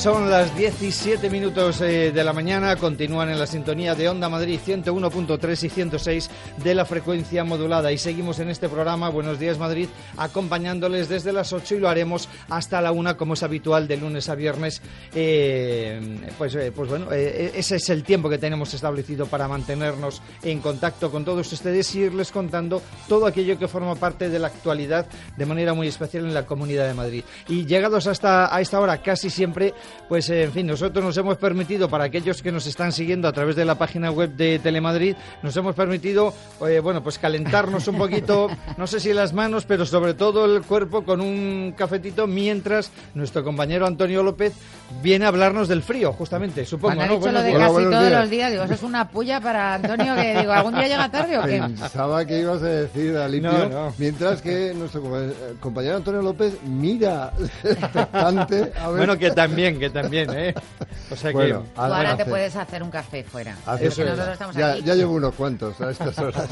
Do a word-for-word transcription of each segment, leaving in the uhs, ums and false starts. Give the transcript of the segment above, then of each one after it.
Son las diecisiete minutos eh, de la mañana, continúan en la sintonía de Onda Madrid ciento uno punto tres y ciento seis de la frecuencia modulada y seguimos en este programa Buenos Días Madrid acompañándoles desde las ocho y lo haremos hasta la una como es habitual de lunes a viernes. Eh, pues, eh, pues bueno, eh, ese es el tiempo que tenemos establecido para mantenernos en contacto con todos ustedes y irles contando todo aquello que forma parte de la actualidad de manera muy especial en la Comunidad de Madrid. Y llegados hasta a esta hora casi siempre, pues en fin, nosotros nos hemos permitido, para aquellos que nos están siguiendo a través de la página web de Telemadrid, nos hemos permitido, eh, bueno, pues calentarnos un poquito, no sé si las manos, pero sobre todo el cuerpo con un cafetito, mientras nuestro compañero Antonio López viene a hablarnos del frío, justamente, supongo, Cuando ¿no? ha dicho Buenos lo de días. casi Hola, todos días. los días, digo, eso es una puya para Antonio, que digo, ¿algún día llega tarde o qué? Pensaba que ibas a decir a limpio, No, no. mientras que nuestro compañero Antonio López mira expectante a ver... Bueno, que también, que también, ¿eh? O sea Bueno, que... Tú ahora te hace- puedes hacer un café fuera. hace- Eso es. Nosotros estamos ya, aquí. ya llevo unos cuantos a estas horas.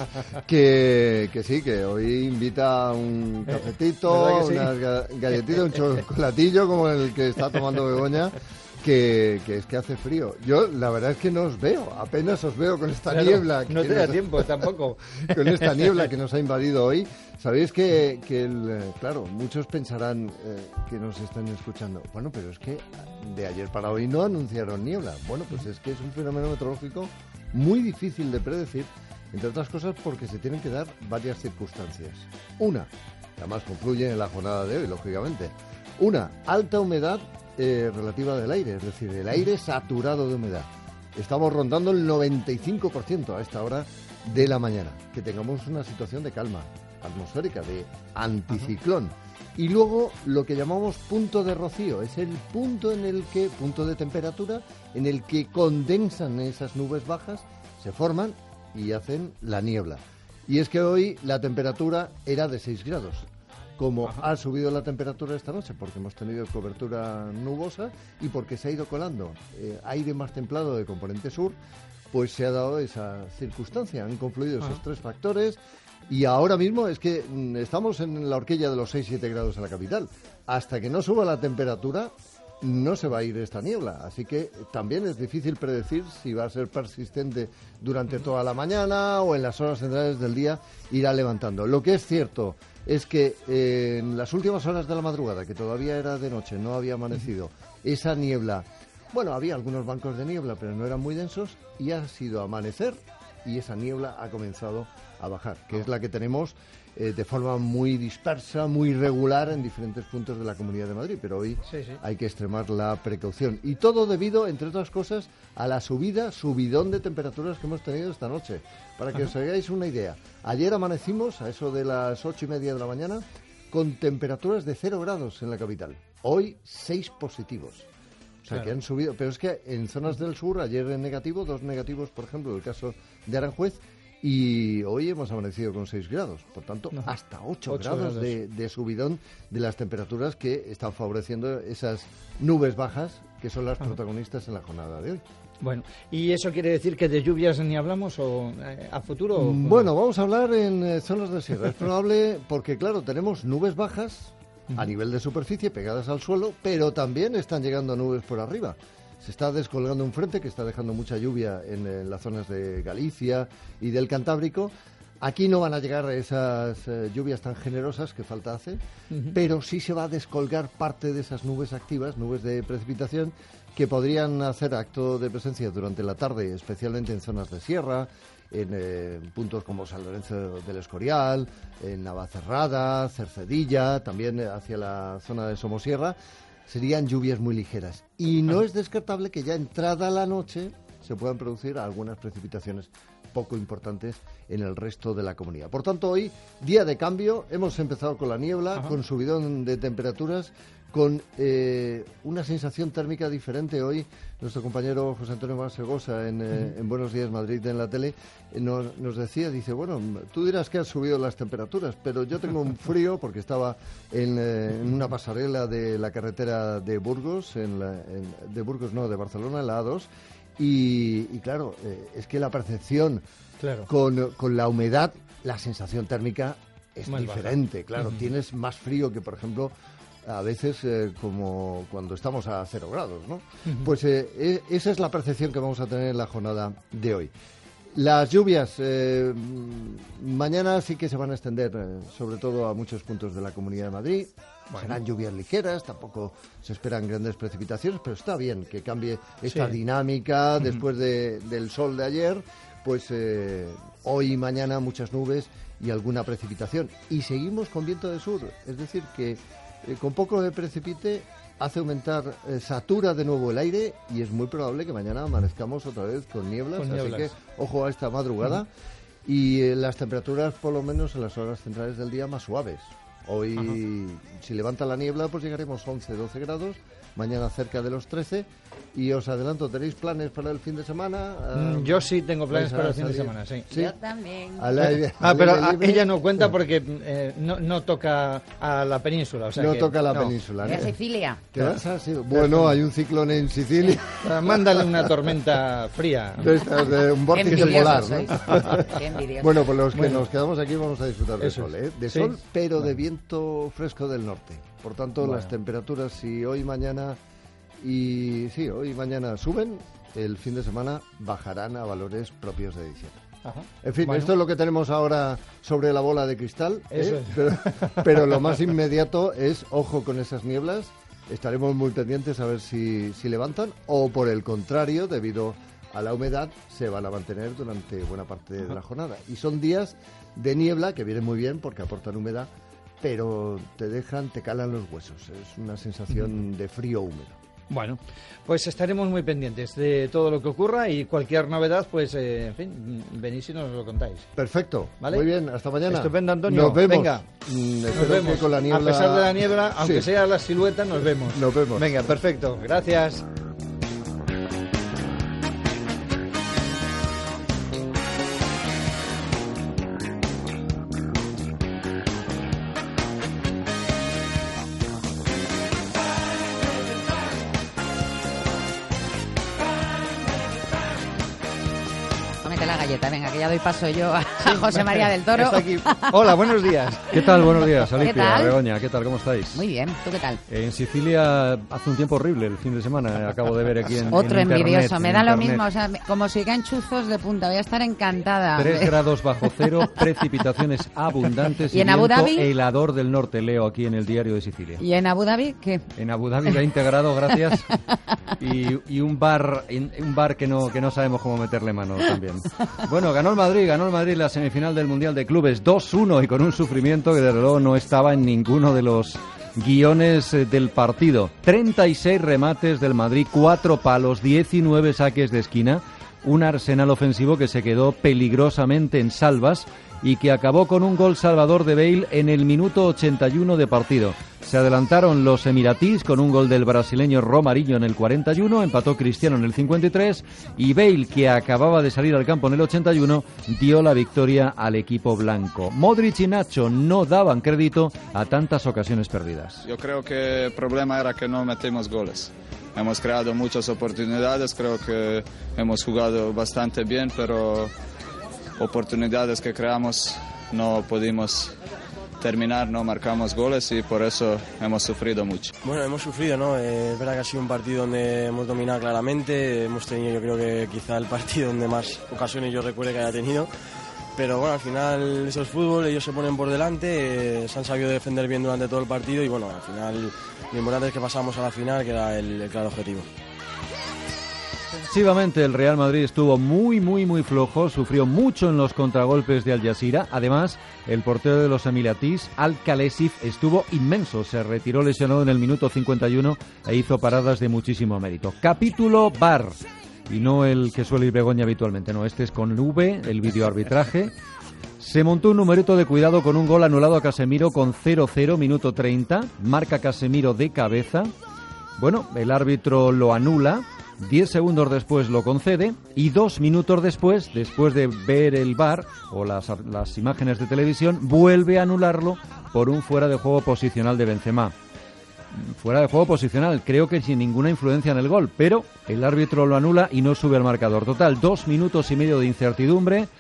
Que, que sí, que hoy invita un cafetito, ¿verdad que sí? unas ga- galletitas, un chocolatillo como el que está tomando Begoña. Que, que es que hace frío. Yo la verdad es que no os veo, apenas os veo con esta Claro, niebla. no que te da nos- tiempo tampoco. Con esta niebla que nos ha invadido hoy. Sabéis que, que el, eh, claro, muchos pensarán eh, que nos están escuchando. Bueno, pero es que de ayer para hoy no anunciaron niebla. Bueno, pues es que es un fenómeno meteorológico muy difícil de predecir, entre otras cosas porque se tienen que dar varias circunstancias. Una, que además confluye en la jornada de hoy, lógicamente. Una, alta humedad eh, relativa del aire, es decir, el aire saturado de humedad. Estamos rondando el noventa y cinco por ciento a esta hora de la mañana. Que tengamos una situación de calma atmosférica, de anticiclón. Y luego lo que llamamos punto de rocío, es el punto en el que, punto de temperatura, en el que condensan esas nubes bajas, se forman y hacen la niebla. Y es que hoy la temperatura era de seis grados. Como Ajá. ha subido la temperatura esta noche, porque hemos tenido cobertura nubosa y porque se ha ido colando eh, aire más templado de componente sur, pues se ha dado esa circunstancia. Han confluido esos Ajá. tres factores y ahora mismo es que mm, estamos en la horquilla de los seis siete grados en la capital. Hasta que no suba la temperatura no se va a ir esta niebla, así que también es difícil predecir si va a ser persistente durante toda la mañana o en las horas centrales del día irá levantando. Lo que es cierto es que eh, en las últimas horas de la madrugada, que todavía era de noche, no había amanecido, esa niebla, bueno, había algunos bancos de niebla, pero no eran muy densos, y ha sido amanecer y esa niebla ha comenzado a bajar, que es la que tenemos eh, de forma muy dispersa, muy irregular en diferentes puntos de la Comunidad de Madrid, pero hoy Sí, sí. hay que extremar la precaución. Y todo debido, entre otras cosas, a la subida, subidón de temperaturas que hemos tenido esta noche. Para que os hagáis una idea, ayer amanecimos a eso de las ocho y media de la mañana con temperaturas de cero grados en la capital. Hoy seis positivos. O sea, Claro. que han subido. Pero es que en zonas del sur, ayer en negativo, dos negativos, por ejemplo, el caso de Aranjuez, y hoy hemos amanecido con seis grados. Por tanto, Ajá. hasta ocho Ocho grados, grados. De, de subidón de las temperaturas que están favoreciendo esas nubes bajas que son las Ajá. protagonistas en la jornada de hoy. Bueno, ¿y eso quiere decir que de lluvias ni hablamos o eh, a futuro? o- Mm, Bueno, vamos a hablar en eh, zonas de sierra. Es probable porque, claro, tenemos nubes bajas a nivel de superficie pegadas al suelo, pero también están llegando nubes por arriba. Se está descolgando un frente que está dejando mucha lluvia en, eh, las zonas de Galicia y del Cantábrico. Aquí no van a llegar esas eh, lluvias tan generosas que falta hace, Ujú. pero sí se va a descolgar parte de esas nubes activas, nubes de precipitación, que podrían hacer acto de presencia durante la tarde, especialmente en zonas de sierra, en eh, puntos como San Lorenzo del Escorial, en Navacerrada, Cercedilla, también eh, hacia la zona de Somosierra. Serían lluvias muy ligeras. Y no es descartable que ya entrada la noche se puedan producir algunas precipitaciones poco importantes en el resto de la comunidad. Por tanto, hoy, día de cambio, hemos empezado con la niebla, Ajá. con subidón de temperaturas, con eh, una sensación térmica diferente. Hoy nuestro compañero José Antonio Masegosa en, eh, en Buenos Días Madrid en la tele eh, nos, nos decía, dice, bueno, tú dirás que han subido las temperaturas, pero yo tengo un frío porque estaba en, eh, en una pasarela de la carretera de Burgos, en la, en- de Burgos no, de Barcelona, en la A dos, y, y claro, eh, es que la percepción Claro. con, con la humedad, la sensación térmica es Más diferente, baja. claro. Ujú. Tienes más frío que, por ejemplo, a veces eh, como cuando estamos a cero grados, ¿no? Uh-huh. Pues eh, eh, esa es la percepción que vamos a tener en la jornada de hoy. Las lluvias eh, mañana sí que se van a extender, eh, sobre todo a muchos puntos de la Comunidad de Madrid. Bueno. Serán lluvias ligeras, tampoco se esperan grandes precipitaciones, pero está bien que cambie esta sí. dinámica uh-huh. después de, del sol de ayer. Pues eh, hoy y mañana muchas nubes y alguna precipitación. Y seguimos con viento de sur, es decir que eh, con poco de precipite hace aumentar, eh, satura de nuevo el aire y es muy probable que mañana amanezcamos otra vez con nieblas, con nieblas. Así que ojo a esta madrugada. Uh-huh. Y eh, las temperaturas por lo menos en las horas centrales del día más suaves. Hoy, uh-huh. si levanta la niebla, pues llegaremos a once, doce grados, mañana cerca de los trece. Y os adelanto, ¿tenéis planes para el fin de semana? Mm, yo sí tengo planes para el fin de semana, sí. ¿Sí? Yo también. Al aire, ah, al pero aire libre. Ella no cuenta porque eh, no, no toca a la península. O sea no que, toca a la no. península. ¿no? ¿A Sicilia? ¿Te vas a Sicilia? Bueno, hay un ciclón en Sicilia. Mándale una tormenta fría. De estas, de un vórtice polar, ¿no? Qué envidioso. Bueno, pues los que bueno. nos quedamos aquí vamos a disfrutar de Eso sol, es. ¿eh? De sí. sol, pero bueno. de viento fresco del norte. Por tanto, bueno. las temperaturas, si hoy y mañana... Y sí, hoy y mañana suben, el fin de semana bajarán a valores propios de diciembre. Ajá. En fin, bueno. esto es lo que tenemos ahora sobre la bola de cristal. Eso ¿eh? es. pero, pero lo más inmediato es, ojo con esas nieblas, estaremos muy pendientes a ver si, si levantan o por el contrario, debido a la humedad, se van a mantener durante buena parte Ajá. de la jornada. Y son días de niebla que vienen muy bien porque aportan humedad, pero te dejan, te calan los huesos. Es una sensación de frío húmedo. Bueno, pues estaremos muy pendientes de todo lo que ocurra y cualquier novedad, pues, eh, en fin, venís y nos lo contáis. Perfecto, ¿vale? Muy bien, hasta mañana. Estupendo, Antonio. Nos vemos. Venga, mm, nos vemos. Con la niebla... A pesar de la niebla, aunque sí. sea la silueta, nos vemos. Nos vemos. Venga, perfecto, gracias. La galleta, venga, que ya doy paso yo a sí, José María del Toro. Está aquí. Hola, buenos días. ¿Qué tal? Buenos días, Alicia, ¿Qué tal? Begoña, ¿qué tal? ¿Cómo estáis? Muy bien, ¿tú qué tal? En Sicilia hace un tiempo horrible el fin de semana, acabo de ver aquí en Otro en envidioso, internet, me da en lo internet. mismo, o sea, como si caen chuzos de punta, voy a estar encantada. Tres grados bajo cero, precipitaciones abundantes ¿Y en viento Abu Dhabi? helador del norte, leo aquí en el diario de Sicilia. ¿Y en Abu Dhabi qué? En Abu Dhabi veinte grados, gracias, y, y un bar un bar que no que no sabemos cómo meterle mano también. Bueno, ganó el Madrid, ganó el Madrid la semifinal del Mundial de Clubes dos uno y con un sufrimiento que desde luego no estaba en ninguno de los guiones eh, del partido. treinta y seis remates del Madrid, cuatro palos, diecinueve saques de esquina, un arsenal ofensivo que se quedó peligrosamente en salvas y que acabó con un gol salvador de Bale en el minuto ochenta y uno de partido. Se adelantaron los emiratíes con un gol del brasileño Romarinho en el cuarenta y uno, empató Cristiano en el cincuenta y tres y Bale, que acababa de salir al campo en el ochenta y uno, dio la victoria al equipo blanco. Modric y Nacho no daban crédito a tantas ocasiones perdidas. Yo creo que el problema era que no metimos goles. Hemos creado muchas oportunidades, creo que hemos jugado bastante bien, pero oportunidades que creamos no pudimos terminar, no marcamos goles y por eso hemos sufrido mucho. Bueno, hemos sufrido, ¿no? Eh, es verdad que ha sido un partido donde hemos dominado claramente, hemos tenido yo creo que quizá el partido donde más ocasiones yo recuerde que haya tenido, pero bueno, al final eso es fútbol, ellos se ponen por delante, eh, se han sabido defender bien durante todo el partido y bueno, al final lo importante es que pasamos a la final, que era el, el claro objetivo. Defensivamente el Real Madrid estuvo muy, muy, muy flojo, sufrió mucho en los contragolpes de Al Jazeera. Además, el portero de los emiratíes, Al-Khelaifi, estuvo inmenso. Se retiró lesionado en el minuto cincuenta y uno e hizo paradas de muchísimo mérito. Capítulo V A R, y no el que suele ir Begoña habitualmente, no, este es con V, el videoarbitraje. Se montó un numerito de cuidado con un gol anulado a Casemiro con cero cero, minuto treinta. Marca Casemiro de cabeza. Bueno, el árbitro lo anula. Diez segundos después lo concede y dos minutos después, después de ver el V A R o las, las imágenes de televisión, vuelve a anularlo por un fuera de juego posicional de Benzema. Fuera de juego posicional, creo que sin ninguna influencia en el gol, pero el árbitro lo anula y no sube al marcador. Total, dos minutos y medio de incertidumbre.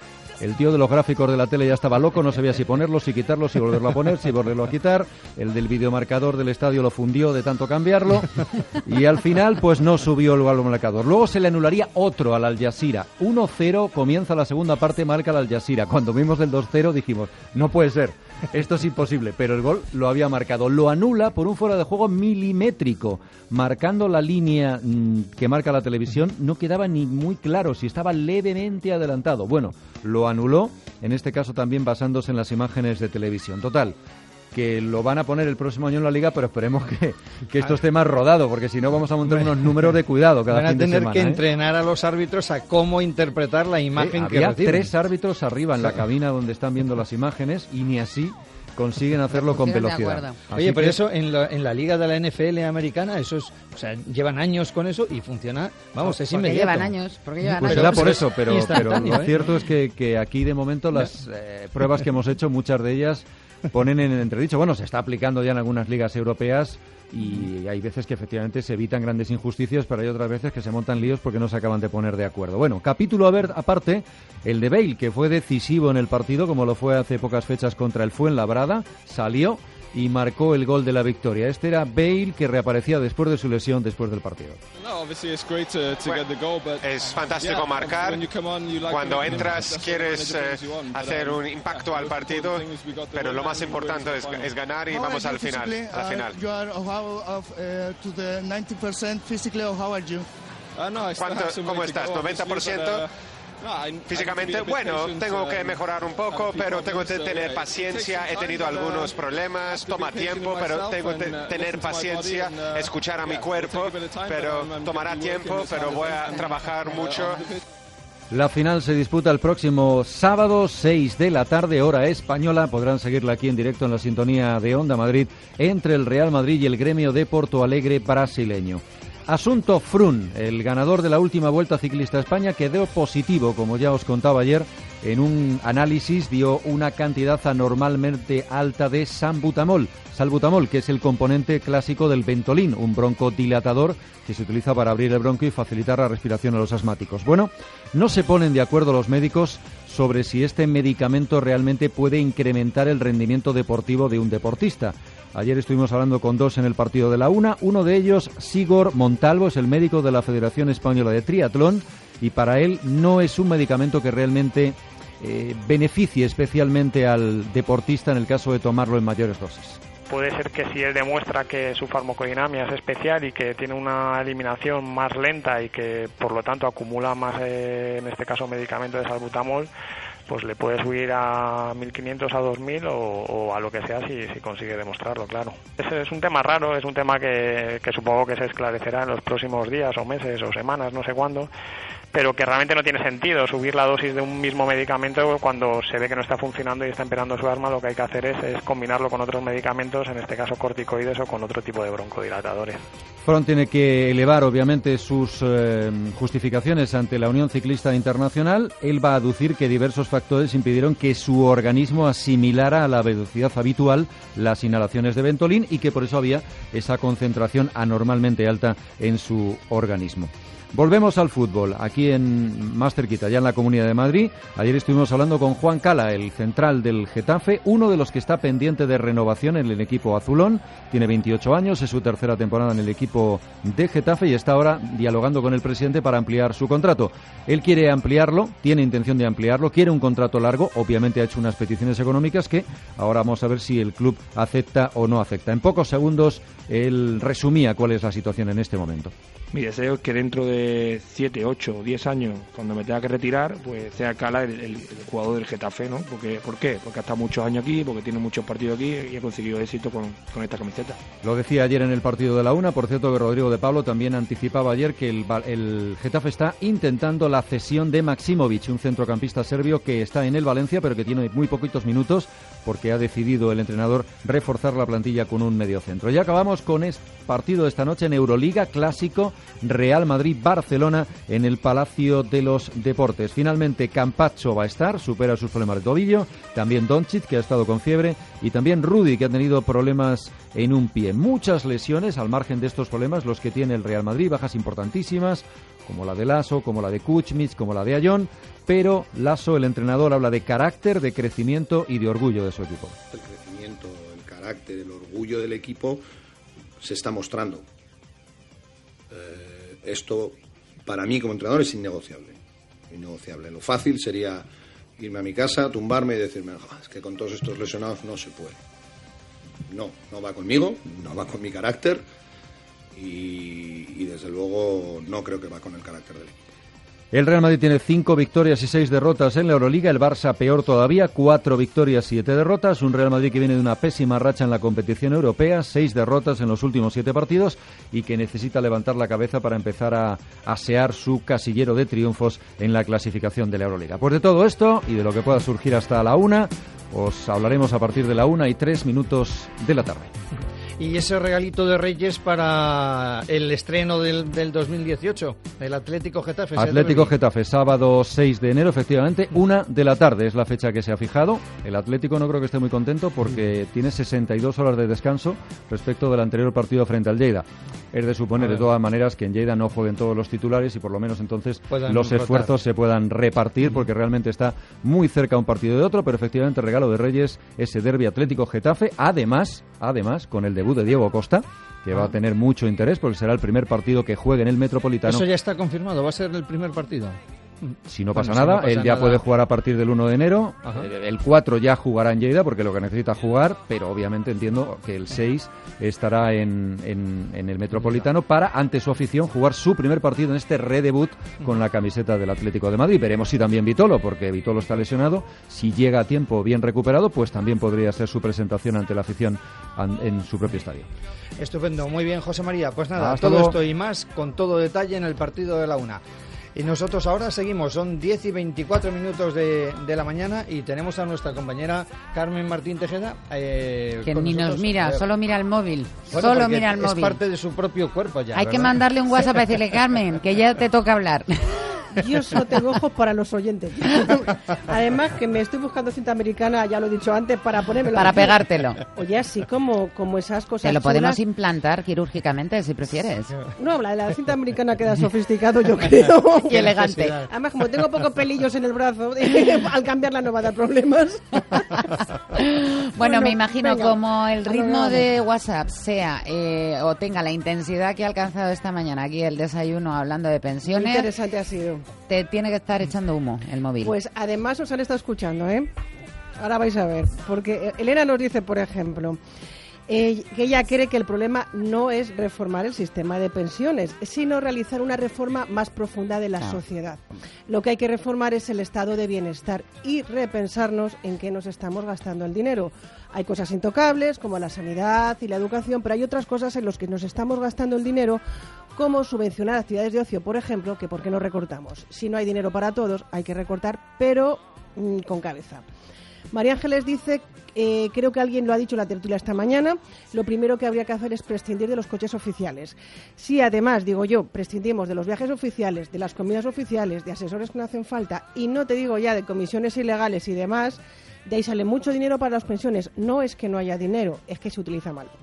El tío de los gráficos de la tele ya estaba loco, no sabía si ponerlo, si quitarlo, si volverlo a poner, si volverlo a quitar. El del videomarcador del estadio lo fundió de tanto cambiarlo y al final pues no subió el al marcador. Luego se le anularía otro al Al Jazeera. uno cero, comienza la segunda parte, marca el Al Jazeera. Cuando vimos el dos cero dijimos, no puede ser, esto es imposible, pero el gol lo había marcado. Lo anula por un fuera de juego milimétrico, marcando la línea mmm, que marca la televisión. No quedaba ni muy claro si estaba levemente adelantado. Bueno, lo anuló, en este caso también basándose en las imágenes de televisión. Total, que lo van a poner el próximo año en la Liga, pero esperemos que, que esto esté más rodado, porque si no vamos a montar unos números de cuidado cada fin de semana. Van a tener que ¿eh? entrenar a los árbitros a cómo interpretar la imagen sí, que había reciben. Tres árbitros arriba en la cabina donde están viendo las imágenes y ni así consiguen hacerlo con velocidad. Oye, pero que... eso en la, en la liga de la N F L americana, eso es, o sea, llevan años con eso y funciona, vamos, es porque inmediato. Llevan años, porque llevan pues años. será por eso, pero, pero lo ¿eh? cierto es que, que aquí de momento las eh, pruebas que hemos hecho, muchas de ellas ponen en entredicho. Bueno, se está aplicando ya en algunas ligas europeas y hay veces que efectivamente se evitan grandes injusticias, pero hay otras veces que se montan líos porque no se acaban de poner de acuerdo. Bueno, capítulo a ver aparte, el de Bale, que fue decisivo en el partido, como lo fue hace pocas fechas contra el Fuenlabrada, salió y marcó el gol de la victoria. Este era Bale, que reaparecía después de su lesión, después del partido. Bueno, es fantástico marcar. Cuando entras quieres eh, hacer un impacto al partido, pero lo más importante es, es ganar y vamos al final. Al final. ¿Cuánto, ¿Cómo estás? ¿noventa por ciento? Físicamente, bueno, tengo que mejorar un poco, pero tengo que tener paciencia. He tenido algunos problemas, toma tiempo, pero tengo que tener paciencia, escuchar a mi cuerpo, pero tomará tiempo, pero voy a trabajar mucho. La final se disputa el próximo sábado, seis de la tarde, hora española. Podrán seguirla aquí en directo en la sintonía de Onda Madrid, entre el Real Madrid y el Gremio de Porto Alegre brasileño. Asunto Frun, el ganador de la última Vuelta Ciclista a España, quedó positivo, como ya os contaba ayer, en un análisis dio una cantidad anormalmente alta de salbutamol, salbutamol, que es el componente clásico del Ventolin, un broncodilatador que se utiliza para abrir el bronco y facilitar la respiración a los asmáticos. Bueno, no se ponen de acuerdo los médicos sobre si este medicamento realmente puede incrementar el rendimiento deportivo de un deportista. Ayer estuvimos hablando con dos en el partido de la una. Uno de ellos, Sigor Montalvo, es el médico de la Federación Española de Triatlón y para él no es un medicamento que realmente eh, beneficie especialmente al deportista en el caso de tomarlo en mayores dosis. Puede ser que si él demuestra que su farmacodinámica es especial y que tiene una eliminación más lenta y que por lo tanto acumula más, eh, en este caso, medicamento de salbutamol, pues le puede subir a mil quinientos, a dos mil o, o a lo que sea si, si consigue demostrarlo, claro. Ese es un tema raro, es un tema que, que supongo que se esclarecerá en los próximos días o meses o semanas, no sé cuándo, pero que realmente no tiene sentido subir la dosis de un mismo medicamento cuando se ve que no está funcionando y está empeorando su asma. Lo que hay que hacer es, es combinarlo con otros medicamentos, en este caso corticoides o con otro tipo de broncodilatadores. Front tiene que elevar obviamente sus eh, justificaciones ante la Unión Ciclista Internacional. Él va a aducir que diversos factores impidieron que su organismo asimilara a la velocidad habitual las inhalaciones de Ventolin y que por eso había esa concentración anormalmente alta en su organismo. Volvemos al fútbol, aquí en más cerquita, ya en la Comunidad de Madrid. Ayer estuvimos hablando con Juan Cala, el central del Getafe, uno de los que está pendiente de renovación en el equipo azulón. Tiene veintiocho años, es su tercera temporada en el equipo de Getafe y está ahora dialogando con el presidente para ampliar su contrato. Él quiere ampliarlo, tiene intención de ampliarlo, quiere un contrato largo, obviamente ha hecho unas peticiones económicas que ahora vamos a ver si el club acepta o no acepta. En pocos segundos él resumía cuál es la situación en este momento. Mi deseo es que dentro de siete, ocho o diez años, cuando me tenga que retirar, pues sea Cala el, el, el jugador del Getafe, ¿no? Porque, ¿por qué? Porque ha estado muchos años aquí, porque tiene muchos partidos aquí y ha conseguido éxito con, con esta camiseta. Lo decía ayer en el partido de la una, por cierto que Rodrigo de Pablo también anticipaba ayer que el, el Getafe está intentando la cesión de Maksimovic, un centrocampista serbio que está en el Valencia, pero que tiene muy poquitos minutos porque ha decidido el entrenador reforzar la plantilla con un mediocentro. Ya acabamos con este partido de esta noche en Euroliga, clásico Real Madrid-Barcelona en el Palacio de los Deportes. Finalmente Campazzo va a estar, supera sus problemas de tobillo, también Doncic, que ha estado con fiebre, y también Rudy, que ha tenido problemas en un pie. Muchas lesiones al margen de estos problemas, los que tiene el Real Madrid, bajas importantísimas, como la de Lasso, como la de Kuchmich, como la de Ayón, pero Lasso, el entrenador, habla de carácter, de crecimiento y de orgullo de su equipo. El crecimiento, el carácter, el orgullo del equipo se está mostrando. Eh, esto, para mí como entrenador, es innegociable. Innegociable. Lo fácil sería irme a mi casa, tumbarme y decirme, oh, es que con todos estos lesionados no se puede. No, no va conmigo, no va con mi carácter y, y desde luego no creo que va con el carácter del equipo. El Real Madrid tiene cinco victorias y seis derrotas en la Euroliga, el Barça peor todavía, cuatro victorias y siete derrotas, un Real Madrid que viene de una pésima racha en la competición europea, seis derrotas en los últimos siete partidos y que necesita levantar la cabeza para empezar a asear su casillero de triunfos en la clasificación de la Euroliga. Pues de todo esto y de lo que pueda surgir hasta la una, os hablaremos a partir de la una y tres minutos de la tarde. Y ese regalito de Reyes para el estreno del, del dos mil dieciocho, el Atlético Getafe. Atlético Getafe, sábado seis de enero, efectivamente, una de la tarde es la fecha que se ha fijado. El Atlético no creo que esté muy contento porque tiene sesenta y dos horas de descanso respecto del anterior partido frente al Lleida. Es de suponer, de todas maneras, que en Lleida no jueguen todos los titulares y por lo menos entonces puedan los rotar. Esfuerzos se puedan repartir porque realmente está muy cerca un partido de otro, pero efectivamente el regalo de Reyes, ese derbi Atlético Getafe, además, además, con el debut de Diego Costa, que ah. va a tener mucho interés porque será el primer partido que juegue en el Metropolitano. Eso ya está confirmado, va a ser el primer partido. Si no pasa bueno, nada, si no pasa él ya nada. Puede jugar a partir del uno de enero. Ajá. El cuatro ya jugará en Lleida porque lo que necesita jugar, pero obviamente entiendo que el seis estará en, en, en el Metropolitano para, ante su afición, jugar su primer partido en este redebut con la camiseta del Atlético de Madrid. Veremos si también Vitolo, porque Vitolo está lesionado. Si llega a tiempo bien recuperado, pues también podría ser su presentación ante la afición en su propio estadio. Estupendo, muy bien, José María. Pues nada, Hasta todo luego. Esto y más con todo detalle en el partido de la una. Y nosotros ahora seguimos, son diez y veinticuatro minutos de, de la mañana y tenemos a nuestra compañera Carmen Martín Tejeda. Eh, que ni nos mira, solo mira el móvil. Bueno, solo mira el móvil. Es parte de su propio cuerpo ya. Hay ¿verdad? que mandarle un WhatsApp para decirle, Carmen, que ya te toca hablar. Yo solo tengo ojos para los oyentes. Además que me estoy buscando cinta americana, ya lo he dicho antes, para ponérmelo. Para pegártelo. Oye, así como, como esas cosas. Te lo chulas. podemos implantar quirúrgicamente, si prefieres. No, la de la cinta americana queda sofisticado, yo creo. Y elegante. Además, como tengo pocos pelillos en el brazo, al cambiarla no va a dar problemas. Bueno, bueno me imagino venga, como el ritmo de WhatsApp sea eh, o tenga la intensidad que ha alcanzado esta mañana aquí el desayuno hablando de pensiones. Muy interesante ha sido. Te tiene que estar echando humo el móvil. Pues además os han estado escuchando, ¿eh? Ahora vais a ver, porque Elena nos dice, por ejemplo, eh, que ella cree que el problema no es reformar el sistema de pensiones, sino realizar una reforma más profunda de la ah. sociedad. Lo que hay que reformar es el estado de bienestar y repensarnos en qué nos estamos gastando el dinero. Hay cosas intocables, como la sanidad y la educación, pero hay otras cosas en las que nos estamos gastando el dinero, como subvencionar actividades de ocio, por ejemplo, que ¿por qué no recortamos? Si no hay dinero para todos, hay que recortar, pero mmm, con cabeza. María Ángeles dice, eh, creo que alguien lo ha dicho en la tertulia esta mañana, lo primero que habría que hacer es prescindir de los coches oficiales. Si además, digo yo, prescindimos de los viajes oficiales, de las comidas oficiales, de asesores que no hacen falta, y no te digo ya de comisiones ilegales y demás, de ahí sale mucho dinero para las pensiones. No es que no haya dinero, es que se utiliza mal.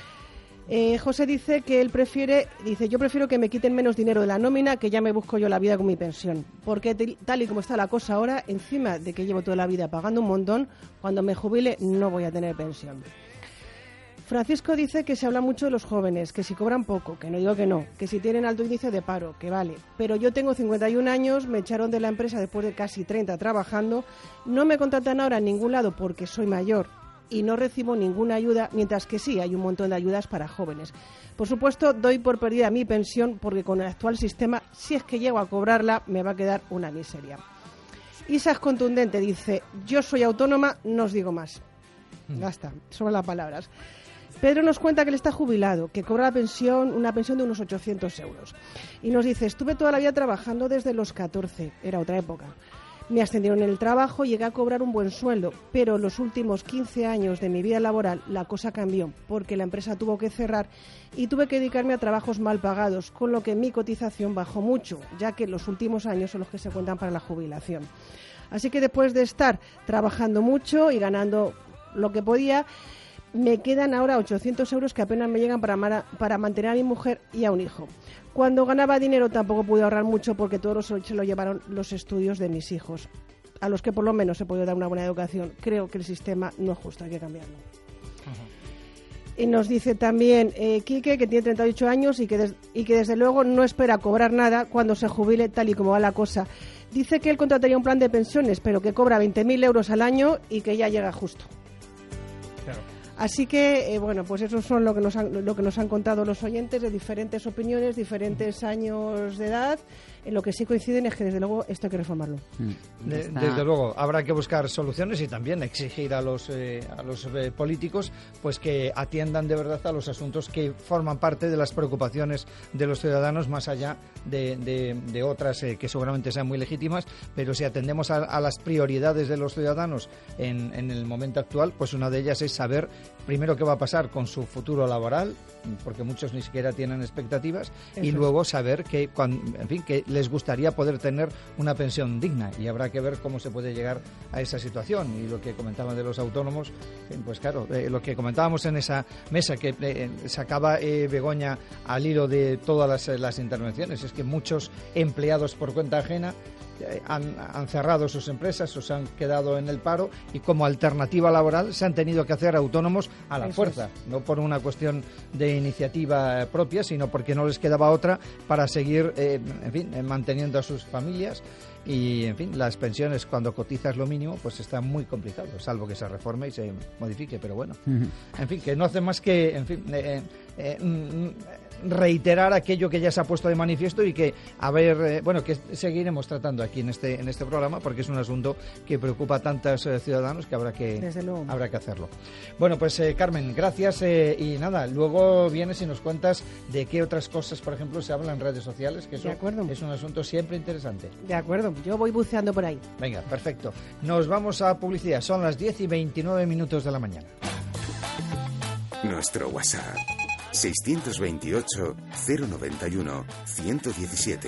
Eh, José dice que él prefiere, dice, yo prefiero que me quiten menos dinero de la nómina, que ya me busco yo la vida con mi pensión. Porque te, tal y como está la cosa ahora, encima de que llevo toda la vida pagando un montón, cuando me jubile no voy a tener pensión. Francisco dice que se habla mucho de los jóvenes, que si cobran poco, que no digo que no, que si tienen alto índice de paro, que vale. Pero yo tengo cincuenta y un años, me echaron de la empresa después de casi treinta trabajando, no me contratan ahora en ningún lado porque soy mayor y no recibo ninguna ayuda, mientras que sí hay un montón de ayudas para jóvenes. Por supuesto, doy por perdida mi pensión porque con el actual sistema, si es que llego a cobrarla, me va a quedar una miseria. Isa es contundente, dice, yo soy autónoma, no os digo más. Ya está, son las palabras. Pedro nos cuenta que él está jubilado, que cobra la pensión, una pensión de unos ochocientos euros. Y nos dice, estuve toda la vida trabajando desde los catorce, era otra época. Me ascendieron en el trabajo y llegué a cobrar un buen sueldo, pero los últimos quince años de mi vida laboral la cosa cambió, porque la empresa tuvo que cerrar y tuve que dedicarme a trabajos mal pagados, con lo que mi cotización bajó mucho, ya que los últimos años son los que se cuentan para la jubilación. Así que después de estar trabajando mucho y ganando lo que podía, me quedan ahora ochocientos euros que apenas me llegan para, para mantener a mi mujer y a un hijo. Cuando ganaba dinero tampoco pude ahorrar mucho porque todos se lo llevaron los estudios de mis hijos, a los que por lo menos se puede dar una buena educación. Creo que el sistema no es justo, hay que cambiarlo. Uh-huh. Y nos dice también eh, Quique, que tiene treinta y ocho años y que, des- y que desde luego no espera cobrar nada cuando se jubile, tal y como va la cosa. Dice que él contrataría un plan de pensiones, pero que cobra veinte mil euros al año y que ya llega justo. Claro. Así que, eh, bueno, pues eso son lo que, nos han, lo que nos han contado los oyentes de diferentes opiniones, diferentes años de edad. En lo que sí coinciden es que, desde luego, esto hay que reformarlo. De, desde luego, habrá que buscar soluciones y también exigir a los, eh, a los eh, políticos pues que atiendan de verdad a los asuntos que forman parte de las preocupaciones de los ciudadanos, más allá de, de, de otras eh, que seguramente sean muy legítimas, pero si atendemos a, a las prioridades de los ciudadanos en, en el momento actual, pues una de ellas es saber primero qué va a pasar con su futuro laboral, porque muchos ni siquiera tienen expectativas, Eso y es. luego saber que, cuando, en fin, que les gustaría poder tener una pensión digna, y habrá que ver cómo se puede llegar a esa situación. Y lo que comentaban de los autónomos, eh, pues claro, eh, lo que comentábamos en esa mesa que eh, sacaba eh, Begoña al hilo de todas las, las intervenciones, es que muchos empleados por cuenta ajena Han, han cerrado sus empresas o se han quedado en el paro, y como alternativa laboral se han tenido que hacer autónomos a la Eso fuerza, es. no por una cuestión de iniciativa propia, sino porque no les quedaba otra para seguir, eh, en fin, eh, manteniendo a sus familias. Y, en fin, las pensiones, cuando cotizas lo mínimo, pues está muy complicado, salvo que se reforme y se modifique, pero bueno. Ujú. En fin, que no hace más que, en fin, eh, eh, mm, reiterar aquello que ya se ha puesto de manifiesto y que, a ver, eh, bueno, que seguiremos tratando aquí en este en este programa, porque es un asunto que preocupa a tantos eh, ciudadanos que habrá que Desde luego. habrá que hacerlo. Bueno, pues eh, Carmen, gracias, eh, y nada, luego vienes y nos cuentas de qué otras cosas, por ejemplo, se hablan en redes sociales, que eso De acuerdo. es un asunto siempre interesante. De acuerdo, yo voy buceando por ahí. Venga, perfecto. Nos vamos a publicidad. Son las diez y veintinueve minutos de la mañana. Nuestro WhatsApp seiscientos veintiocho, cero noventa y uno, ciento diecisiete.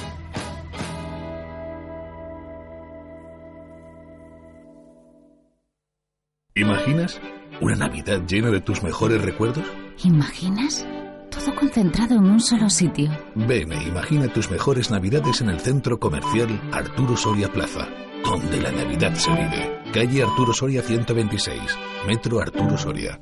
¿Imaginas una Navidad llena de tus mejores recuerdos? ¿Imaginas? Todo concentrado en un solo sitio. Ven e imagina tus mejores Navidades en el centro comercial Arturo Soria Plaza, donde la Navidad se vive. Calle Arturo Soria ciento veintiséis, Metro Arturo Soria.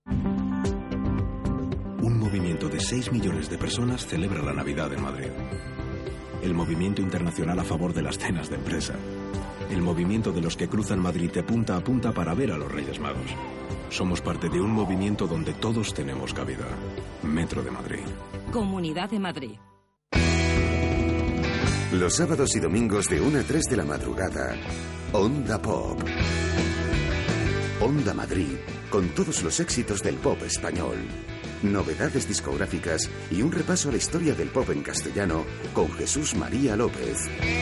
Un movimiento de seis millones de personas celebra la Navidad en Madrid. El movimiento internacional a favor de las cenas de empresa. El movimiento de los que cruzan Madrid de punta a punta para ver a los Reyes Magos. Somos parte de un movimiento donde todos tenemos cabida. Metro de Madrid. Comunidad de Madrid. Los sábados y domingos de una a tres de la madrugada, Onda Pop. Onda Madrid, con todos los éxitos del pop español. Novedades discográficas y un repaso a la historia del pop en castellano con Jesús María López.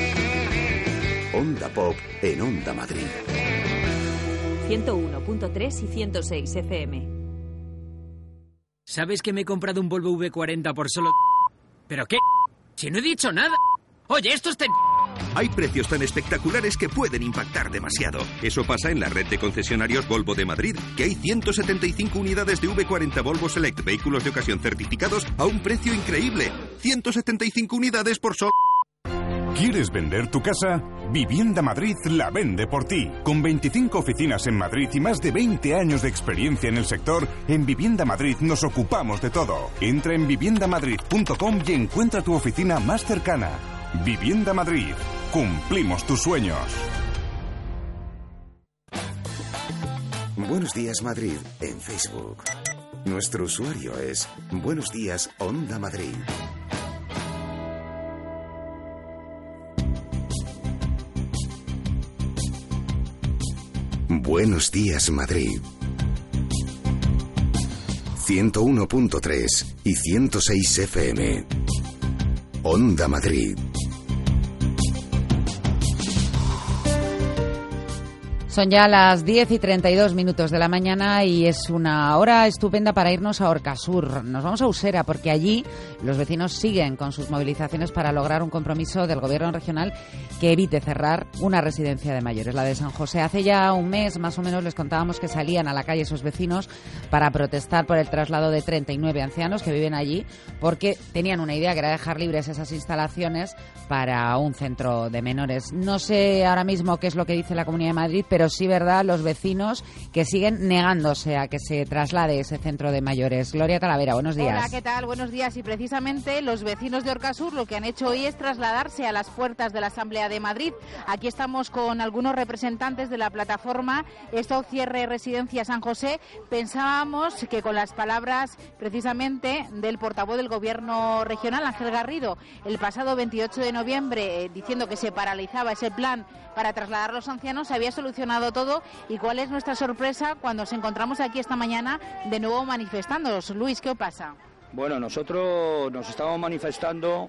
Onda Pop en Onda Madrid. ciento uno punto tres y ciento seis F M. ¿Sabes que me he comprado un Volvo V cuarenta por solo... ¿Pero qué? Si no he dicho nada. Oye, esto es... Ten... Hay precios tan espectaculares que pueden impactar demasiado. Eso pasa en la red de concesionarios Volvo de Madrid, que hay ciento setenta y cinco unidades de V cuarenta Volvo Select, vehículos de ocasión certificados a un precio increíble. ciento setenta y cinco unidades por solo... ¿Quieres vender tu casa? Vivienda Madrid la vende por ti. Con veinticinco oficinas en Madrid y más de veinte años de experiencia en el sector, en Vivienda Madrid nos ocupamos de todo. Entra en vivienda madrid punto com y encuentra tu oficina más cercana. Vivienda Madrid. Cumplimos tus sueños. Buenos días Madrid en Facebook. Nuestro usuario es Buenos Días Onda Madrid. Buenos días Madrid. ciento uno punto tres y ciento seis F M. Onda Madrid. Son ya las diez y treinta y dos minutos de la mañana y es una hora estupenda para irnos a Orcasur. Nos vamos a Usera porque allí los vecinos siguen con sus movilizaciones para lograr un compromiso del gobierno regional que evite cerrar una residencia de mayores, la de San José. Hace ya un mes más o menos les contábamos que salían a la calle esos vecinos para protestar por el traslado de treinta y nueve ancianos que viven allí porque tenían una idea que era dejar libres esas instalaciones para un centro de menores. No sé ahora mismo qué es lo que dice la Comunidad de Madrid, pero sí, verdad, los vecinos que siguen negándose a que se traslade ese centro de mayores. Gloria Talavera, buenos días. Hola, ¿qué tal? Buenos días. Y precisamente los vecinos de Orcasur lo que han hecho hoy es trasladarse a las puertas de la Asamblea de Madrid. Aquí estamos con algunos representantes de la plataforma Stop Cierre Residencia San José. Pensábamos que con las palabras precisamente del portavoz del Gobierno regional, Ángel Garrido, el pasado veintiocho de noviembre, eh, diciendo que se paralizaba ese plan para trasladar a los ancianos, se había solucionado todo. ¿Y cuál es nuestra sorpresa cuando nos encontramos aquí esta mañana de nuevo manifestándonos? Luis, ¿qué pasa? Bueno, nosotros nos estamos manifestando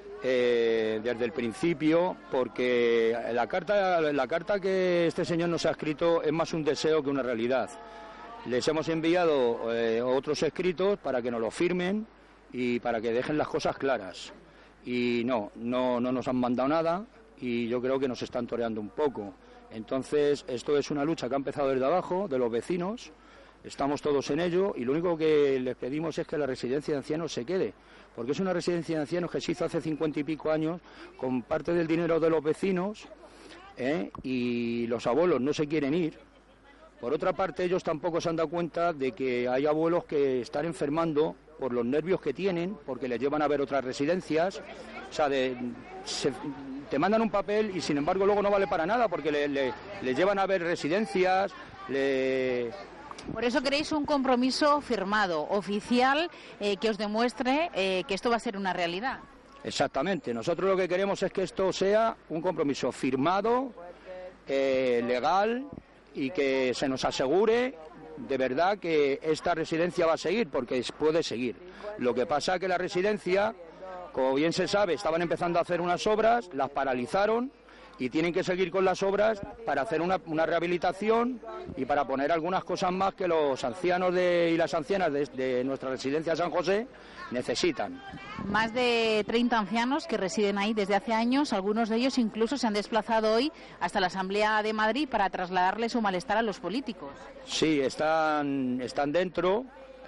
eh, desde el principio porque la carta, la carta que este señor nos ha escrito es más un deseo que una realidad. Les hemos enviado eh, otros escritos para que nos lo firmen y para que dejen las cosas claras. Y no, no, no nos han mandado nada y yo creo que nos están toreando un poco. Entonces, esto es una lucha que ha empezado desde abajo, de los vecinos, estamos todos en ello y lo único que les pedimos es que la residencia de ancianos se quede, porque es una residencia de ancianos que se hizo hace cincuenta y pico años con parte del dinero de los vecinos ¿eh? y los abuelos no se quieren ir. Por otra parte, ellos tampoco se han dado cuenta de que hay abuelos que están enfermando por los nervios que tienen, porque les llevan a ver otras residencias, o sea, de, se, te mandan un papel y sin embargo luego no vale para nada, porque le, le, le llevan a ver residencias, le... Por eso queréis un compromiso firmado, oficial, eh, que os demuestre eh, que esto va a ser una realidad. Exactamente, nosotros lo que queremos es que esto sea un compromiso firmado, eh, legal, y que se nos asegure de verdad que esta residencia va a seguir, porque puede seguir. Lo que pasa es que la residencia, como bien se sabe, estaban empezando a hacer unas obras, las paralizaron y tienen que seguir con las obras para hacer una, una rehabilitación y para poner algunas cosas más que los ancianos de, y las ancianas de, de nuestra residencia San José necesitan. Más de treinta ancianos que residen ahí desde hace años, algunos de ellos incluso se han desplazado hoy hasta la Asamblea de Madrid para trasladarle su malestar a los políticos. Sí, están, están dentro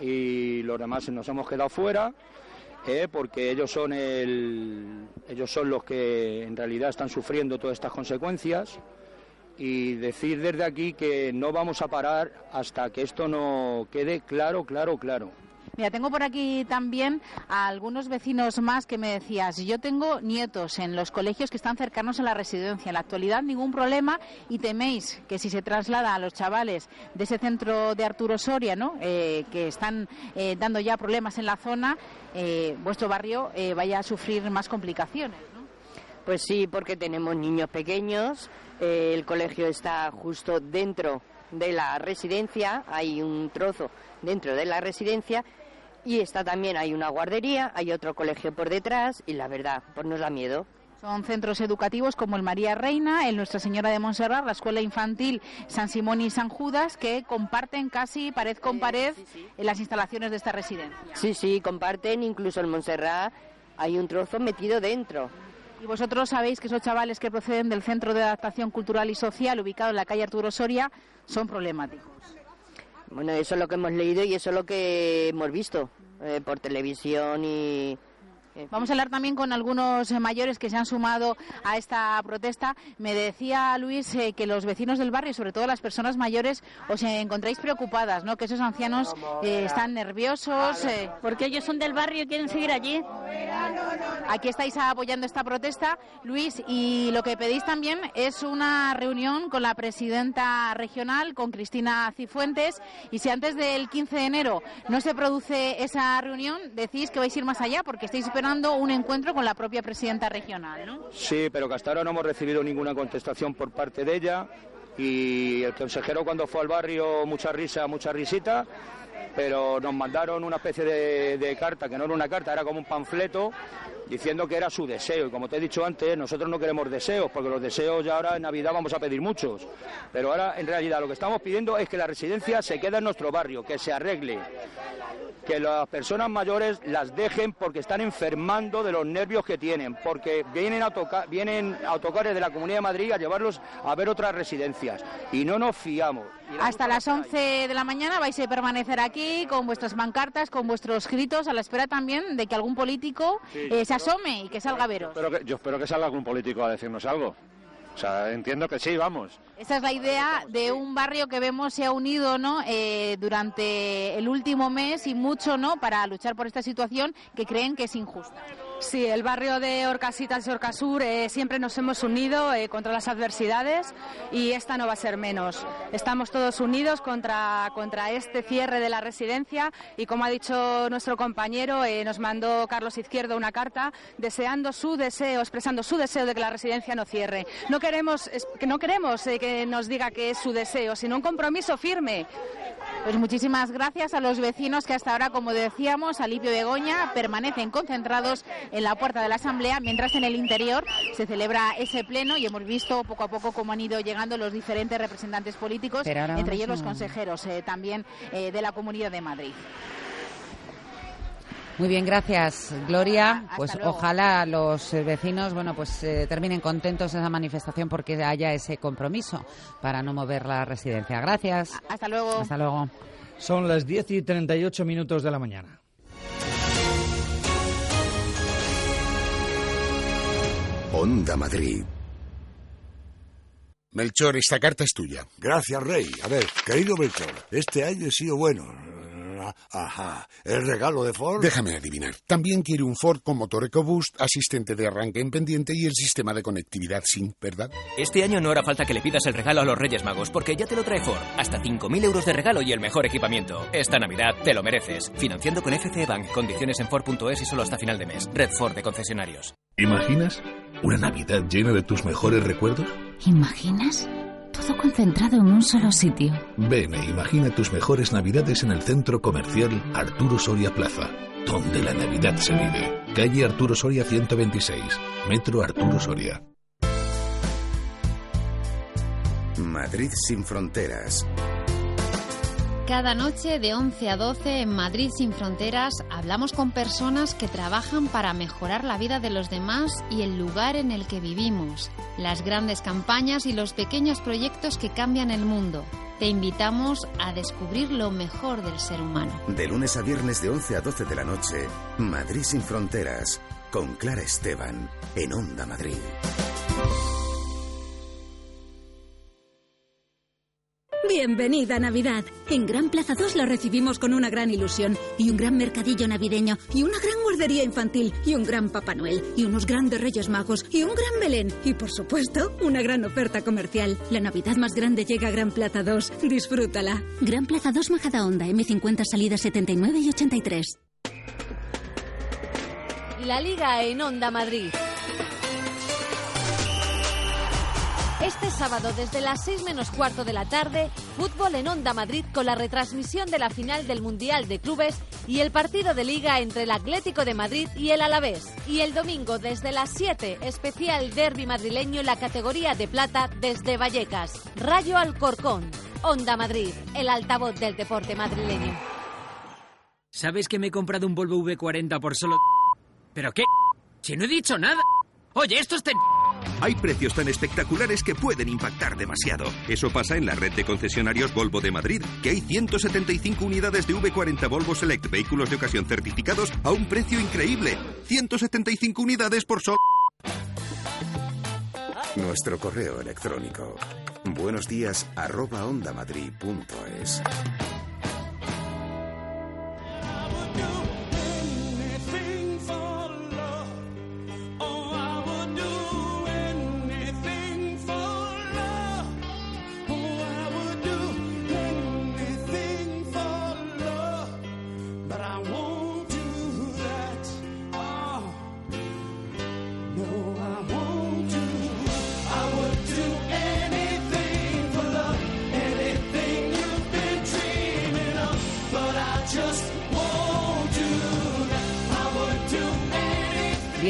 y los demás nos hemos quedado fuera. Eh, porque ellos son el, ellos son los que en realidad están sufriendo todas estas consecuencias y decir desde aquí que no vamos a parar hasta que esto no quede claro, claro, claro. Mira, tengo por aquí también a algunos vecinos más que me decías, yo tengo nietos en los colegios que están cercanos a la residencia, en la actualidad ningún problema y teméis que si se traslada a los chavales de ese centro de Arturo Soria, ¿no? eh, que están eh, dando ya problemas en la zona, eh, vuestro barrio eh, vaya a sufrir más complicaciones, ¿no? Pues sí, porque tenemos niños pequeños, eh, el colegio está justo dentro de la residencia, hay un trozo dentro de la residencia y está también, hay una guardería, hay otro colegio por detrás y la verdad, pues nos da miedo. Son centros educativos como el María Reina, el Nuestra Señora de Montserrat, la Escuela Infantil San Simón y San Judas, que comparten casi pared con pared sí, sí, sí. en las instalaciones de esta residencia. Sí, sí, comparten, incluso en Montserrat hay un trozo metido dentro. Y vosotros sabéis que esos chavales que proceden del Centro de Adaptación Cultural y Social, ubicado en la calle Arturo Soria, son problemáticos. Bueno, eso es lo que hemos leído y eso es lo que hemos visto eh, por televisión y... Vamos a hablar también con algunos mayores que se han sumado a esta protesta. Me decía Luis eh, que los vecinos del barrio, sobre todo las personas mayores, os encontráis preocupadas, ¿no? Que esos ancianos eh, están nerviosos. Eh. Porque ellos son del barrio y quieren seguir allí. Aquí estáis apoyando esta protesta, Luis, y lo que pedís también es una reunión con la presidenta regional, con Cristina Cifuentes, y si antes del quince de enero no se produce esa reunión, decís que vais a ir más allá porque estáis esperando un encuentro con la propia presidenta regional, ¿no? Sí, pero que hasta ahora no hemos recibido ninguna contestación por parte de ella y el consejero cuando fue al barrio, mucha risa, mucha risita, pero nos mandaron una especie de, de carta, que no era una carta, era como un panfleto, diciendo que era su deseo. Y como te he dicho antes, nosotros no queremos deseos, porque los deseos ya ahora en Navidad vamos a pedir muchos. Pero ahora, en realidad, lo que estamos pidiendo es que la residencia se quede en nuestro barrio, que se arregle. Que las personas mayores las dejen porque están enfermando de los nervios que tienen, porque vienen a tocar, vienen autocares de la Comunidad de Madrid a llevarlos a ver otras residencias y no nos fiamos. Hasta las once de la mañana vais a permanecer aquí con vuestras pancartas, con vuestros gritos, a la espera también de que algún político sí, eh, se asome y que salga a veros. Yo espero que, yo espero que salga algún político a decirnos algo. O sea, entiendo que sí, vamos. Esa es la idea de un barrio que vemos se ha unido, ¿no? Eh, durante el último mes y mucho, ¿no? Para luchar por esta situación que creen que es injusta. Sí, el barrio de Orcasitas y Orcasur eh, siempre nos hemos unido eh, contra las adversidades y esta no va a ser menos. Estamos todos unidos contra, contra este cierre de la residencia y, como ha dicho nuestro compañero, eh, nos mandó Carlos Izquierdo una carta deseando su deseo, expresando su deseo de que la residencia no cierre. No queremos, es, que no queremos eh, que nos diga que es su deseo, sino un compromiso firme. Pues muchísimas gracias a los vecinos que hasta ahora, como decíamos, Alipio y Begoña, permanecen concentrados en la puerta de la Asamblea, mientras en el interior se celebra ese pleno y hemos visto poco a poco cómo han ido llegando los diferentes representantes políticos, entre ellos los consejeros eh, también eh, de la Comunidad de Madrid. Muy bien, gracias, Gloria. Hasta pues luego. Ojalá los vecinos, bueno, pues eh, terminen contentos en esa manifestación porque haya ese compromiso para no mover la residencia. Gracias. Hasta luego. Hasta luego. Son las diez y treinta y ocho minutos de la mañana. Onda Madrid. Melchor, esta carta es tuya. Gracias, Rey. A ver, querido Melchor, este año he sido bueno. Ajá, ¿el regalo de Ford? Déjame adivinar. También quiere un Ford con motor EcoBoost, asistente de arranque en pendiente y el sistema de conectividad SYNC, ¿verdad? Este año no hará falta que le pidas el regalo a los Reyes Magos, porque ya te lo trae Ford. Hasta cinco mil euros de regalo y el mejor equipamiento. Esta Navidad te lo mereces. Financiando con F C Bank. Condiciones en Ford punto es y solo hasta final de mes. Red Ford de concesionarios. ¿Imaginas una Navidad llena de tus mejores recuerdos? ¿Imaginas? Todo concentrado en un solo sitio. Ven e imagina tus mejores Navidades en el centro comercial Arturo Soria Plaza, donde la Navidad se vive. Calle Arturo Soria ciento veintiséis, Metro Arturo Soria. Madrid sin fronteras. Cada noche de once a doce en Madrid sin fronteras hablamos con personas que trabajan para mejorar la vida de los demás y el lugar en el que vivimos, las grandes campañas y los pequeños proyectos que cambian el mundo. Te invitamos a descubrir lo mejor del ser humano. De lunes a viernes de once a doce de la noche, Madrid sin fronteras, con Clara Esteban, en Onda Madrid. Bienvenida Navidad. En Gran Plaza dos la recibimos con una gran ilusión y un gran mercadillo navideño y una gran guardería infantil y un gran Papá Noel y unos grandes Reyes Magos y un gran Belén y, por supuesto, una gran oferta comercial. La Navidad más grande llega a Gran Plaza dos. Disfrútala. Gran Plaza dos Majadahonda, eme cincuenta, salidas setenta y nueve y ochenta y tres. La Liga en Onda Madrid. Este sábado, desde las seis menos cuarto de la tarde, fútbol en Onda Madrid con la retransmisión de la final del Mundial de Clubes y el partido de Liga entre el Atlético de Madrid y el Alavés. Y el domingo, desde las siete, especial derbi madrileño en la categoría de plata desde Vallecas. Rayo Alcorcón. Onda Madrid, el altavoz del deporte madrileño. ¿Sabes que me he comprado un Volvo V cuarenta por solo... ¿Pero qué? Si no he dicho nada. Oye, esto es... Ten... Hay precios tan espectaculares que pueden impactar demasiado. Eso pasa en la red de concesionarios Volvo de Madrid, que hay ciento setenta y cinco unidades de V cuarenta Volvo Select, vehículos de ocasión certificados a un precio increíble. ciento setenta y cinco unidades por solo... Nuestro correo electrónico, buenos días arroba ondamadrid punto es.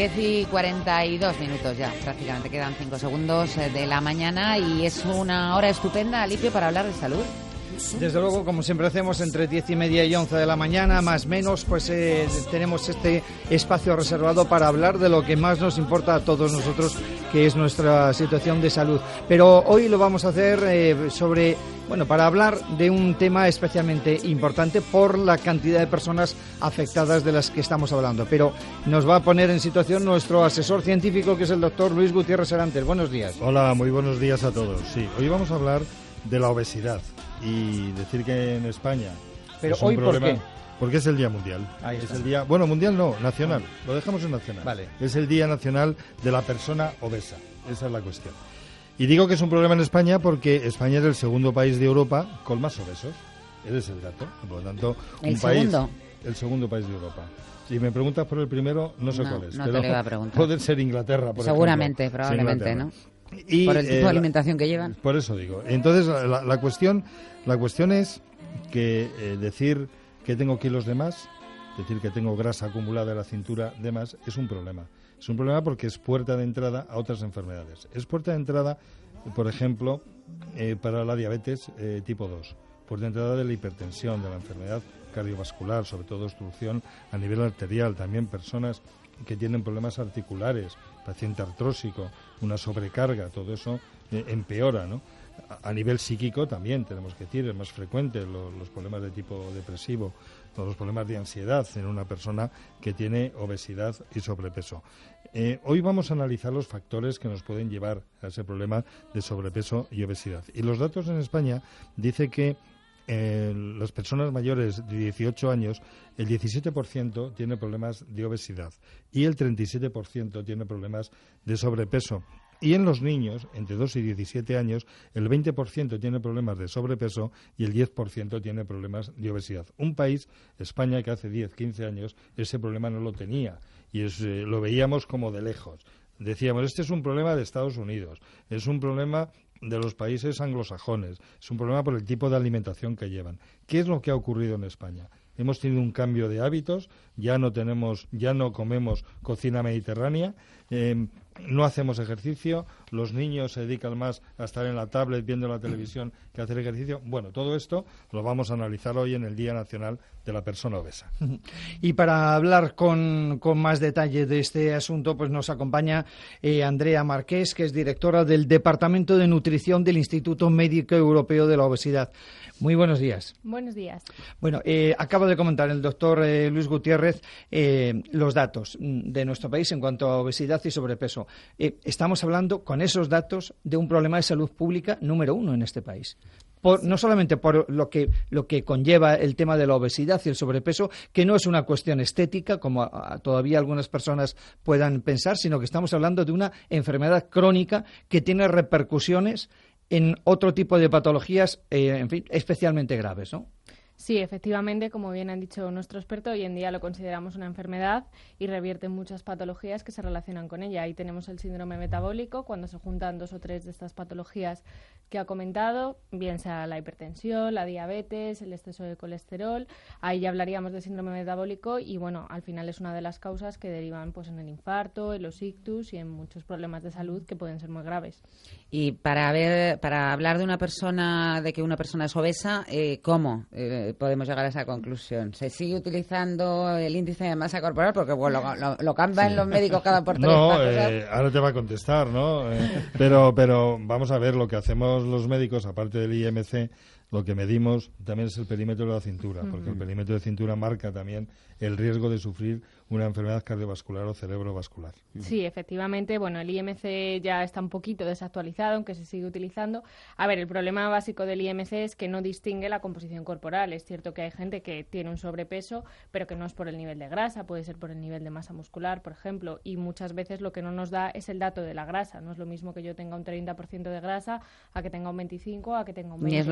diez y cuarenta y dos minutos ya, prácticamente quedan cinco segundos de la mañana y es una hora estupenda, Alipio, para hablar de salud. Desde luego, como siempre hacemos, entre diez y media y once de la mañana, más o menos, pues eh, tenemos este espacio reservado para hablar de lo que más nos importa a todos nosotros, que es nuestra situación de salud. Pero hoy lo vamos a hacer eh, sobre, bueno, para hablar de un tema especialmente importante por la cantidad de personas afectadas de las que estamos hablando. Pero nos va a poner en situación nuestro asesor científico, que es el doctor Luis Gutiérrez Serantes. Buenos días. Hola, muy buenos días a todos. Sí, hoy vamos a hablar de la obesidad. Y decir que en España pero es un hoy problema, ¿por qué? Porque es el Día Mundial. Ahí es está. el día, bueno, mundial no, nacional. Lo dejamos en nacional. Vale. Es el Día Nacional de la Persona Obesa. Esa es la cuestión. Y digo que es un problema en España porque España es el segundo país de Europa con más obesos. Ese es el dato. Por lo tanto, ¿El un país, segundo? el segundo país de Europa. Si me preguntas por el primero, no sé No, cuál es. no pero te lo iba a preguntar. puede ser Inglaterra, por Seguramente, ejemplo. probablemente, Sí, ¿no? Y, por el tipo eh, de alimentación que llevan. Por eso digo. Entonces, la, la cuestión la cuestión es que eh, decir que tengo kilos de más, decir que tengo grasa acumulada en la cintura de más, es un problema. Es un problema porque es puerta de entrada a otras enfermedades. Es puerta de entrada, por ejemplo, eh, para la diabetes eh, tipo dos. Puerta de entrada de la hipertensión, de la enfermedad cardiovascular, sobre todo obstrucción a nivel arterial. También personas que tienen problemas articulares, paciente artrósico, una sobrecarga, todo eso eh, empeora, ¿no? A, a nivel psíquico también, tenemos que decir, es más frecuente lo, los problemas de tipo depresivo, o los problemas de ansiedad en una persona que tiene obesidad y sobrepeso. Eh, hoy vamos a analizar los factores que nos pueden llevar a ese problema de sobrepeso y obesidad. Y los datos en España dice que Eh, las personas mayores de dieciocho años, el diecisiete por ciento tiene problemas de obesidad y el treinta y siete por ciento tiene problemas de sobrepeso. Y en los niños, entre dos y diecisiete años, el veinte por ciento tiene problemas de sobrepeso y el diez por ciento tiene problemas de obesidad. Un país, España, que hace diez, quince años ese problema no lo tenía y es, eh, lo veíamos como de lejos. Decíamos, este es un problema de Estados Unidos, es un problema de los países anglosajones, es un problema por el tipo de alimentación que llevan. ¿Qué es lo que ha ocurrido en España? Hemos tenido un cambio de hábitos, ya no tenemos, ya no comemos cocina mediterránea, eh, no hacemos ejercicio, los niños se dedican más a estar en la tablet viendo la televisión que a hacer ejercicio. Bueno, todo esto lo vamos a analizar hoy en el Día Nacional de la Persona Obesa. Y para hablar con, con más detalle de este asunto, pues nos acompaña eh, Andrea Marqués, que es directora del Departamento de Nutrición del Instituto Médico Europeo de la Obesidad. Muy buenos días. Buenos días. Bueno, eh, acaba de comentar el doctor eh, Luis Gutiérrez eh, los datos de nuestro país en cuanto a obesidad y sobrepeso. Eh, estamos hablando con esos datos de un problema de salud pública número uno en este país. Por, no solamente por lo que, lo que conlleva el tema de la obesidad y el sobrepeso, que no es una cuestión estética, como a, a, todavía algunas personas puedan pensar, sino que estamos hablando de una enfermedad crónica que tiene repercusiones en otro tipo de patologías, eh, en fin, especialmente graves, ¿no? Sí, efectivamente, como bien han dicho nuestro experto, hoy en día lo consideramos una enfermedad y revierte muchas patologías que se relacionan con ella. Ahí tenemos el síndrome metabólico, cuando se juntan dos o tres de estas patologías que ha comentado, bien sea la hipertensión, la diabetes, el exceso de colesterol. Ahí ya hablaríamos de síndrome metabólico y, bueno, al final es una de las causas que derivan pues en el infarto, en los ictus y en muchos problemas de salud que pueden ser muy graves. Y para ver, para hablar de una persona, de que una persona es obesa, eh, ¿cómo eh, podemos llegar a esa conclusión? ¿Se sigue utilizando el índice de masa corporal? Porque bueno, lo, lo, lo cambian los médicos cada por tres No, pasos. eh, ahora te va a contestar, ¿no? Eh, pero, pero vamos a ver, lo que hacemos los médicos, aparte del I M C, lo que medimos también es el perímetro de la cintura, porque el perímetro de cintura marca también el riesgo de sufrir una enfermedad cardiovascular o cerebrovascular. Sí, efectivamente. Bueno, el I M C ya está un poquito desactualizado, aunque se sigue utilizando. A ver, el problema básico del I M C es que no distingue la composición corporal. Es cierto que hay gente que tiene un sobrepeso, pero que no es por el nivel de grasa, puede ser por el nivel de masa muscular, por ejemplo, y muchas veces lo que no nos da es el dato de la grasa. No es lo mismo que yo tenga un treinta por ciento de grasa a que tenga un veinticinco por ciento, a que tenga un veinte por ciento. Ni es lo mismo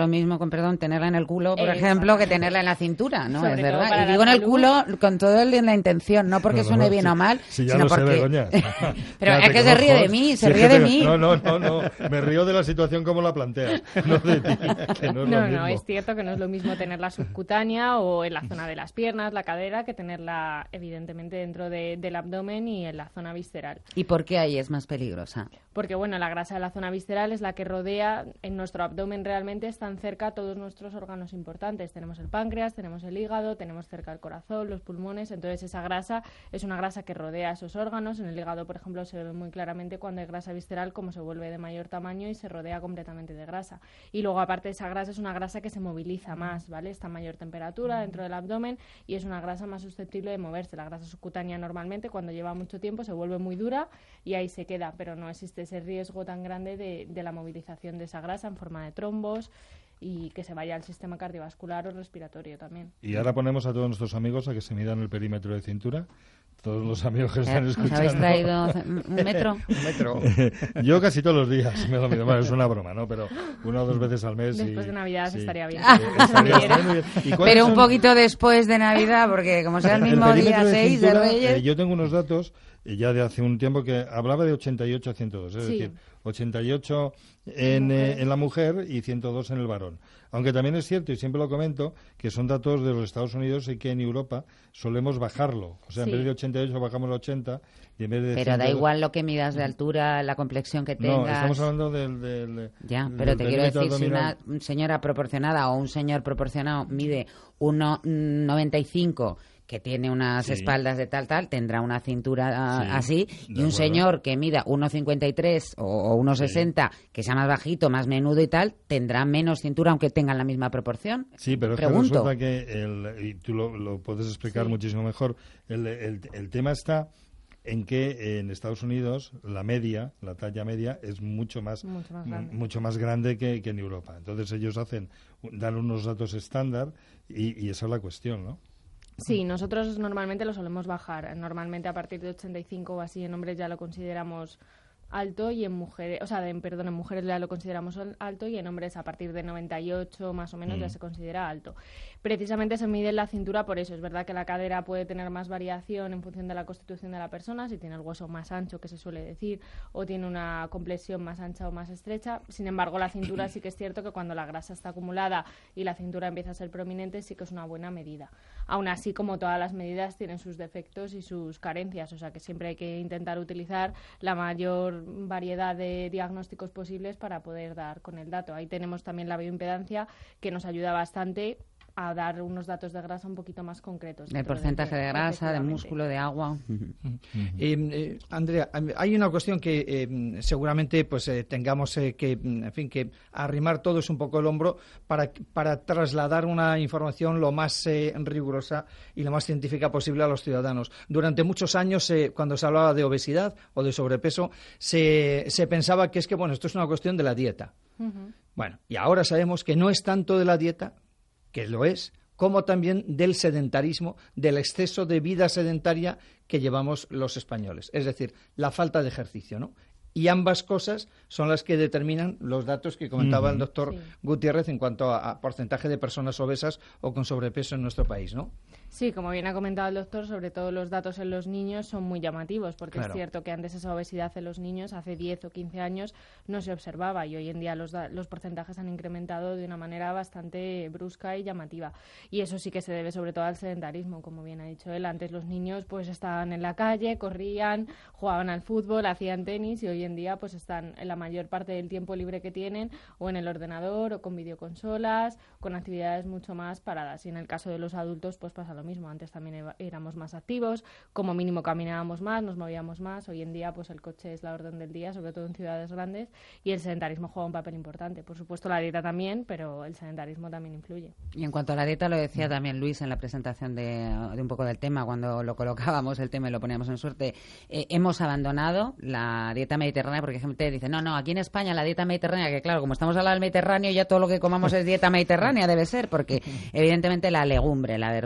con perdón, tenerla en el culo, por Exacto. ejemplo, que tenerla en la cintura, ¿no? Sobre Es todo verdad. para Y la digo en el salud. culo con todo el, en la intención, no porque No, no, suene no, bien si- o mal, si ya sino lo sé, porque... Begoña. Pero Cállate es que con se ríe de ojos. mí, Si se es ríe que de te- mí. No, no, no, no, me río de la situación como la planteas, no de ti, que no es lo No, mismo. no, es cierto que no es lo mismo tenerla subcutánea o en la zona de las piernas, la cadera, que tenerla evidentemente dentro de- del abdomen y en la zona visceral. ¿Y por qué ahí es más peligrosa? Porque, bueno, la grasa de la zona visceral es la que rodea, en nuestro abdomen realmente están cerca todos nuestros órganos importantes. Tenemos el páncreas, tenemos el hígado, tenemos cerca el corazón, los pulmones, entonces esa grasa es una grasa que rodea esos órganos. En el hígado, por ejemplo, se ve muy claramente cuando hay grasa visceral cómo se vuelve de mayor tamaño y se rodea completamente de grasa. Y luego, aparte, esa grasa es una grasa que se moviliza más, ¿vale? Está a mayor temperatura dentro del abdomen y es una grasa más susceptible de moverse. La grasa subcutánea normalmente, cuando lleva mucho tiempo, se vuelve muy dura y ahí se queda, pero no existe ese riesgo tan grande de, de la movilización de esa grasa en forma de trombos y que se vaya al sistema cardiovascular o respiratorio también. Y ahora ponemos a todos nuestros amigos a que se midan el perímetro de cintura. Todos los amigos que están ¿Os escuchando. habéis traído un metro? Un metro. Yo casi todos los días me lo mido. Bueno, es una broma, ¿no? Pero una o dos veces al mes. Después y, de Navidad sí, estaría bien. sí, estaría muy bien. ¿Y cuáles Pero un son- poquito después de Navidad, porque como sea el mismo el día perímetro seis de cintura, Reyes... eh, yo tengo unos datos eh, ya de hace un tiempo que hablaba de ochenta y ocho a ciento dos, es Sí. decir, ochenta y ocho en, eh, en la mujer y ciento dos en el varón. Aunque también es cierto, y siempre lo comento, que son datos de los Estados Unidos y que en Europa solemos bajarlo. O sea, Sí. en vez de ochenta y ocho bajamos a ochenta y en vez de Pero da ciento dos igual lo que midas de altura, la complexión que tengas... No, estamos hablando del... del Ya, del pero te quiero perímetro decir, si abdominal. una señora proporcionada o un señor proporcionado mide uno noventa y cinco, que tiene unas Sí. espaldas de tal, tal, tendrá una cintura ah, Sí, así, de y un acuerdo. señor que mida uno cincuenta y tres o, o uno sesenta, que sea más bajito, más menudo y tal, tendrá menos cintura aunque tengan la misma proporción. Sí, pero es Pregunto. que resulta que, el, y tú lo, lo puedes explicar Sí. muchísimo mejor, el, el, el tema está en que en Estados Unidos la media, la talla media, es mucho más, Mucho más mu- grande. mucho más grande que, que en Europa. Entonces ellos hacen, dan unos datos estándar y, y esa es la cuestión, ¿no? Sí, nosotros normalmente lo solemos bajar. Normalmente a partir de ochenta y cinco o así en hombres ya lo consideramos alto y en mujeres, o sea, en, perdón, en mujeres ya lo consideramos al- alto y en hombres a partir de noventa y ocho más o menos Mm. ya se considera alto. Precisamente se mide en la cintura por eso. Es verdad que la cadera puede tener más variación en función de la constitución de la persona, si tiene el hueso más ancho, que se suele decir, o tiene una complexión más ancha o más estrecha. Sin embargo, la cintura sí que es cierto que cuando la grasa está acumulada y la cintura empieza a ser prominente, sí que es una buena medida. Aún así, como todas las medidas, tienen sus defectos y sus carencias, o sea que siempre hay que intentar utilizar la mayor variedad de diagnósticos posibles para poder dar con el dato. Ahí tenemos también la bioimpedancia, que nos ayuda bastante a dar unos datos de grasa un poquito más concretos. El dentro porcentaje de grasa, de efectivamente. músculo, de agua... Eh, eh, Andrea, hay una cuestión que eh, seguramente pues eh, tengamos eh, que, en fin, que arrimar todos un poco el hombro para, para trasladar una información lo más eh, rigurosa y lo más científica posible a los ciudadanos. Durante muchos años, eh, cuando se hablaba de obesidad o de sobrepeso, se, se pensaba que es que, bueno, esto es una cuestión de la dieta. Ujú. Bueno, y ahora sabemos que no es tanto de la dieta, que lo es, como también del sedentarismo, del exceso de vida sedentaria que llevamos los españoles. Es decir, la falta de ejercicio, ¿no? Y ambas cosas son las que determinan los datos que comentaba Ujú. el doctor Sí. Gutiérrez en cuanto a, a porcentaje de personas obesas o con sobrepeso en nuestro país, ¿no? Sí, como bien ha comentado el doctor, sobre todo los datos en los niños son muy llamativos, porque Claro. es cierto que antes esa obesidad en los niños, hace diez o quince años, no se observaba y hoy en día los, da- los porcentajes han incrementado de una manera bastante brusca y llamativa. Y eso sí que se debe sobre todo al sedentarismo, como bien ha dicho él. Antes los niños pues estaban en la calle, corrían, jugaban al fútbol, hacían tenis y hoy en día pues están en la mayor parte del tiempo libre que tienen o en el ordenador o con videoconsolas, con actividades mucho más paradas. Y en el caso de los adultos pues pasa lo mismo. Antes también eva- éramos más activos, como mínimo caminábamos más, nos movíamos más. Hoy en día pues el coche es la orden del día, sobre todo en ciudades grandes, y el sedentarismo juega un papel importante. Por supuesto la dieta también, pero el sedentarismo también influye. Y en cuanto a la dieta, lo decía también Luis en la presentación de, de un poco del tema, cuando lo colocábamos el tema y lo poníamos en suerte, eh, hemos abandonado la dieta mediterránea, porque gente dice, no, no, aquí en España la dieta mediterránea, que claro, como estamos al lado del Mediterráneo, ya todo lo que comamos es dieta mediterránea, debe ser, porque evidentemente la legumbre, la verdura,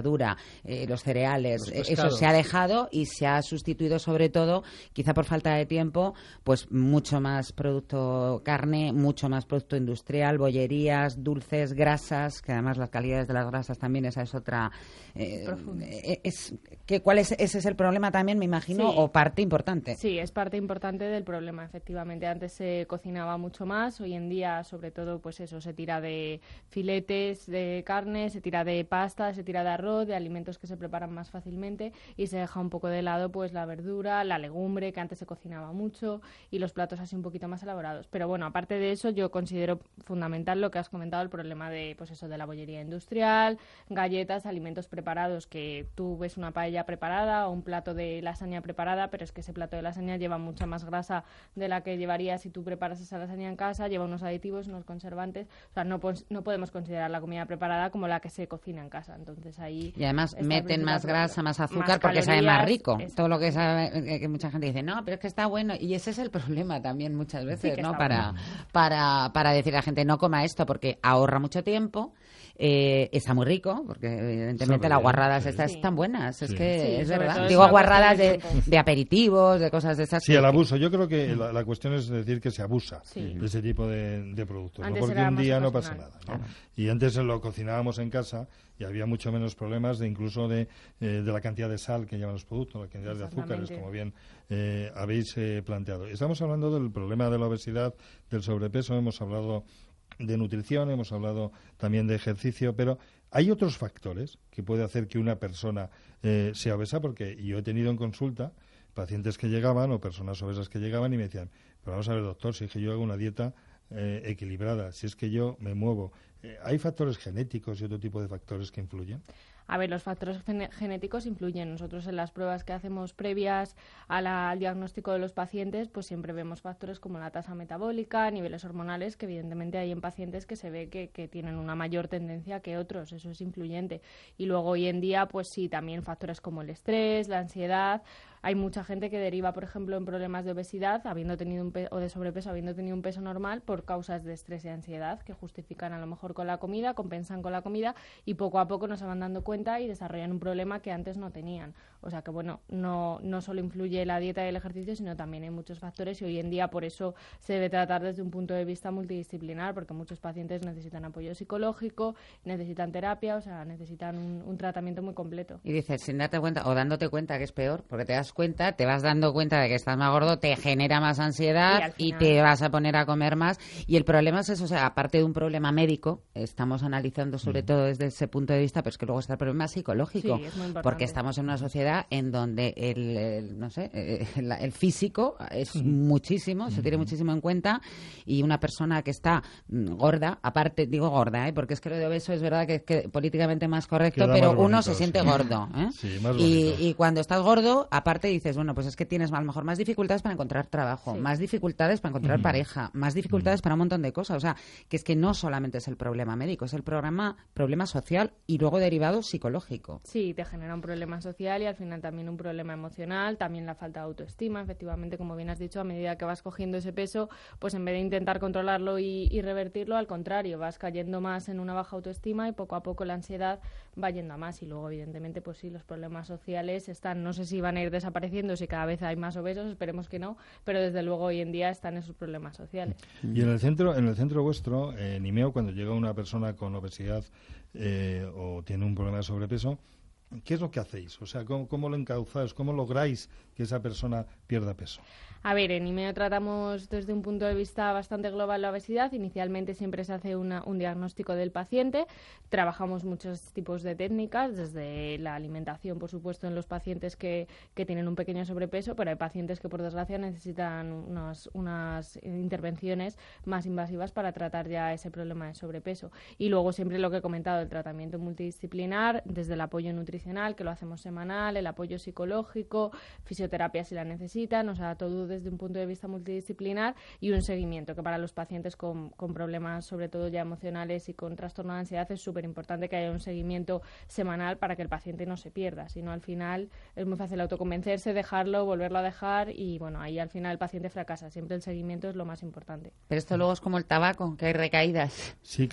eh, los cereales, Los eh, eso pescados. se ha dejado y se ha sustituido sobre todo, quizá por falta de tiempo, pues mucho más producto carne, mucho más producto industrial, bollerías, dulces, grasas, que además las calidades de las grasas también, esa es otra... Eh, eh, es, que, ¿cuál es, ese es el problema también, me imagino, Sí. o parte importante? Sí, es parte importante del problema, efectivamente. Antes se cocinaba mucho más, hoy en día, sobre todo, pues eso, se tira de filetes de carne, se tira de pasta, se tira de arroz, de alimentos que se preparan más fácilmente y se deja un poco de lado pues la verdura, la legumbre, que antes se cocinaba mucho, y los platos así un poquito más elaborados. Pero bueno, aparte de eso, yo considero fundamental lo que has comentado, el problema de pues eso de la bollería industrial, galletas, alimentos preparados, que tú ves una paella preparada o un plato de lasaña preparada, pero es que ese plato de lasaña lleva mucha más grasa de la que llevaría si tú preparas esa lasaña en casa, lleva unos aditivos, unos conservantes, o sea, no, pos- no podemos considerar la comida preparada como la que se cocina en casa. Entonces ahí Y además está el meten principal más problema. grasa, más azúcar, Más porque sabe más calorías, rico. es- Todo lo que sabe, eh, que mucha gente dice, no, pero es que está bueno. Y ese es el problema también muchas veces, que ¿no? está Para, bueno. para, para decir a la gente, no coma esto porque ahorra mucho tiempo, eh, está muy rico, porque evidentemente Sabe las bien, guarradas sí. estas Sí. están buenas, es Sí. que Sí, es sobre verdad. todo es Digo una guarradas cuestión de, de tiempo. de aperitivos, de cosas de esas. Sí, que- el abuso. Yo creo que la, la cuestión es decir que se abusa Sí. de ese tipo de, de productos, ¿no? Antes Porque era un más día no pasa ocasional. nada, ¿no? Y antes lo cocinábamos en casa y había mucho menos problemas de incluso de, eh, de la cantidad de sal que llevan los productos, la cantidad de azúcares, Exactamente. como bien eh, habéis eh, planteado. Estamos hablando del problema de la obesidad, del sobrepeso, hemos hablado de nutrición, hemos hablado también de ejercicio, pero hay otros factores que puede hacer que una persona eh, sea obesa, porque yo he tenido en consulta pacientes que llegaban o personas obesas que llegaban y me decían, pero vamos a ver, doctor, si es que yo hago una dieta eh, equilibrada, si es que yo me muevo, eh, ¿hay factores genéticos y otro tipo de factores que influyen? A ver, los factores gene- genéticos influyen. Nosotros en las pruebas que hacemos previas a la- al diagnóstico de los pacientes, pues siempre vemos factores como la tasa metabólica, niveles hormonales, que evidentemente hay en pacientes que se ve que, que tienen una mayor tendencia que otros. Eso es influyente. Y luego hoy en día, pues sí, también factores como el estrés, la ansiedad. Hay mucha gente que deriva, por ejemplo, en problemas de obesidad habiendo tenido un pe- o de sobrepeso, habiendo tenido un peso normal por causas de estrés y ansiedad que justifican a lo mejor con la comida, compensan con la comida y poco a poco no se van dando cuenta y desarrollan un problema que antes no tenían. O sea que, bueno, no, no solo influye la dieta y el ejercicio, sino también hay muchos factores y hoy en día por eso se debe tratar desde un punto de vista multidisciplinar, porque muchos pacientes necesitan apoyo psicológico, necesitan terapia, o sea, necesitan un, un tratamiento muy completo. Y dices, sin darte cuenta, o dándote cuenta que es peor, porque te das cuenta, te vas dando cuenta de que estás más gordo, te genera más Y ansiedad al y, final- te vas a poner a comer más. Y el problema es eso, o sea, aparte de un problema médico, estamos analizando sobre todo desde ese punto de vista, pero es que luego está el problema psicológico, Sí, es muy importante. porque estamos en una sociedad en donde el, el, no sé, eh, el, el físico es muchísimo, se tiene muchísimo en cuenta, y una persona que está mm, gorda, aparte, digo gorda, ¿eh? Porque es que lo de obeso es verdad que es que políticamente más correcto, Queda pero más uno bonito, se siente sí. gordo, ¿eh? Sí, más y, bonito. y cuando estás gordo, aparte dices, bueno, pues es que tienes a lo mejor más dificultades para encontrar trabajo, Sí. más dificultades para encontrar Mm. pareja, más dificultades para un montón de cosas. O sea, que es que no solamente es el problema médico, es el programa, problema social y luego derivado psicológico. Sí, te genera un problema social y al final también un problema emocional, también la falta de autoestima, efectivamente, como bien has dicho, a medida que vas cogiendo ese peso, pues en vez de intentar controlarlo y, y revertirlo, al contrario, vas cayendo más en una baja autoestima y poco a poco la ansiedad va yendo a más y luego, evidentemente, pues sí, los problemas sociales están, no sé si van a ir desapareciendo, si cada vez hay más obesos, esperemos que no, pero desde luego hoy en día están esos problemas sociales. Y en el centro, en el centro vuestro, en IMEO, cuando llega una persona con obesidad eh, o tiene un problema de sobrepeso, ¿qué es lo que hacéis? O sea, ¿cómo, cómo lo encauzáis? ¿Cómo lográis que esa persona pierda peso? A ver, en IMEO tratamos desde un punto de vista bastante global la obesidad. Inicialmente siempre se hace una, un diagnóstico del paciente. Trabajamos muchos tipos de técnicas, desde la alimentación, por supuesto, en los pacientes que, que tienen un pequeño sobrepeso, pero hay pacientes que, por desgracia, necesitan unas, unas intervenciones más invasivas para tratar ya ese problema de sobrepeso. Y luego siempre lo que he comentado, el tratamiento multidisciplinar, desde el apoyo nutricional, que lo hacemos semanal, el apoyo psicológico, fisioterapia si la necesitan, o sea, todo desde un punto de vista multidisciplinar y un seguimiento que para los pacientes con, con problemas sobre todo ya emocionales y con trastorno de ansiedad es súper importante que haya un seguimiento semanal para que el paciente no se pierda, si no al final es muy fácil autoconvencerse, dejarlo, volverlo a dejar y bueno, ahí al final el paciente fracasa, siempre el seguimiento es lo más importante. Pero esto luego es como el tabaco, que hay recaídas. Sí, claro.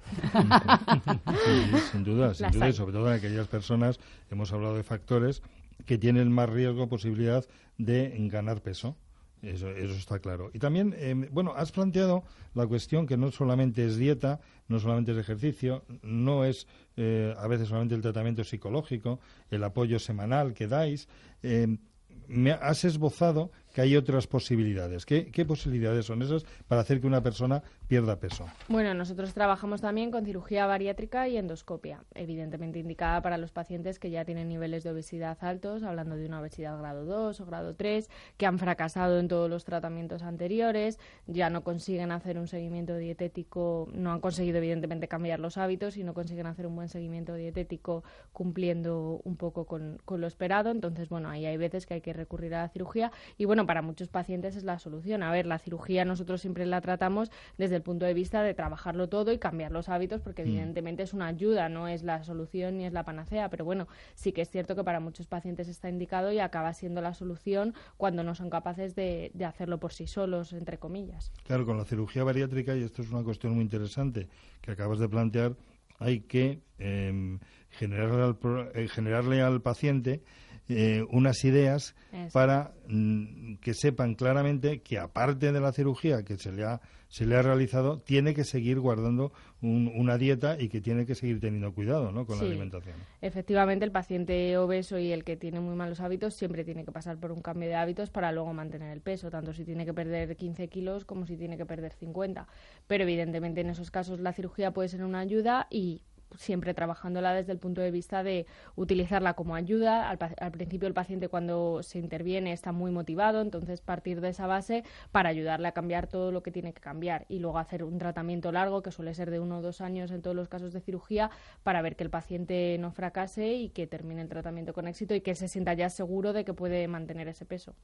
Sí, sin duda, sin Las duda, hay. y sobre todo en aquellas personas, hemos hablado de factores que tienen más riesgo, posibilidad de ganar peso. Eso, eso está claro. Y también, eh, bueno, has planteado la cuestión que no solamente es dieta, no solamente es ejercicio, no es eh, a veces solamente el tratamiento psicológico, el apoyo semanal que dais. Eh, me has esbozado que hay otras posibilidades. ¿Qué, ¿Qué posibilidades son esas para hacer que una persona pierda peso? Bueno, nosotros trabajamos también con cirugía bariátrica y endoscopia, evidentemente indicada para los pacientes que ya tienen niveles de obesidad altos, hablando de una obesidad grado dos o grado tres, que han fracasado en todos los tratamientos anteriores, ya no consiguen hacer un seguimiento dietético, no han conseguido evidentemente cambiar los hábitos y no consiguen hacer un buen seguimiento dietético cumpliendo un poco con, con lo esperado. Entonces, bueno, ahí hay veces que hay que recurrir a la cirugía y, bueno, para muchos pacientes es la solución. A ver, la cirugía nosotros siempre la tratamos desde el punto de vista de trabajarlo todo y cambiar los hábitos, porque Mm. evidentemente es una ayuda, no es la solución ni es la panacea, pero bueno, sí que es cierto que para muchos pacientes está indicado y acaba siendo la solución cuando no son capaces de, de hacerlo por sí solos, entre comillas. Claro, con la cirugía bariátrica, y esto es una cuestión muy interesante que acabas de plantear, hay que eh, generarle, al, pro- eh, generarle al paciente eh, unas ideas Eso. para mm, que sepan claramente que aparte de la cirugía que se le ha, se le ha realizado, tiene que seguir guardando un- una dieta y que tiene que seguir teniendo cuidado, ¿no?, con Sí. la alimentación. Efectivamente, el paciente obeso y el que tiene muy malos hábitos siempre tiene que pasar por un cambio de hábitos para luego mantener el peso, tanto si tiene que perder quince kilos como si tiene que perder cincuenta. Pero evidentemente en esos casos la cirugía puede ser una ayuda y siempre trabajándola desde el punto de vista de utilizarla como ayuda. Al, pa- al principio el paciente cuando se interviene está muy motivado, entonces partir de esa base para ayudarle a cambiar todo lo que tiene que cambiar y luego hacer un tratamiento largo que suele ser de uno o dos años en todos los casos de cirugía para ver que el paciente no fracase y que termine el tratamiento con éxito y que se sienta ya seguro de que puede mantener ese peso.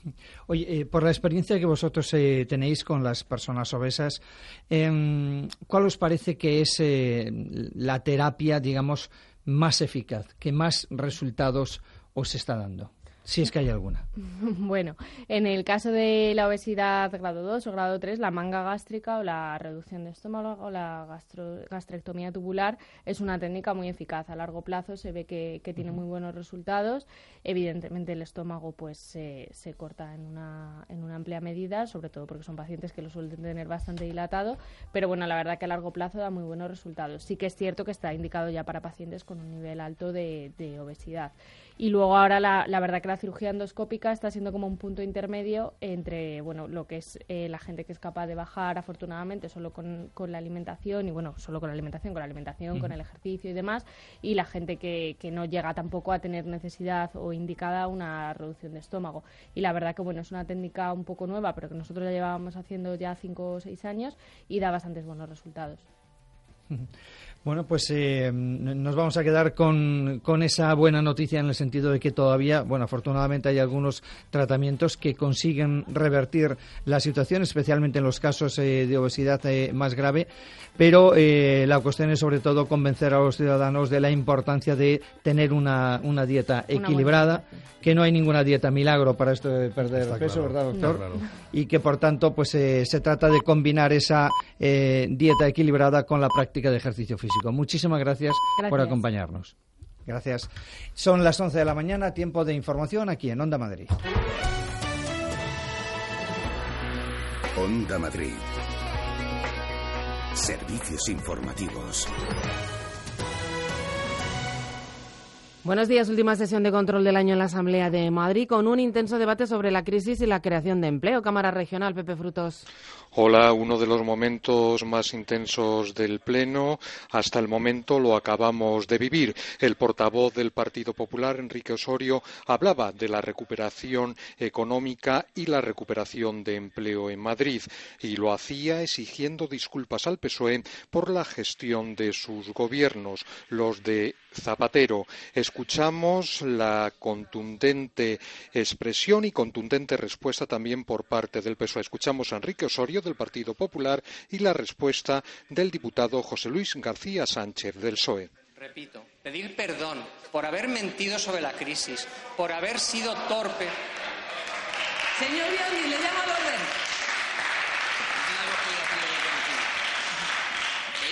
Oye, eh, por la experiencia que vosotros eh, tenéis con las personas obesas, eh, ¿cuál os parece que es eh, la terapia, digamos, más eficaz, que más resultados os está dando? Si es que hay alguna. Bueno, en el caso de la obesidad grado dos o grado tres, la manga gástrica o la reducción de estómago o la gastro- gastrectomía tubular es una técnica muy eficaz. A largo plazo se ve que, que tiene muy buenos resultados. Evidentemente el estómago pues se, se corta en una, en una amplia medida, sobre todo porque son pacientes que lo suelen tener bastante dilatado, pero bueno, la verdad que a largo plazo da muy buenos resultados. Sí que es cierto que está indicado ya para pacientes con un nivel alto de, de obesidad. Y luego ahora la, la verdad que la cirugía endoscópica está siendo como un punto intermedio entre, bueno, lo que es eh, la gente que es capaz de bajar afortunadamente solo con, con la alimentación y bueno, solo con la alimentación, con la alimentación, con el ejercicio y demás, y la gente que, que no llega tampoco a tener necesidad o indicada una reducción de estómago. Y la verdad que bueno, es una técnica un poco nueva, pero que nosotros la llevábamos haciendo ya cinco o seis años y da bastantes buenos resultados. Bueno, pues eh, nos vamos a quedar con, con esa buena noticia en el sentido de que todavía, bueno, afortunadamente hay algunos tratamientos que consiguen revertir la situación, especialmente en los casos eh, de obesidad eh, más grave, pero eh, la cuestión es sobre todo convencer a los ciudadanos de la importancia de tener una, una dieta Una equilibrada, que no hay ninguna dieta milagro para esto de perder Está peso, claro, ¿verdad, doctor? está claro. Y que por tanto pues eh, se trata de combinar esa eh, dieta equilibrada con la práctica de ejercicio físico. Muchísimas gracias, Gracias. por acompañarnos. Gracias. Son las once de la mañana, tiempo de información aquí en Onda Madrid. Onda Madrid. Servicios informativos. Buenos días, última sesión de control del año en la Asamblea de Madrid con un intenso debate sobre la crisis y la creación de empleo. Cámara Regional, Pepe Frutos. Hola, uno de los momentos más intensos del Pleno. Hasta el momento lo acabamos de vivir. El portavoz del Partido Popular, Enrique Osorio, hablaba de la recuperación económica y la recuperación de empleo en Madrid y lo hacía exigiendo disculpas al P S O E por la gestión de sus gobiernos, los de Zapatero. Escuchamos la contundente expresión y contundente respuesta también por parte del P S O E. Escuchamos a Enrique Osorio del Partido Popular y la respuesta del diputado José Luis García Sánchez del P S O E. Repito, pedir perdón por haber mentido sobre la crisis, por haber sido torpe. Señor Biondi, le llamo al orden. Tenéis la piel muy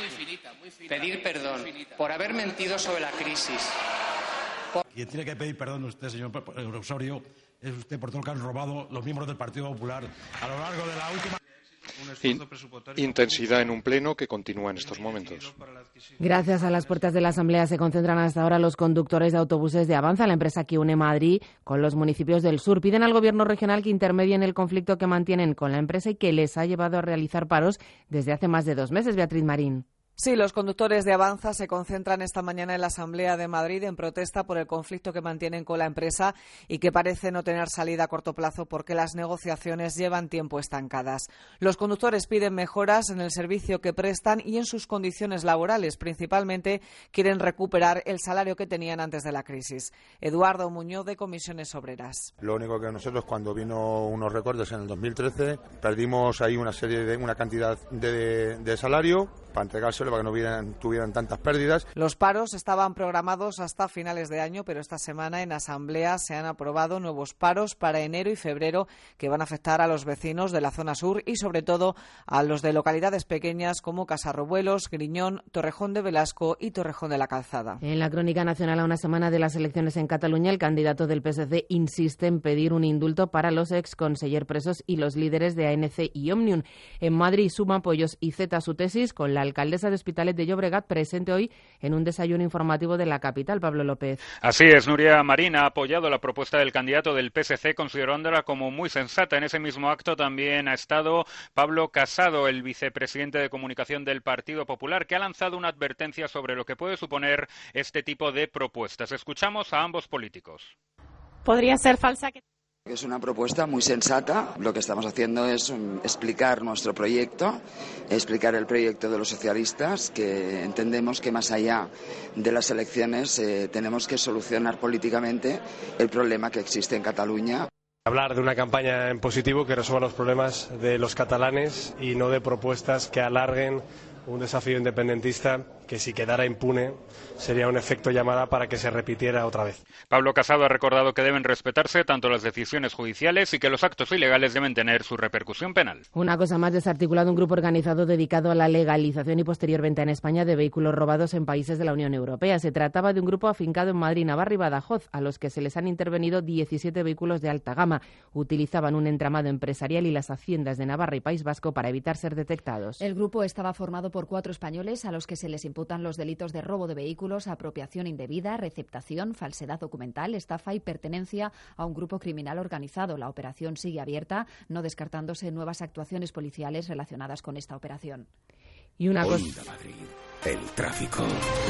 pedir perdón por haber mentido sobre la crisis. Por... Quien tiene que pedir perdón usted, señor Osorio, es usted por todo lo que han robado los miembros del Partido Popular a lo largo de la última... In, intensidad en un pleno que continúa en estos momentos. Gracias a las puertas de la Asamblea se concentran hasta ahora los conductores de autobuses de Avanza, la empresa que une Madrid con los municipios del sur. Piden al Gobierno regional que intermedie en el conflicto que mantienen con la empresa y que les ha llevado a realizar paros desde hace más de dos meses. Beatriz Marín. Sí, los conductores de Avanza se concentran esta mañana en la Asamblea de Madrid en protesta por el conflicto que mantienen con la empresa y que parece no tener salida a corto plazo porque las negociaciones llevan tiempo estancadas. Los conductores piden mejoras en el servicio que prestan y en sus condiciones laborales. Principalmente quieren recuperar el salario que tenían antes de la crisis. Eduardo Muñoz, de Comisiones Obreras. Lo único que nosotros, cuando vino unos recortes en el dos mil trece, perdimos ahí una serie de una cantidad de, de salario para entregárselo para que no hubieran, tuvieran tantas pérdidas. Los paros estaban programados hasta finales de año, pero esta semana en Asamblea se han aprobado nuevos paros para enero y febrero que van a afectar a los vecinos de la zona sur y sobre todo a los de localidades pequeñas como Casarrobuelos, Griñón, Torrejón de Velasco y Torrejón de la Calzada. En la crónica nacional, a una semana de las elecciones en Cataluña, el candidato del P S C insiste en pedir un indulto para los exconseller presos y los líderes de A N C y Òmnium. En Madrid suma Pollos y Z su tesis con la alcaldesa de Hospitalet de Llobregat presente hoy en un desayuno informativo de la capital. Pablo López. Así es, Nuria Marín ha apoyado la propuesta del candidato del P S C considerándola como muy sensata. En ese mismo acto también ha estado Pablo Casado, el vicepresidente de comunicación del Partido Popular, que ha lanzado una advertencia sobre lo que puede suponer este tipo de propuestas. Escuchamos a ambos políticos. Podría ser falsa que... Es una propuesta muy sensata. Lo que estamos haciendo es explicar nuestro proyecto, explicar el proyecto de los socialistas, que entendemos que más allá de las elecciones eh, tenemos que solucionar políticamente el problema que existe en Cataluña. Hablar de una campaña en positivo que resuelva los problemas de los catalanes y no de propuestas que alarguen un desafío independentista que, si quedara impune, sería un efecto llamada para que se repitiera otra vez. Pablo Casado ha recordado que deben respetarse tanto las decisiones judiciales y que los actos ilegales deben tener su repercusión penal. Una cosa más, desarticulado un grupo organizado dedicado a la legalización y posterior venta en España de vehículos robados en países de la Unión Europea. Se trataba de un grupo afincado en Madrid, Navarra y Badajoz, a los que se les han intervenido diecisiete vehículos de alta gama. Utilizaban un entramado empresarial y las haciendas de Navarra y País Vasco para evitar ser detectados. El grupo estaba formado por cuatro españoles a los que se les imputan los delitos de robo de vehículos, apropiación indebida, receptación, falsedad documental, estafa y pertenencia a un grupo criminal organizado. La operación sigue abierta, no descartándose nuevas actuaciones policiales relacionadas con esta operación. Y una cosa... Onda Madrid, el tráfico.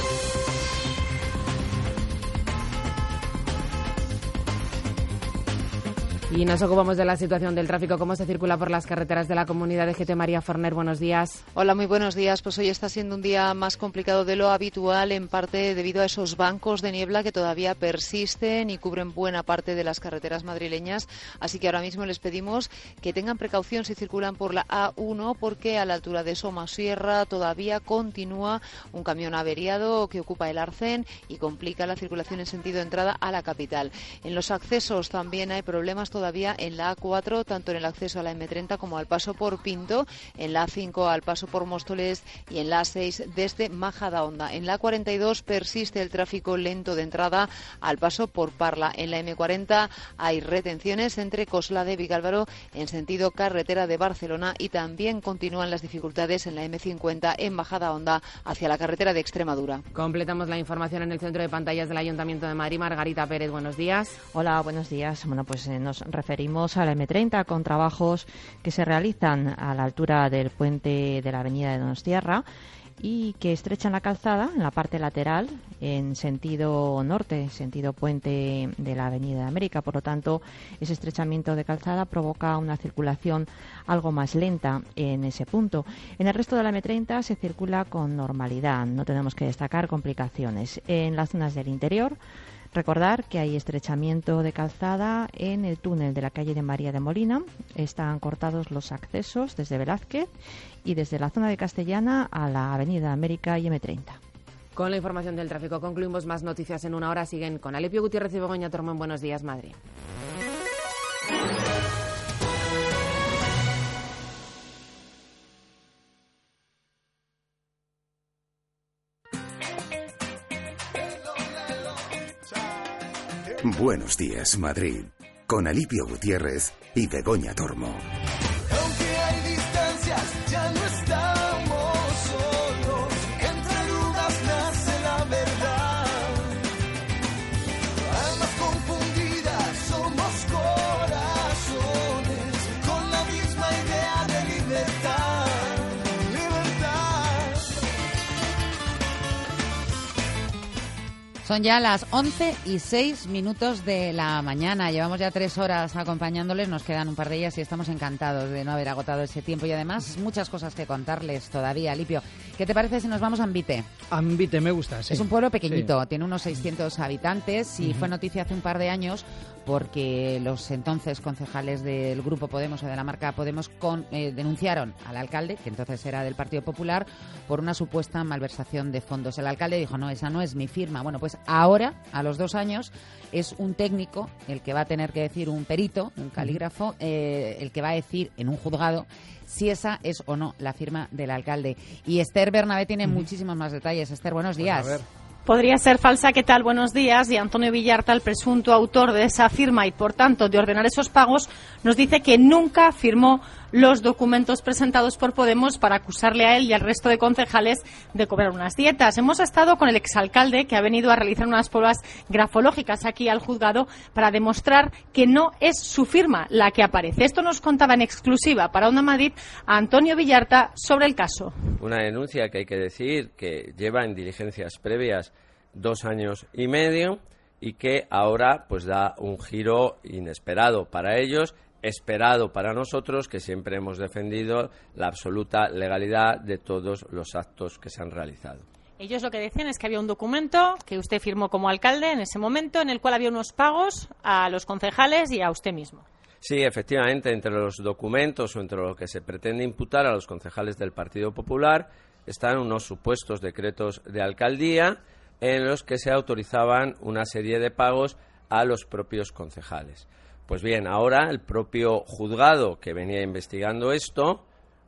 Y nos ocupamos de la situación del tráfico, cómo se circula por las carreteras de la comunidad de G T. María Forner, buenos días. Hola, muy buenos días. Pues hoy está siendo un día más complicado de lo habitual, en parte debido a esos bancos de niebla que todavía persisten y cubren buena parte de las carreteras madrileñas. Así que ahora mismo les pedimos que tengan precaución si circulan por la A uno, porque a la altura de Somosierra todavía continúa un camión averiado que ocupa el arcén y complica la circulación en sentido entrada a la capital. En los accesos también hay problemas todavía en la A cuatro, tanto en el acceso a la eme treinta como al paso por Pinto, en la A cinco al paso por Móstoles y en la A seis desde Majadahonda. En la A cuarenta y dos persiste el tráfico lento de entrada al paso por Parla. En la eme cuarenta hay retenciones entre Coslada y Vicálvaro en sentido carretera de Barcelona y también continúan las dificultades en la eme cincuenta en Majadahonda hacia la carretera de Extremadura. Completamos la información en el centro de pantallas del Ayuntamiento de Madrid. Margarita Pérez, buenos días. Hola, buenos días. Bueno, pues eh, nos referimos a la eme treinta con trabajos que se realizan a la altura del puente de la avenida de Donostiarra y que estrechan la calzada en la parte lateral en sentido norte, sentido puente de la avenida de América. Por lo tanto, ese estrechamiento de calzada provoca una circulación algo más lenta en ese punto. En el resto de la eme treinta se circula con normalidad, no tenemos que destacar complicaciones. En las zonas del interior, recordar que hay estrechamiento de calzada en el túnel de la calle de María de Molina. Están cortados los accesos desde Velázquez y desde la zona de Castellana a la avenida América y eme treinta. Con la información del tráfico concluimos. Más noticias en una hora. Siguen con Alepio Gutiérrez y Begoña Tormón. Buenos días, Madrid. Buenos días, Madrid, con Alipio Gutiérrez y Begoña Tormo. Aunque hay distancias, ya no estamos solos. Entre dudas nace la verdad. Almas confundidas, somos corazones con la misma idea de libertad. Libertad. Son ya las once y seis minutos de la mañana. Llevamos ya tres horas acompañándoles. Nos quedan un par de ellas y estamos encantados de no haber agotado ese tiempo. Y además, muchas cosas que contarles todavía. Lipio, ¿qué te parece si nos vamos a Ambite? Ambite, me gusta, sí. Es un pueblo pequeñito, Sí. tiene unos seiscientos habitantes y Ujú. fue noticia hace un par de años porque los entonces concejales del Grupo Podemos o de la marca Podemos con, eh, denunciaron al alcalde, que entonces era del Partido Popular, por una supuesta malversación de fondos. El alcalde dijo, no, esa no es mi firma. Bueno, pues ahora, a los dos años, es un técnico el que va a tener que decir, un perito, un calígrafo, eh, el que va a decir en un juzgado si esa es o no la firma del alcalde. Y Esther Bernabé tiene Ujú. muchísimos más detalles. Esther, buenos días. Pues a ver. Podría ser falsa. ¿Qué tal? Buenos días. Y Antonio Villarta, el presunto autor de esa firma y, por tanto, de ordenar esos pagos, nos dice que nunca firmó los documentos presentados por Podemos para acusarle a él y al resto de concejales de cobrar unas dietas. Hemos estado con el exalcalde, que ha venido a realizar unas pruebas grafológicas aquí al juzgado para demostrar que no es su firma la que aparece. Esto nos contaba en exclusiva para Onda Madrid a Antonio Villarta sobre el caso. Una denuncia que hay que decir que lleva en diligencias previas dos años y medio y que ahora pues da un giro inesperado para ellos, esperado para nosotros, que siempre hemos defendido la absoluta legalidad de todos los actos que se han realizado. Ellos lo que decían es que había un documento que usted firmó como alcalde en ese momento en el cual había unos pagos a los concejales y a usted mismo. Sí, efectivamente, entre los documentos o entre lo que se pretende imputar a los concejales del Partido Popular están unos supuestos decretos de alcaldía en los que se autorizaban una serie de pagos a los propios concejales. Pues bien, ahora el propio juzgado que venía investigando esto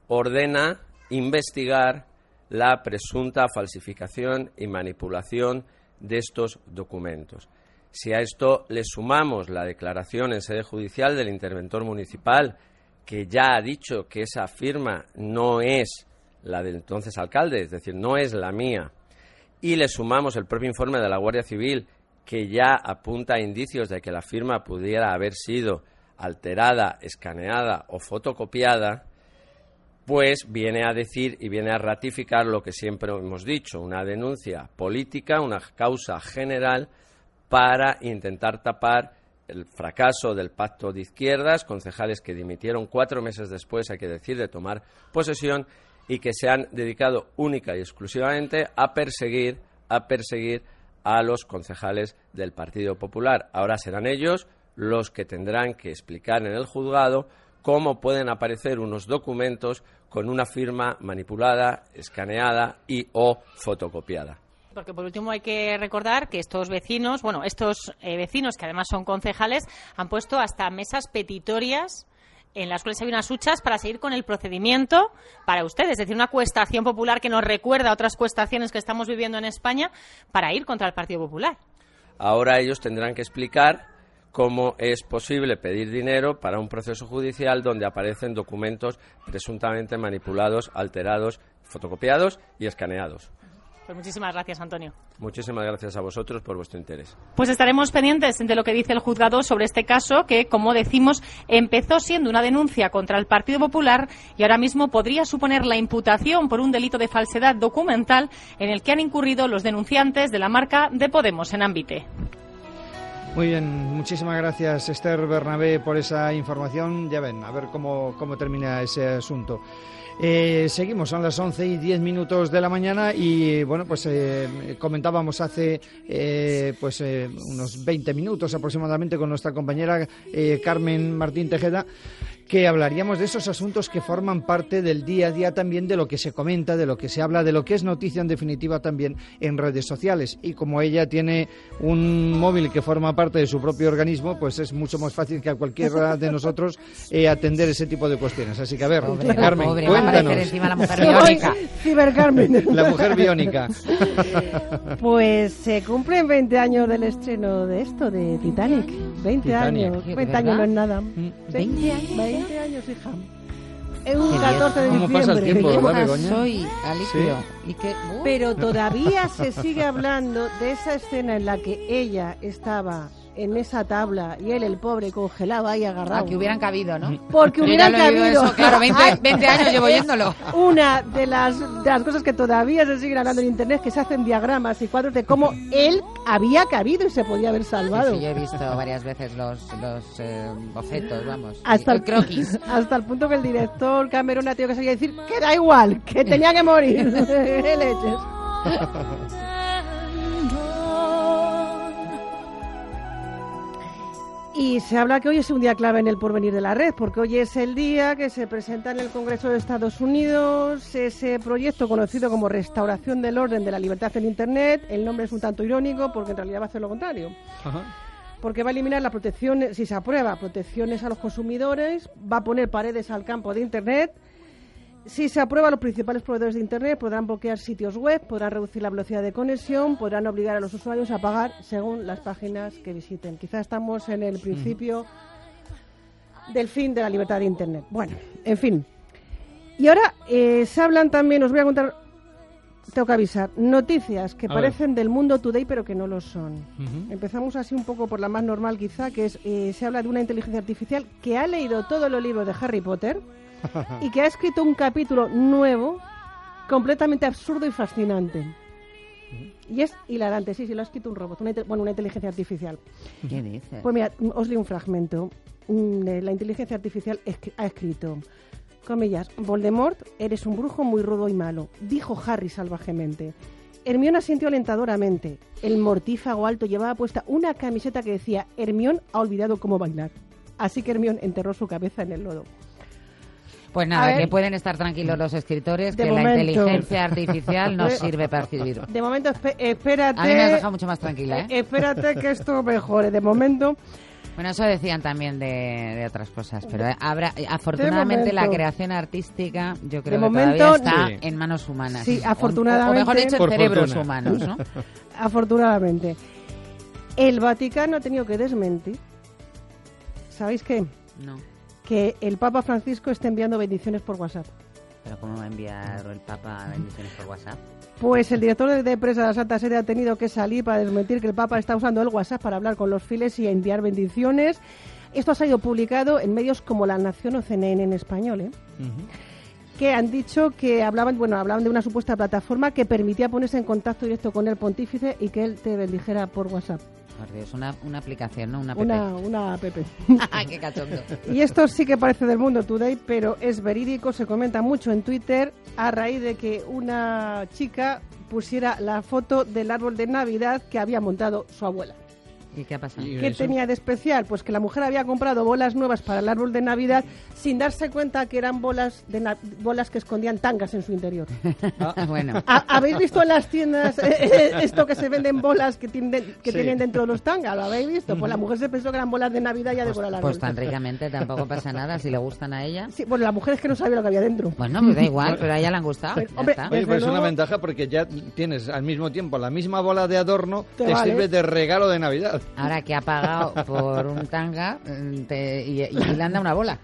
ordena investigar la presunta falsificación y manipulación de estos documentos. Si a esto le sumamos la declaración en sede judicial del interventor municipal, que ya ha dicho que esa firma no es la del entonces alcalde, es decir, no es la mía, y le sumamos el propio informe de la Guardia Civil, que ya apunta a indicios de que la firma pudiera haber sido alterada, escaneada o fotocopiada, pues viene a decir y viene a ratificar lo que siempre hemos dicho, una denuncia política, una causa general para intentar tapar el fracaso del pacto de izquierdas, concejales que dimitieron cuatro meses después, hay que decir, de tomar posesión y que se han dedicado única y exclusivamente a perseguir, a perseguir a los concejales del Partido Popular. Ahora serán ellos los que tendrán que explicar en el juzgado cómo pueden aparecer unos documentos con una firma manipulada, escaneada y o fotocopiada. Porque por último hay que recordar que estos vecinos, bueno, estos eh, vecinos que además son concejales, han puesto hasta mesas petitorias en las cuales hay unas huchas para seguir con el procedimiento para ustedes, es decir, una cuestación popular que nos recuerda a otras cuestaciones que estamos viviendo en España para ir contra el Partido Popular. Ahora ellos tendrán que explicar cómo es posible pedir dinero para un proceso judicial donde aparecen documentos presuntamente manipulados, alterados, fotocopiados y escaneados. Pues muchísimas gracias, Antonio. Muchísimas gracias a vosotros por vuestro interés. Pues estaremos pendientes de lo que dice el juzgado sobre este caso que, como decimos, empezó siendo una denuncia contra el Partido Popular y ahora mismo podría suponer la imputación por un delito de falsedad documental en el que han incurrido los denunciantes de la marca de Podemos en Ambite. Muy bien, muchísimas gracias Esther Bernabé por esa información. Ya ven, a ver cómo, cómo termina ese asunto. Eh, seguimos, son las once y diez minutos de la mañana y bueno, pues eh, comentábamos hace eh, pues eh, unos veinte minutos aproximadamente con nuestra compañera eh, Carmen Martín Tejeda que hablaríamos de esos asuntos que forman parte del día a día también, de lo que se comenta, de lo que se habla, de lo que es noticia en definitiva también en redes sociales. Y como ella tiene un móvil que forma parte de su propio organismo, pues es mucho más fácil que a cualquiera de nosotros eh, atender ese tipo de cuestiones. Así que a ver, pobre, Carmen, pobre, cuéntanos. Encima la mujer biónica. Ciber Carmen. La mujer biónica. Pues se cumplen veinte años del estreno de esto, de Titanic. veinte Titanic. años. ¿De veinte verdad? años no es nada. ¿veinte años? veinte años, hija. Es un catorce de ¿Cómo diciembre. pasa el tiempo, ¿Qué verdad, más Begoña? soy, Alicia? Sí. ¿Y qué? Uh. Pero todavía se sigue hablando de esa escena en la que ella estaba en esa tabla y él, el pobre, congelado ahí agarrado. Ah, que hubieran cabido, ¿no? Porque Yo hubieran ya lo he oído cabido. eso, claro, veinte, veinte años llevo oyéndolo. Una de las, de las cosas que todavía se siguen hablando en internet, que se hacen diagramas y cuadros de cómo él había cabido y se podía haber salvado. Sí, sí, yo he visto varias veces los, los eh, bocetos, vamos. Hasta el croquis. Hasta el punto que el director Cameron ha tenido que salir a decir que da igual, que tenía que morir. ¡Qué leches! Y se habla que hoy es un día clave en el porvenir de la red, porque hoy es el día que se presenta en el Congreso de Estados Unidos ese proyecto conocido como Restauración del Orden de la Libertad en Internet. El nombre es un tanto irónico porque en realidad va a hacer lo contrario. Ajá. Porque va a eliminar la protección, si se aprueba, protecciones a los consumidores, va a poner paredes al campo de Internet. Si se aprueba, los principales proveedores de Internet podrán bloquear sitios web, podrán reducir la velocidad de conexión, podrán obligar a los usuarios a pagar según las páginas que visiten. Quizás estamos en el principio del fin de la libertad de Internet. Bueno, en fin. Y ahora eh, se hablan también, os voy a contar, tengo que avisar, noticias que A parecen del mundo today pero que no lo son. Ujú. Empezamos así un poco por la más normal quizá, que es, eh, se habla de una inteligencia artificial que ha leído todos los libros de Harry Potter y que ha escrito un capítulo nuevo completamente absurdo y fascinante. Y es hilarante, sí, sí, lo ha escrito un robot, una, inte- bueno, una inteligencia artificial. ¿Qué dices? Pues mira, os leo un fragmento. Mm, eh, La inteligencia artificial escri- ha escrito, comillas, Voldemort, eres un brujo muy rudo y malo, dijo Harry salvajemente. Hermione asintió alentadoramente. El mortífago alto llevaba puesta una camiseta que decía, Hermione ha olvidado cómo bailar. Así que Hermione enterró su cabeza en el lodo. Pues A nada, ver. que pueden estar tranquilos los escritores, De que momento. la inteligencia artificial no De- sirve para escribir. De momento, espe- espérate. A mí me has dejado mucho más tranquila, ¿eh? Eh, Espérate que esto mejore. De momento, Bueno, eso decían también de, de otras cosas, pero eh, habrá, eh, afortunadamente la momento. creación artística yo creo De que momento, todavía está sí. en manos humanas. Sí, O- afortunadamente. O, mejor dicho, en Por cerebros fortuna. humanos, ¿no? afortunadamente, el Vaticano ha tenido que desmentir. ¿Sabéis qué? No. Que el Papa Francisco está enviando bendiciones por WhatsApp. Pero ¿cómo va a enviar el Papa bendiciones por WhatsApp? Pues el director de prensa de la Santa Sede ha tenido que salir para desmentir que el Papa está usando el WhatsApp para hablar con los fieles y enviar bendiciones. Esto ha sido publicado en medios como La Nación o C N N en español, ¿eh? Que han dicho que hablaban, bueno, hablaban de una supuesta plataforma que permitía ponerse en contacto directo con el pontífice y que él te bendijera por WhatsApp. Por Dios, una, una aplicación, ¿no? Una app. Una, una app. ¡Qué cachondo! Y esto sí que parece del mundo today, pero es verídico, se comenta mucho en Twitter a raíz de que una chica pusiera la foto del árbol de Navidad que había montado su abuela. ¿Y qué ha pasado? ¿Qué tenía de especial? Pues que la mujer había comprado bolas nuevas para el árbol de Navidad sin darse cuenta que eran bolas de na- bolas que escondían tangas en su interior. Ah, bueno. ¿Ha- ¿Habéis visto en las tiendas eh, eh, esto que se venden bolas que, tienen, que Sí. tienen dentro de los tangas? ¿Lo habéis visto? Pues la mujer se pensó que eran bolas de Navidad y ya decoró el árbol. Pues tan ricamente tampoco pasa nada, si le gustan a ella. Sí, bueno, la mujer es que no sabía lo que había dentro. Bueno, pues da igual, pero a ella le han gustado. Pues, ya hombre, está. Oye, pues es una luego- ventaja porque ya tienes al mismo tiempo la misma bola de adorno, Te te, vale. sirve de regalo de Navidad. Ahora que ha pagado por un tanga mm, te- y, y le han dado una bola.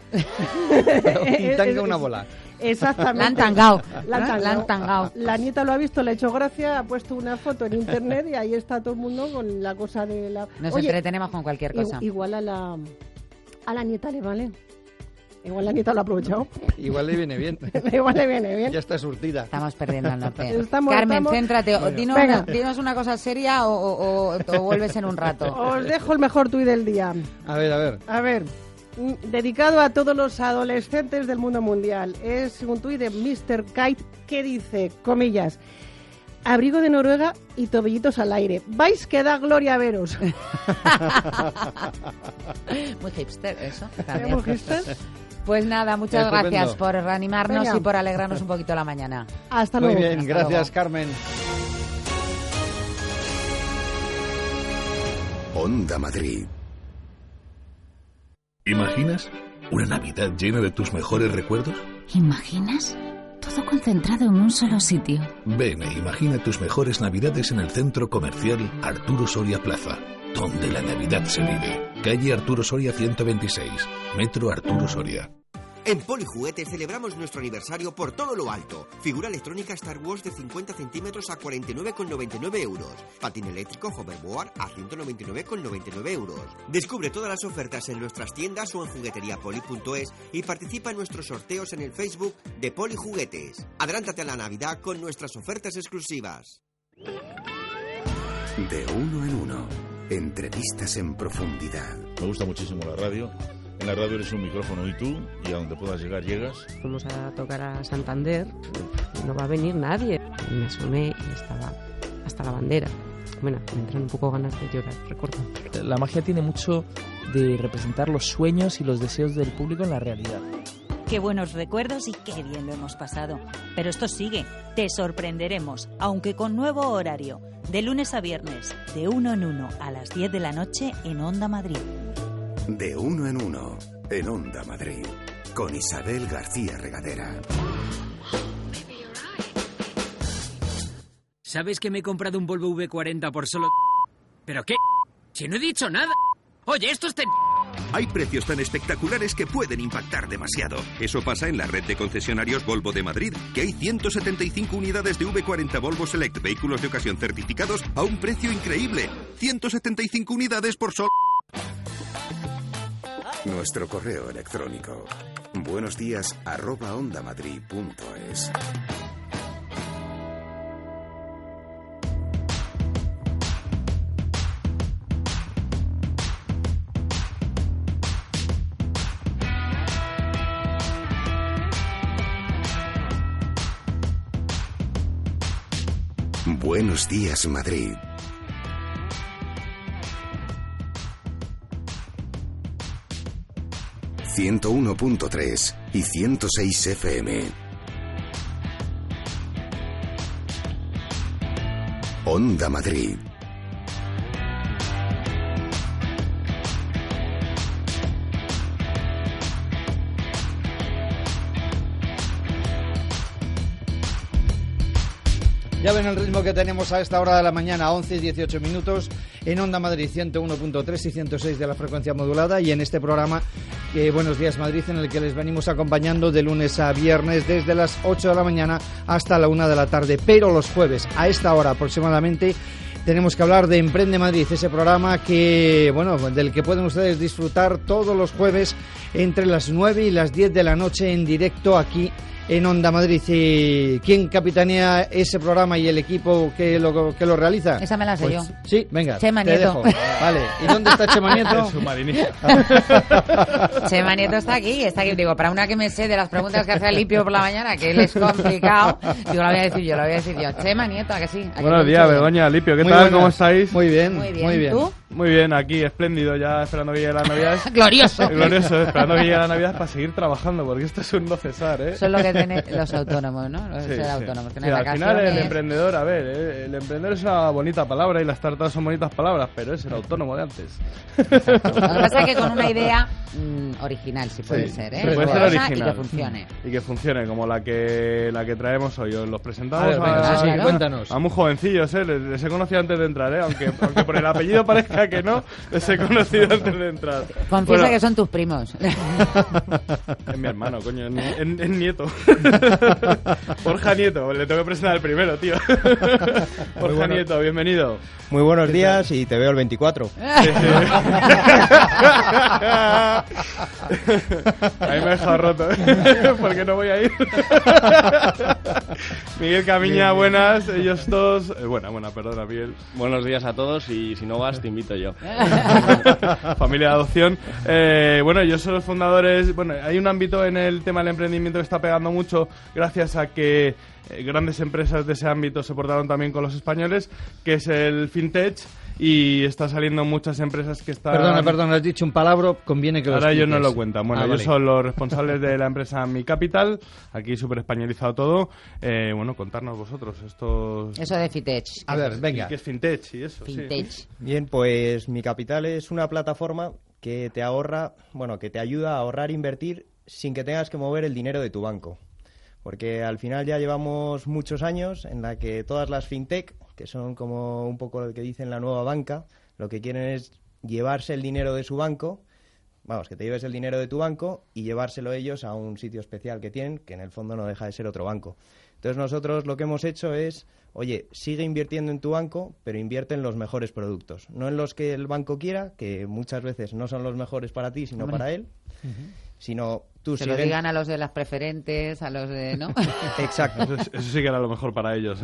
Un tanga, una bola. Exactamente. La han tangao. La han ¿no? tangao. La han tangao. La nieta lo ha visto, le ha hecho gracia, ha puesto una foto en internet y ahí está todo el mundo con la cosa de la... Nos Oye, entretenemos con cualquier i- cosa. Igual a la, a la nieta le vale. Igual la nieta lo ha aprovechado. Igual le viene bien. Igual le viene bien. Ya está surtida. Estamos perdiendo el norte. Estamos- Carmen, estamos- céntrate. O Bueno. Dinos, Venga. una, dinos una cosa seria o, o- o- o vuelves en un rato. Os dejo el mejor tuit del día. A ver, a ver. A ver, mm, dedicado a todos los adolescentes del mundo mundial. Es un tuit de mister Kite que dice, comillas, abrigo de Noruega y tobillitos al aire. Vais que da gloria a veros. Muy hipster eso. ¿Eh, también. muy hipster? Pues nada, muchas Estupendo. gracias por reanimarnos Venga. y por alegrarnos un poquito la mañana. Hasta Muy luego. bien, Hasta gracias, luego. Carmen. Onda Madrid. ¿Imaginas una Navidad llena de tus mejores recuerdos? ¿Imaginas? Todo concentrado en un solo sitio. Ven e imagina tus mejores Navidades en el centro comercial Arturo Soria Plaza, donde la Navidad se vive. Calle Arturo Soria ciento veintiséis, Metro Arturo Soria. En Polijuguetes celebramos nuestro aniversario por todo lo alto. Figura electrónica Star Wars de cincuenta centímetros a cuarenta y nueve con noventa y nueve euros. Patín eléctrico Hoverboard a ciento noventa y nueve con noventa y nueve euros. Descubre todas las ofertas en nuestras tiendas o en jugueteriapoli punto es y participa en nuestros sorteos en el Facebook de Polijuguetes. Adelántate a la Navidad con nuestras ofertas exclusivas. De uno en uno. Entrevistas en profundidad. Me gusta muchísimo la radio. En la radio eres un micrófono y tú, y a donde puedas llegar, llegas. Fuimos a tocar a Santander, no va a venir nadie. Me asomé y estaba hasta la bandera. Bueno, me entran un poco ganas de llorar, recuerdo. La magia tiene mucho de representar los sueños y los deseos del público en la realidad. Qué buenos recuerdos y qué bien lo hemos pasado. Pero esto sigue. Te sorprenderemos, aunque con nuevo horario. De lunes a viernes, de uno en uno a las diez de la noche en Onda Madrid. De uno en uno, en Onda Madrid, con Isabel García Regadera. ¿Sabes que me he comprado un Volvo V cuarenta por solo... ¿Pero qué? Si no he dicho nada. Oye, esto es... Te... Hay precios tan espectaculares que pueden impactar demasiado. Eso pasa en la red de concesionarios Volvo de Madrid, que hay ciento setenta y cinco unidades de V cuarenta Volvo Select, vehículos de ocasión certificados a un precio increíble. ciento setenta y cinco unidades por solo... Nuestro correo electrónico, buenos días arroba ondamadrid punto es. Buenos días, Madrid. ciento uno punto tres y ciento seis F M. Onda Madrid. Ya ven el ritmo que tenemos a esta hora de la mañana, once y dieciocho minutos, en Onda Madrid ciento uno punto tres y ciento seis de la frecuencia modulada, y en este programa, que Buenos Días Madrid, en el que les venimos acompañando de lunes a viernes desde las ocho de la mañana hasta la una de la tarde, pero los jueves a esta hora aproximadamente tenemos que hablar de Emprende Madrid, ese programa que, bueno, del que pueden ustedes disfrutar todos los jueves entre las nueve y las diez de la noche en directo aquí en Onda Madrid. ¿Y quién capitanea ese programa y el equipo que lo, que lo realiza? Esa me la sé Pues, yo. Sí, venga, Chema te Nieto. dejo. Vale, ¿y dónde está Chema Nieto? Chema Nieto está aquí, está aquí. Digo, para una que me sé de las preguntas que hace Alipio por la mañana, que él es complicado, digo, lo voy a decir yo, lo voy a decir yo. Chema Nieto, ¿a que sí? Aquí Buenos días, Begoña, Alipio, ¿qué Muy tal? buenas. ¿Cómo estáis? Muy bien, Muy bien, muy bien. ¿Tú? Muy bien, aquí, espléndido, ya esperando que llegue la Navidad. Glorioso. Glorioso, esperando que llegue la Navidad para seguir trabajando, porque esto es un no cesar, ¿eh? Eso es lo que tienen los autónomos, ¿no? Los Sí, ser sí. autónomos. Sí, Tener al final el vacaciones. emprendedor, a ver, eh, el emprendedor es una bonita palabra y las startups son bonitas palabras, pero es el autónomo de antes. Lo que pasa es que con una idea mm, original, si puede Sí, ser, ¿eh? sí, puede ser Novedosa original. Y que funcione. Y que funcione, como la que la que traemos hoy. Os los presentamos A ver, venga, a, sí, sí, cuéntanos. a muy jovencillos, ¿eh? Les, les he conocido antes de entrar, ¿eh? Aunque, aunque por el apellido parezca que no, les he conocido antes de entrar. Confiesa Bueno, que son tus primos. es mi hermano, coño, es, es- es nieto. Borja Nieto, le tengo que presentar el primero, tío. Borja bueno. Nieto, bienvenido. Muy buenos días y te veo el veinticuatro. Sí, sí. A mí me ha dejado roto, ¿eh? Porque no voy a ir. Miguel Camiña, buenas. Ellos dos. eh, buena, buena, perdona, Miguel. Buenos días a todos y si no vas te invito yo. Familia de adopción. Eh, bueno, ellos son los fundadores. Bueno, hay un ámbito en el tema del emprendimiento que está pegando mucho gracias a que eh, grandes empresas de ese ámbito se portaron también con los españoles, que es el FinTech, y está saliendo muchas empresas que están... Perdona, perdona, has dicho un palabra, conviene que lo Ahora expliques. ellos no lo cuentan. Bueno, Ah, ellos vale. son los responsables de la empresa Mi Capital, aquí súper españolizado todo. Eh, bueno, contarnos vosotros estos... Eso de Fintech. A ver, venga. ¿Qué es FinTech y eso? Fintech. Sí. Bien, pues Mi Capital es una plataforma que te ahorra, bueno, que te ayuda a ahorrar e invertir sin que tengas que mover el dinero de tu banco. Porque al final ya llevamos muchos años en la que todas las fintech, que son como un poco lo que dicen la nueva banca, lo que quieren es llevarse el dinero de su banco, vamos, que te lleves el dinero de tu banco y llevárselo ellos a un sitio especial que tienen, que en el fondo no deja de ser otro banco. Entonces nosotros lo que hemos hecho es, oye, sigue invirtiendo en tu banco, pero invierte en los mejores productos. No en los que el banco quiera, que muchas veces no son los mejores para ti, sino Hombre. para él, sino tú Se sigue... lo digan a los de las preferentes, a los de... ¿no? Exacto. Eso, es- eso sí que era lo mejor para ellos.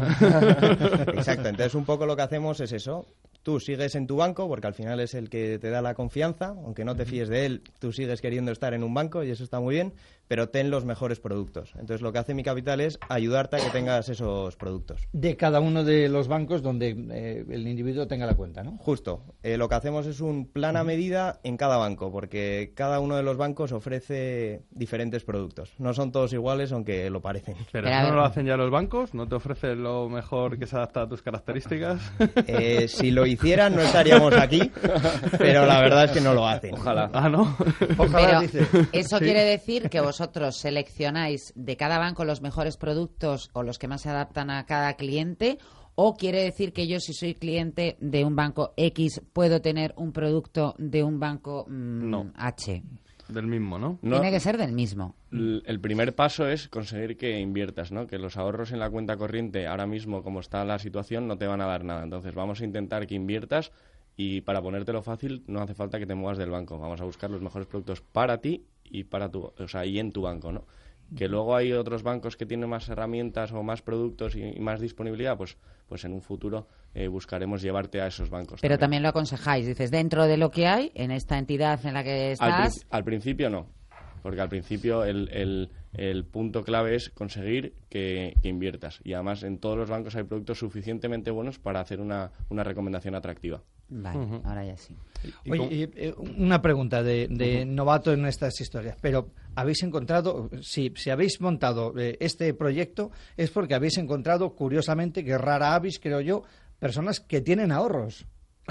Exacto, entonces un poco lo que hacemos es eso. Tú sigues en tu banco, porque al final es el que te da la confianza, aunque no te fíes de él, tú sigues queriendo estar en un banco y eso está muy bien, pero ten los mejores productos. Entonces lo que hace Mi Capital es ayudarte a que tengas esos productos. De cada uno de los bancos donde eh, el individuo tenga la cuenta, ¿no? Justo. Eh, lo que hacemos es un plan a medida en cada banco, porque cada uno de los bancos ofrece diferentes productos. No son todos iguales, aunque lo parecen. Pero eso no lo hacen ya los bancos, ¿no te ofrecen lo mejor que se adapta a tus características? Eh, si lo hicieran no estaríamos aquí, pero la verdad es que no lo hacen. Ojalá. Ah, ¿no? Pero eso Sí. quiere decir que vosotros seleccionáis de cada banco los mejores productos o los que más se adaptan a cada cliente, o quiere decir que yo, si soy cliente de un banco X, puedo tener un producto de un banco mm, No. H. Del mismo, ¿no? Tiene que ser del mismo. L- El primer paso es conseguir que inviertas, ¿no? Que los ahorros en la cuenta corriente, ahora mismo, como está la situación, no te van a dar nada. Entonces, vamos a intentar que inviertas y, para ponértelo fácil, no hace falta que te muevas del banco. Vamos a buscar los mejores productos para ti y para tu, o sea, y en tu banco, ¿no? Que luego hay otros bancos que tienen más herramientas o más productos y, y más disponibilidad, pues, pues en un futuro eh, buscaremos llevarte a esos bancos. Pero también lo aconsejáis, dices, dentro de lo que hay, en esta entidad en la que Al, estás... prin- al principio no, porque al principio el, el, el punto clave es conseguir que, que inviertas. Y además en todos los bancos hay productos suficientemente buenos para hacer una, una recomendación atractiva. Vale, Ujú. ahora ya sí. Oye, y, eh, una pregunta de, de novato en estas historias, pero habéis encontrado, si, si habéis montado eh, este proyecto, es porque habéis encontrado, curiosamente, que rara avis, creo yo, personas que tienen ahorros.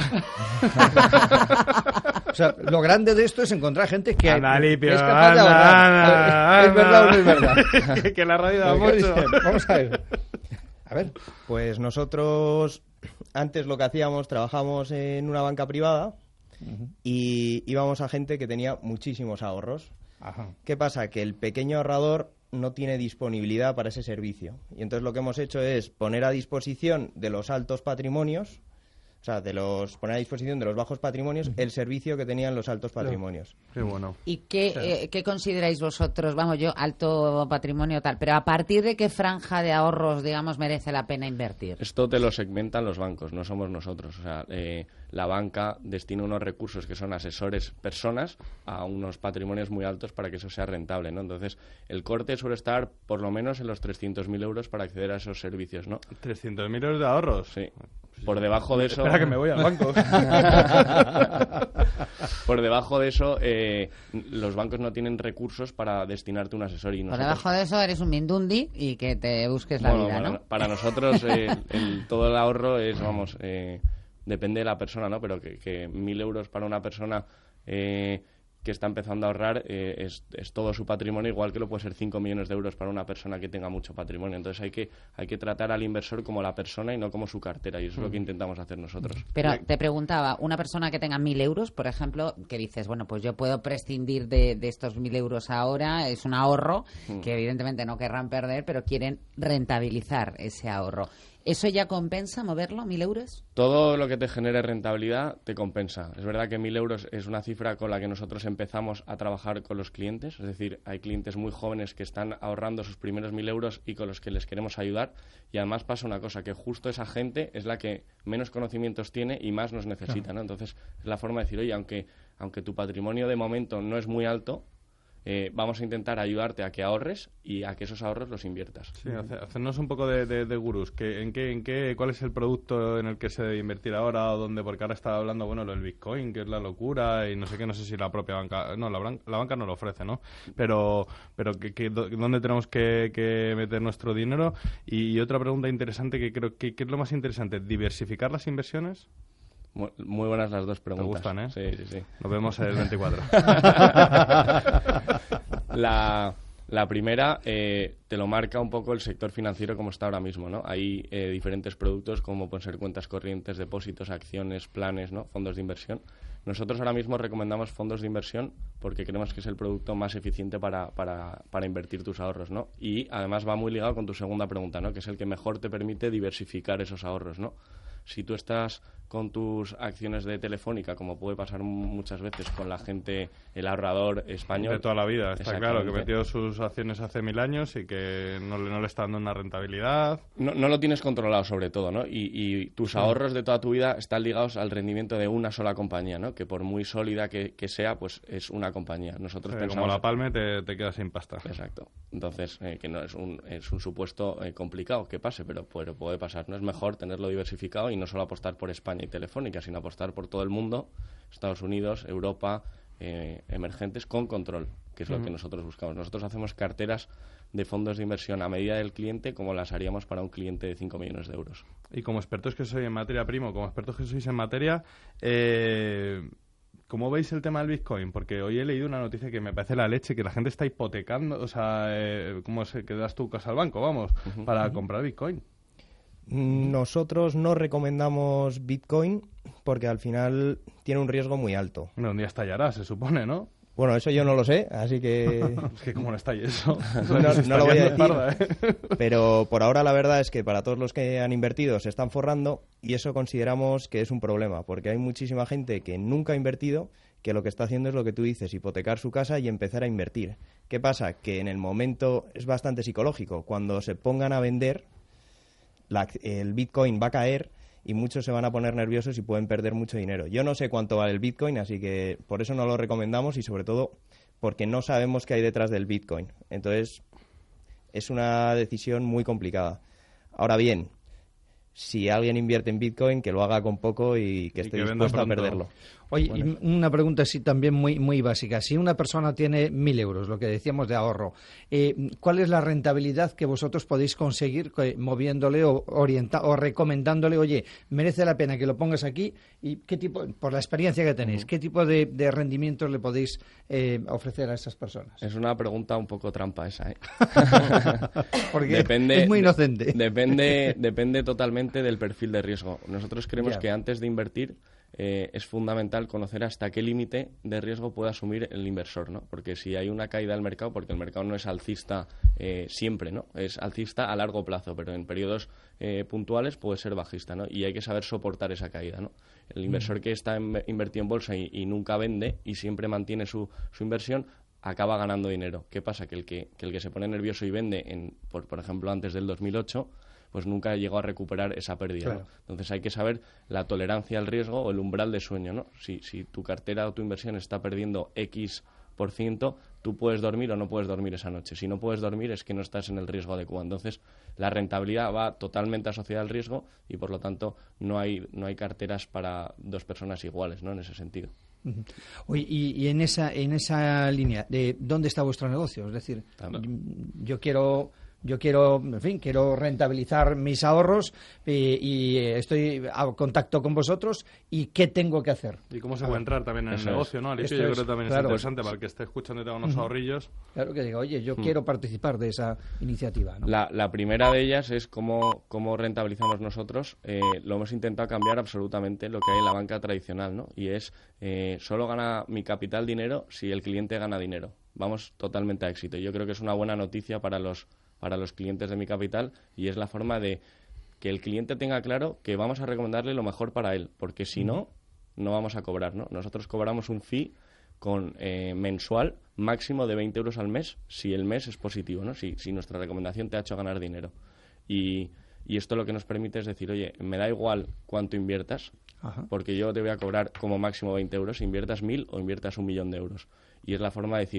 O sea, lo grande de esto es encontrar gente que, Anda, que limpio, es capaz de anda, ahorrar. anda, ¿Es verdad o no es anda. verdad? Que- que la radio da ¿Qué mucho. dicen? Vamos a ver. A ver. Pues nosotros antes lo que hacíamos, trabajamos en una banca privada y íbamos a gente que tenía muchísimos ahorros. Ajá. ¿Qué pasa? Que el pequeño ahorrador no tiene disponibilidad para ese servicio. Y entonces lo que hemos hecho es poner a disposición de los altos patrimonios, o sea, de los poner a disposición de los bajos patrimonios el servicio que tenían los altos patrimonios. Qué bueno. ¿Y qué, eh, qué consideráis vosotros? Vamos, yo, alto patrimonio tal, pero ¿a partir de qué franja de ahorros, digamos, merece la pena invertir? Esto te lo segmentan los bancos, no somos nosotros. O sea, eh, la banca destina unos recursos que son asesores personas a unos patrimonios muy altos para que eso sea rentable, ¿no? Entonces, el corte suele estar por lo menos en los trescientos mil euros para acceder a esos servicios, ¿no? trescientos mil euros de ahorros. Sí. Por debajo de eso... Espera que me voy al banco. Por debajo de eso, eh, los bancos no tienen recursos para destinarte un asesor. Y Por nosotros, debajo de eso eres un mindundi y que te busques la bueno, vida, para, ¿no? para nosotros eh, el- todo el ahorro es, vamos, eh, depende de la persona, ¿no? Pero que, que mil euros para una persona eh, que está empezando a ahorrar eh, es, es todo su patrimonio, igual que lo puede ser cinco millones de euros para una persona que tenga mucho patrimonio. Entonces hay que hay que tratar al inversor como la persona y no como su cartera, y eso es lo que intentamos hacer nosotros. Pero te preguntaba, una persona que tenga mil euros, por ejemplo, que dices, bueno, pues yo puedo prescindir de, de estos mil euros ahora, es un ahorro Mm. que evidentemente no querrán perder, pero quieren rentabilizar ese ahorro. ¿Eso ya compensa moverlo, mil euros? Todo lo que te genere rentabilidad te compensa. Es verdad que mil euros es una cifra con la que nosotros empezamos a trabajar con los clientes. Es decir, hay clientes muy jóvenes que están ahorrando sus primeros mil euros y con los que les queremos ayudar. Y además pasa una cosa, que justo esa gente es la que menos conocimientos tiene y más nos necesita, ¿no? Entonces, es la forma de decir, oye, aunque, aunque tu patrimonio de momento no es muy alto, Eh, vamos a intentar ayudarte a que ahorres y a que esos ahorros los inviertas. Sí, hace, hacernos un poco de, de, de gurús. ¿Qué, en qué, en qué, ¿Cuál es el producto en el que se debe invertir ahora o dónde? Porque ahora está hablando, bueno, lo del Bitcoin, que es la locura y no sé qué, no sé si la propia banca... No, la, bran- la banca no lo ofrece, ¿no? Pero, pero que, que, ¿dónde tenemos que, que meter nuestro dinero? Y, y otra pregunta interesante que creo que, que es lo más interesante, ¿diversificar las inversiones? Muy, muy buenas las dos preguntas. Te gustan, ¿eh? Sí, sí, sí. Nos vemos el veinticuatro. la, la primera eh, te lo marca un poco el sector financiero como está ahora mismo, ¿no? Hay eh, diferentes productos como pueden ser cuentas corrientes, depósitos, acciones, planes, ¿no? Fondos de inversión. Nosotros ahora mismo recomendamos fondos de inversión porque creemos que es el producto más eficiente para, para, para invertir tus ahorros, ¿no? Y además va muy ligado con tu segunda pregunta, ¿no? Que es el que mejor te permite diversificar esos ahorros, ¿no? Si tú estás con tus acciones de Telefónica, como puede pasar muchas veces con la gente, el ahorrador español... De toda la vida, está claro, que metió sus acciones hace mil años y que no le, no le está dando una rentabilidad. No, no lo tienes controlado, sobre todo, ¿no? Y, y tus ahorros de toda tu vida están ligados al rendimiento de una sola compañía, ¿no? Que por muy sólida que, que sea, pues es una compañía. Nosotros sí, pensamos... Como la palme te, te quedas sin pasta. Exacto. Entonces, eh, que no es un, es un supuesto eh, complicado que pase, pero, pero puede pasar. No es mejor tenerlo diversificado y no solo apostar por España y Telefónica, sino apostar por todo el mundo, Estados Unidos, Europa, eh, emergentes, con control, que es lo uh-huh. que nosotros buscamos. Nosotros hacemos carteras de fondos de inversión a medida del cliente como las haríamos para un cliente de cinco millones de euros. Y como expertos que sois en materia, Primo, como expertos que sois en materia, eh, ¿cómo veis el tema del Bitcoin? Porque hoy he leído una noticia que me parece la leche, que la gente está hipotecando, o sea, eh, ¿cómo se que das tu casa al banco, vamos, uh-huh. para uh-huh. comprar Bitcoin? Nosotros no recomendamos Bitcoin porque al final tiene un riesgo muy alto. Bueno, un día estallará, se supone, ¿no? Bueno, eso yo no lo sé, así que... Es que como no estalle eso... no, no lo voy a decir, parda, ¿eh? Pero por ahora la verdad es que para todos los que han invertido se están forrando y eso consideramos que es un problema, porque hay muchísima gente que nunca ha invertido, que lo que está haciendo es lo que tú dices, hipotecar su casa y empezar a invertir. ¿Qué pasa? Que en el momento es bastante psicológico. Cuando se pongan a vender... La, el Bitcoin va a caer y muchos se van a poner nerviosos y pueden perder mucho dinero. Yo no sé cuánto vale el Bitcoin, así que por eso no lo recomendamos y sobre todo porque no sabemos qué hay detrás del Bitcoin. Entonces, es una decisión muy complicada. Ahora bien, si alguien invierte en Bitcoin, que lo haga con poco y que esté y que dispuesto a perderlo. Oye, bueno. y una pregunta así también muy muy básica. Si una persona tiene mil euros, lo que decíamos de ahorro, eh, ¿cuál es la rentabilidad que vosotros podéis conseguir eh, moviéndole o, orienta o recomendándole, oye, merece la pena que lo pongas aquí? ¿Y qué tipo, por la experiencia que tenéis, uh-huh. qué tipo de, de rendimientos le podéis eh, ofrecer a esas personas? Es una pregunta un poco trampa esa, ¿eh? Porque depende, es muy inocente. De, depende, depende totalmente del perfil de riesgo. Nosotros creemos ya. que antes de invertir Eh, es fundamental conocer hasta qué límite de riesgo puede asumir el inversor, ¿no? Porque si hay una caída del mercado, porque el mercado no es alcista eh, siempre, ¿no? Es alcista a largo plazo, pero en periodos eh, puntuales puede ser bajista, ¿no? Y hay que saber soportar esa caída, ¿no? El inversor mm. que está en, invertido en bolsa y, y nunca vende y siempre mantiene su, su inversión acaba ganando dinero. ¿Qué pasa? Que el que, que el que se pone nervioso y vende, en, por, por ejemplo, antes del dos mil ocho... pues nunca llegó a recuperar esa pérdida, claro. ¿no? Entonces hay que saber la tolerancia al riesgo o el umbral de sueño, ¿no? Si, si tu cartera o tu inversión está perdiendo X por ciento, tú puedes dormir o no puedes dormir esa noche. Si no puedes dormir es que no estás en el riesgo adecuado. Entonces la rentabilidad va totalmente asociada al riesgo y por lo tanto no hay, no hay carteras para dos personas iguales, ¿no? En ese sentido. Uh-huh. Oye, y, y en esa en esa línea, de ¿dónde está vuestro negocio? Es decir, También. yo quiero... Yo quiero, en fin, quiero rentabilizar mis ahorros y, y estoy a contacto con vosotros. ¿Y qué tengo que hacer? Y cómo se puede entrar también en el negocio, ¿no? Alicia, yo creo que también claro. es interesante para el que esté escuchando y tenga unos uh-huh. ahorrillos. Claro que diga, oye, yo uh-huh. quiero participar de esa iniciativa, ¿no? La, la primera de ellas es cómo, cómo rentabilizamos nosotros. Eh, lo hemos intentado cambiar absolutamente lo que hay en la banca tradicional, ¿no? Y es, eh, solo gana mi capital dinero si el cliente gana dinero. Vamos totalmente a éxito. Yo creo que es una buena noticia para los para los clientes de Mi Capital y es la forma de que el cliente tenga claro que vamos a recomendarle lo mejor para él, porque si no, no vamos a cobrar, ¿no? Nosotros cobramos un fee con eh, mensual máximo de veinte euros al mes si el mes es positivo, ¿no? Si, si nuestra recomendación te ha hecho ganar dinero. Y, y esto lo que nos permite es decir, oye, me da igual cuánto inviertas, Ajá. porque yo te voy a cobrar como máximo veinte euros, inviertas mil o inviertas un millón de euros. Y es la forma de decir,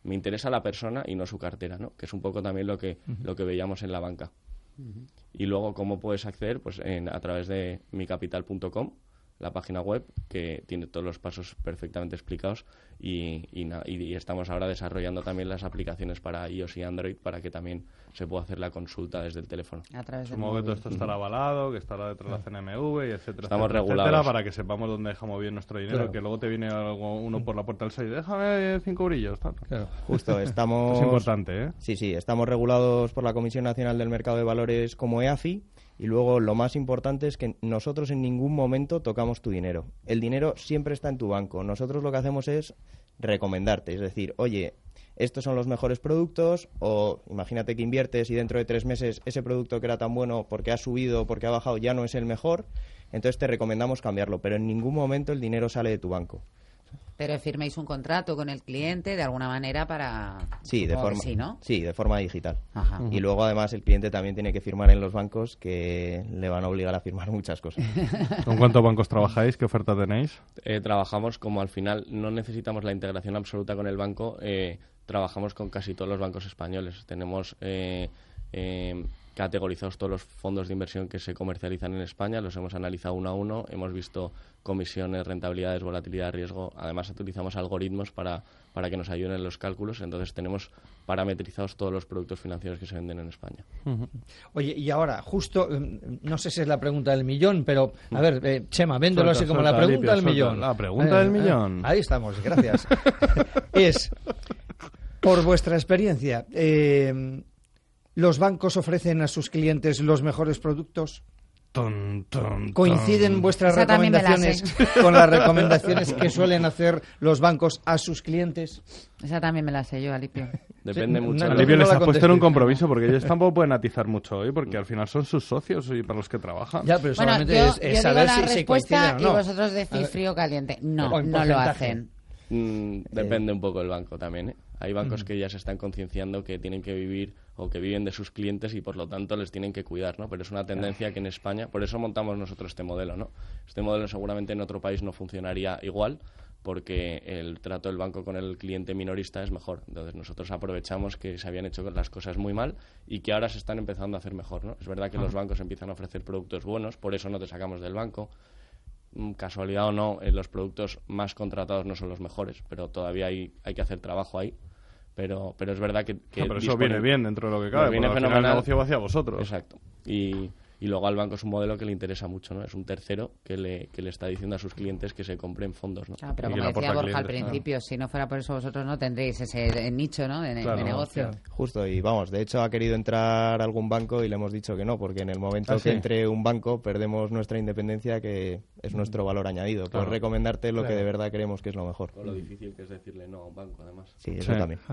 me interesa la persona y no su cartera, ¿no? Que es un poco también lo que, Uh-huh. lo que veíamos en la banca. Uh-huh. Y luego, ¿cómo puedes acceder? Pues en, a través de mi capital punto com, la página web, que tiene todos los pasos perfectamente explicados y, y, na- y estamos ahora desarrollando también las aplicaciones para iOS y Android para que también se pueda hacer la consulta desde el teléfono. A través del Supongo que todo móvil. esto estará avalado, que estará detrás de la C N M V, y etcétera, Estamos etcétera, regulados. etcétera, para que sepamos dónde dejamos bien nuestro dinero, Claro. que luego te viene algo, uno por la puerta del seis, déjame cinco brillos. Tal. Justo, estamos... Es importante, ¿eh? Sí, sí, estamos regulados por la Comisión Nacional del Mercado de Valores como E A F I, y luego lo más importante es que nosotros en ningún momento tocamos tu dinero. El dinero siempre está en tu banco. Nosotros lo que hacemos es recomendarte, es decir, oye, estos son los mejores productos, o imagínate que inviertes y dentro de tres meses ese producto que era tan bueno porque ha subido, porque ha bajado, ya no es el mejor, entonces te recomendamos cambiarlo, pero en ningún momento el dinero sale de tu banco. Pero firméis un contrato con el cliente de alguna manera para... Sí, de supongo que forma, sí, ¿no? sí, de forma digital. Ajá. Y luego además el cliente también tiene que firmar en los bancos, que le van a obligar a firmar muchas cosas. ¿Con cuántos bancos trabajáis? ¿Qué oferta tenéis? Eh, trabajamos como al final no necesitamos la integración absoluta con el banco, eh, trabajamos con casi todos los bancos españoles. Tenemos eh, eh, categorizados todos los fondos de inversión que se comercializan en España, los hemos analizado uno a uno, hemos visto comisiones, rentabilidades, volatilidad, riesgo. Además utilizamos algoritmos para, para que nos ayuden en los cálculos, entonces tenemos parametrizados todos los productos financieros que se venden en España. Uh-huh. Oye, y ahora, justo, eh, no sé si es la pregunta del millón, pero, a ver, eh, Chema, véndolo Suelta, así como suelta, la pregunta Alipio, del suelta. millón. La pregunta Eh, del eh, millón. Ahí estamos, gracias. Es, por vuestra experiencia, eh, ¿los bancos ofrecen a sus clientes los mejores productos? Ton, ton, ¿Coinciden ton. vuestras Esa también me la recomendaciones con las recomendaciones que suelen hacer los bancos a sus clientes? Esa también me la sé yo, Alipio. Depende Sí, mucho. no, de- Alipio no les la ha puesto en contestes. un compromiso, porque ellos tampoco pueden atizar mucho hoy, porque al final son sus socios y para los que trabajan. Ya, pero Bueno, solamente yo, es, es yo digo saber la si, si respuesta coinciden o no. y vosotros A decís ver. frío o caliente. No, O en no lo porcentaje. hacen. Mm, depende un poco del banco también, ¿eh? Hay bancos Mm. que ya se están concienciando que tienen que vivir o que viven de sus clientes y por lo tanto les tienen que cuidar, ¿no? Pero es una tendencia que en España, por eso montamos nosotros este modelo, ¿no? Este modelo seguramente en otro país no funcionaría igual porque el trato del banco con el cliente minorista es mejor. Entonces nosotros aprovechamos que se habían hecho las cosas muy mal y que ahora se están empezando a hacer mejor, ¿no? Es verdad que los bancos empiezan a ofrecer productos buenos, por eso no te sacamos del banco. Casualidad o no, eh, los productos más contratados no son los mejores, pero todavía hay, hay que hacer trabajo ahí. Pero, pero es verdad que... que No, pero eso disponen- viene bien dentro de lo que cabe, Nos viene porque al final fenomenal. el negocio va hacia vosotros. Exacto. Y, y luego al banco es un modelo que le interesa mucho, ¿no? Es un tercero que le, que le está diciendo a sus clientes que se compren fondos, ¿no? Claro, pero Y que como le decía aporta Borja al clientes, principio, si no fuera por eso vosotros no tendréis ese eh, nicho, ¿no? de, de Claro, negocio. Justo, y vamos, de hecho ha querido entrar algún banco y le hemos dicho que no, porque en el momento ¿Ah, que sí? entre un banco perdemos nuestra independencia, que es nuestro valor añadido. Claro. Por recomendarte lo Claro. que de verdad creemos que es lo mejor. Con lo difícil que es decirle no a un banco, además. Sí, eso Sí. también.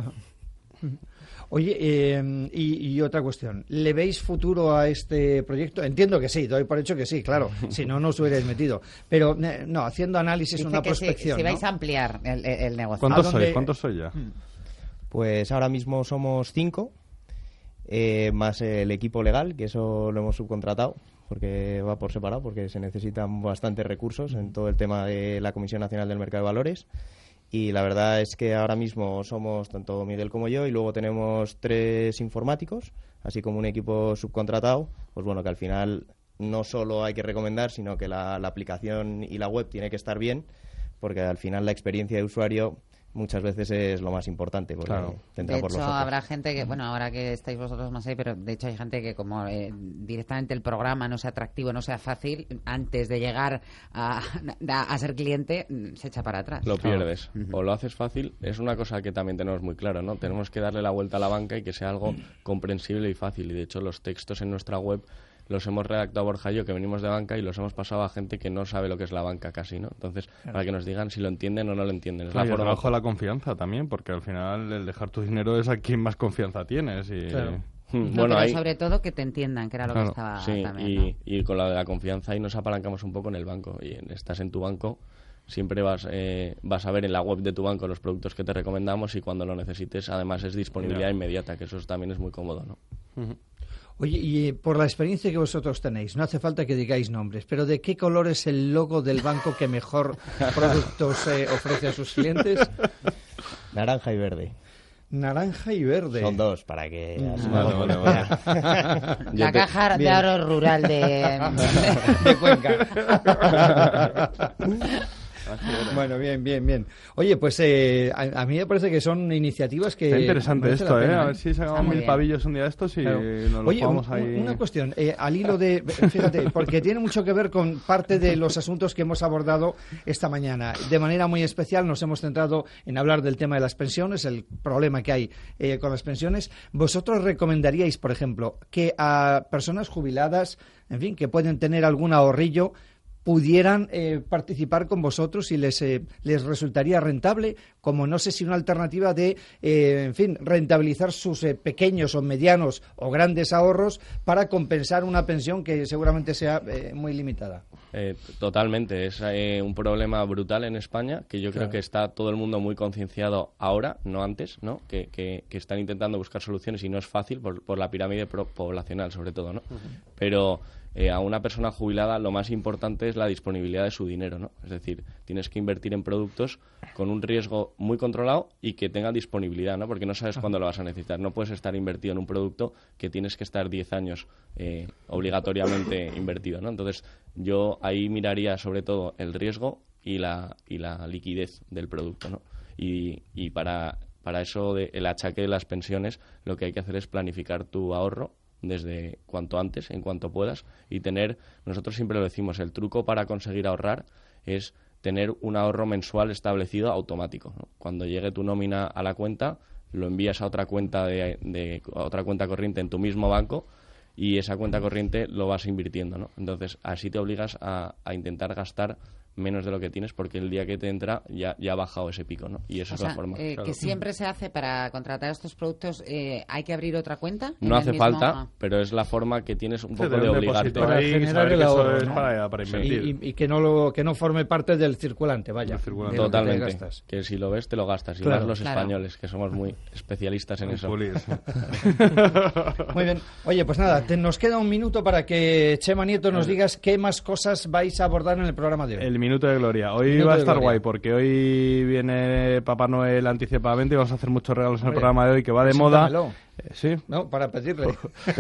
Oye, eh, y, y otra cuestión. ¿Le veis futuro a este proyecto? Entiendo que sí, doy por hecho que sí, claro. Si no, no os hubierais metido. Pero, eh, no, haciendo análisis, Dice una que si, prospección, si ¿no? vais a ampliar el, el negocio. ¿Cuántos ¿A dónde- sois? ¿Cuántos sois ya? Pues ahora mismo somos cinco, eh, más el equipo legal, que eso lo hemos subcontratado, porque va por separado, porque se necesitan bastantes recursos en todo el tema de la Comisión Nacional del Mercado de Valores. Y la verdad es que ahora mismo somos tanto Miguel como yo, y luego tenemos tres informáticos, así como un equipo subcontratado. Pues bueno, que al final no solo hay que recomendar, sino que la, la aplicación y la web tiene que estar bien, porque al final la experiencia de usuario muchas veces es lo más importante, porque Claro. te entra De por hecho, los ojos. habrá gente que, bueno, ahora que estáis vosotros más ahí, pero de hecho hay gente que como eh, directamente el programa no sea atractivo, no sea fácil, antes de llegar a, a, a ser cliente, mm, se echa para atrás. Lo pierdes. O lo haces fácil. Es una cosa que también tenemos muy claro, ¿no? Tenemos que darle la vuelta a la banca y que sea algo comprensible y fácil. Y de hecho los textos en nuestra web los hemos redactado Borja y yo, que venimos de banca, y los hemos pasado a gente que no sabe lo que es la banca casi, ¿no? Entonces, para que nos digan si lo entienden o no lo entienden. Es Claro, y la el forma... trabajo de la confianza también, porque al final el dejar tu dinero es a quien más confianza tienes. Y... Claro. Hmm, No, bueno, pero ahí... sobre todo que te entiendan, que era lo Claro. que estaba Sí, también, y, ¿no? y con la de la confianza ahí nos apalancamos un poco en el banco. Y en- estás en tu banco, siempre vas, eh, vas a ver en la web de tu banco los productos que te recomendamos, y cuando lo necesites, además es disponibilidad Ya. inmediata, que eso también es muy cómodo, ¿no? Ujú. Oye, y eh, por la experiencia que vosotros tenéis, no hace falta que digáis nombres, pero ¿de qué color es el logo del banco que mejor productos eh, ofrece a sus clientes? Naranja y verde. Naranja y verde. Son dos, para que... Mm. Bueno, bueno, bueno. La te... caja Bien. de ahorro rural de, de, de Cuenca. Bueno, bien, bien, bien. Oye, pues eh, a, a mí me parece que son iniciativas que... Está interesante esto, ¿eh? A ver si sacamos mil bien. pavillos un día de estos y Claro. nos lo Oye, jugamos un- ahí. una cuestión, eh, al hilo de... Fíjate, porque tiene mucho que ver con parte de los asuntos que hemos abordado esta mañana. De manera muy especial nos hemos centrado en hablar del tema de las pensiones, el problema que hay eh, con las pensiones. ¿Vosotros recomendaríais, por ejemplo, que a personas jubiladas, en fin, que pueden tener algún ahorrillo, pudieran eh, participar con vosotros y les, eh, les resultaría rentable, como no sé si una alternativa de, eh, en fin, rentabilizar sus eh, pequeños o medianos o grandes ahorros para compensar una pensión que seguramente sea eh, muy limitada? Eh, totalmente, es eh, un problema brutal en España que yo creo Claro. que está todo el mundo muy concienciado ahora, no antes, ¿no? Que, que, que están intentando buscar soluciones y no es fácil por, por la pirámide pro- poblacional sobre todo, ¿no? Pero eh, a una persona jubilada lo más importante es la disponibilidad de su dinero, ¿no? Es decir, tienes que invertir en productos con un riesgo muy controlado y que tenga disponibilidad, ¿no? Porque no sabes cuándo lo vas a necesitar. No puedes estar invertido en un producto que tienes que estar diez años eh, obligatoriamente invertido, ¿no? Entonces, yo ahí miraría sobre todo el riesgo y la, y la liquidez del producto, ¿no? Y, y para, para eso, de, el achaque de las pensiones, lo que hay que hacer es planificar tu ahorro desde cuanto antes, en cuanto puedas, y tener, nosotros siempre lo decimos, el truco para conseguir ahorrar es tener un ahorro mensual establecido automático, ¿no? Cuando llegue tu nómina a la cuenta, lo envías a otra cuenta de, de a otra cuenta corriente en tu mismo banco y esa cuenta corriente lo vas invirtiendo, ¿no? Entonces, así te obligas a, a intentar gastar menos de lo que tienes porque el día que te entra ya, ya ha bajado ese pico, ¿no? Y esa o es sea, la forma. eh, Claro. que siempre se hace para contratar estos productos, eh, ¿hay que abrir otra cuenta? ¿En No el hace mismo? falta, Ah. pero es la forma que tienes un Sí, poco de de un obligarte. depósito ahí, generar saber el que eso ahorro, es ¿no? para, para Y, invertir. y- y que no lo que no forme parte del circulante, vaya. de lo que te Totalmente. gastas. Que si lo ves, te lo gastas. Y Claro. más los Claro. españoles, que somos muy especialistas en En eso. pulir, sí. Muy bien. Oye, pues nada, te- nos queda un minuto para que Chema Nieto nos digas qué más cosas vais a abordar en el programa de hoy. El minuto de gloria. Hoy Minuto va a de estar gloria. guay porque hoy viene Papá Noel anticipadamente y vamos a hacer muchos regalos en el Hombre, programa de hoy que va de moda. preséntamelo. Eh, sí. No, para pedirle.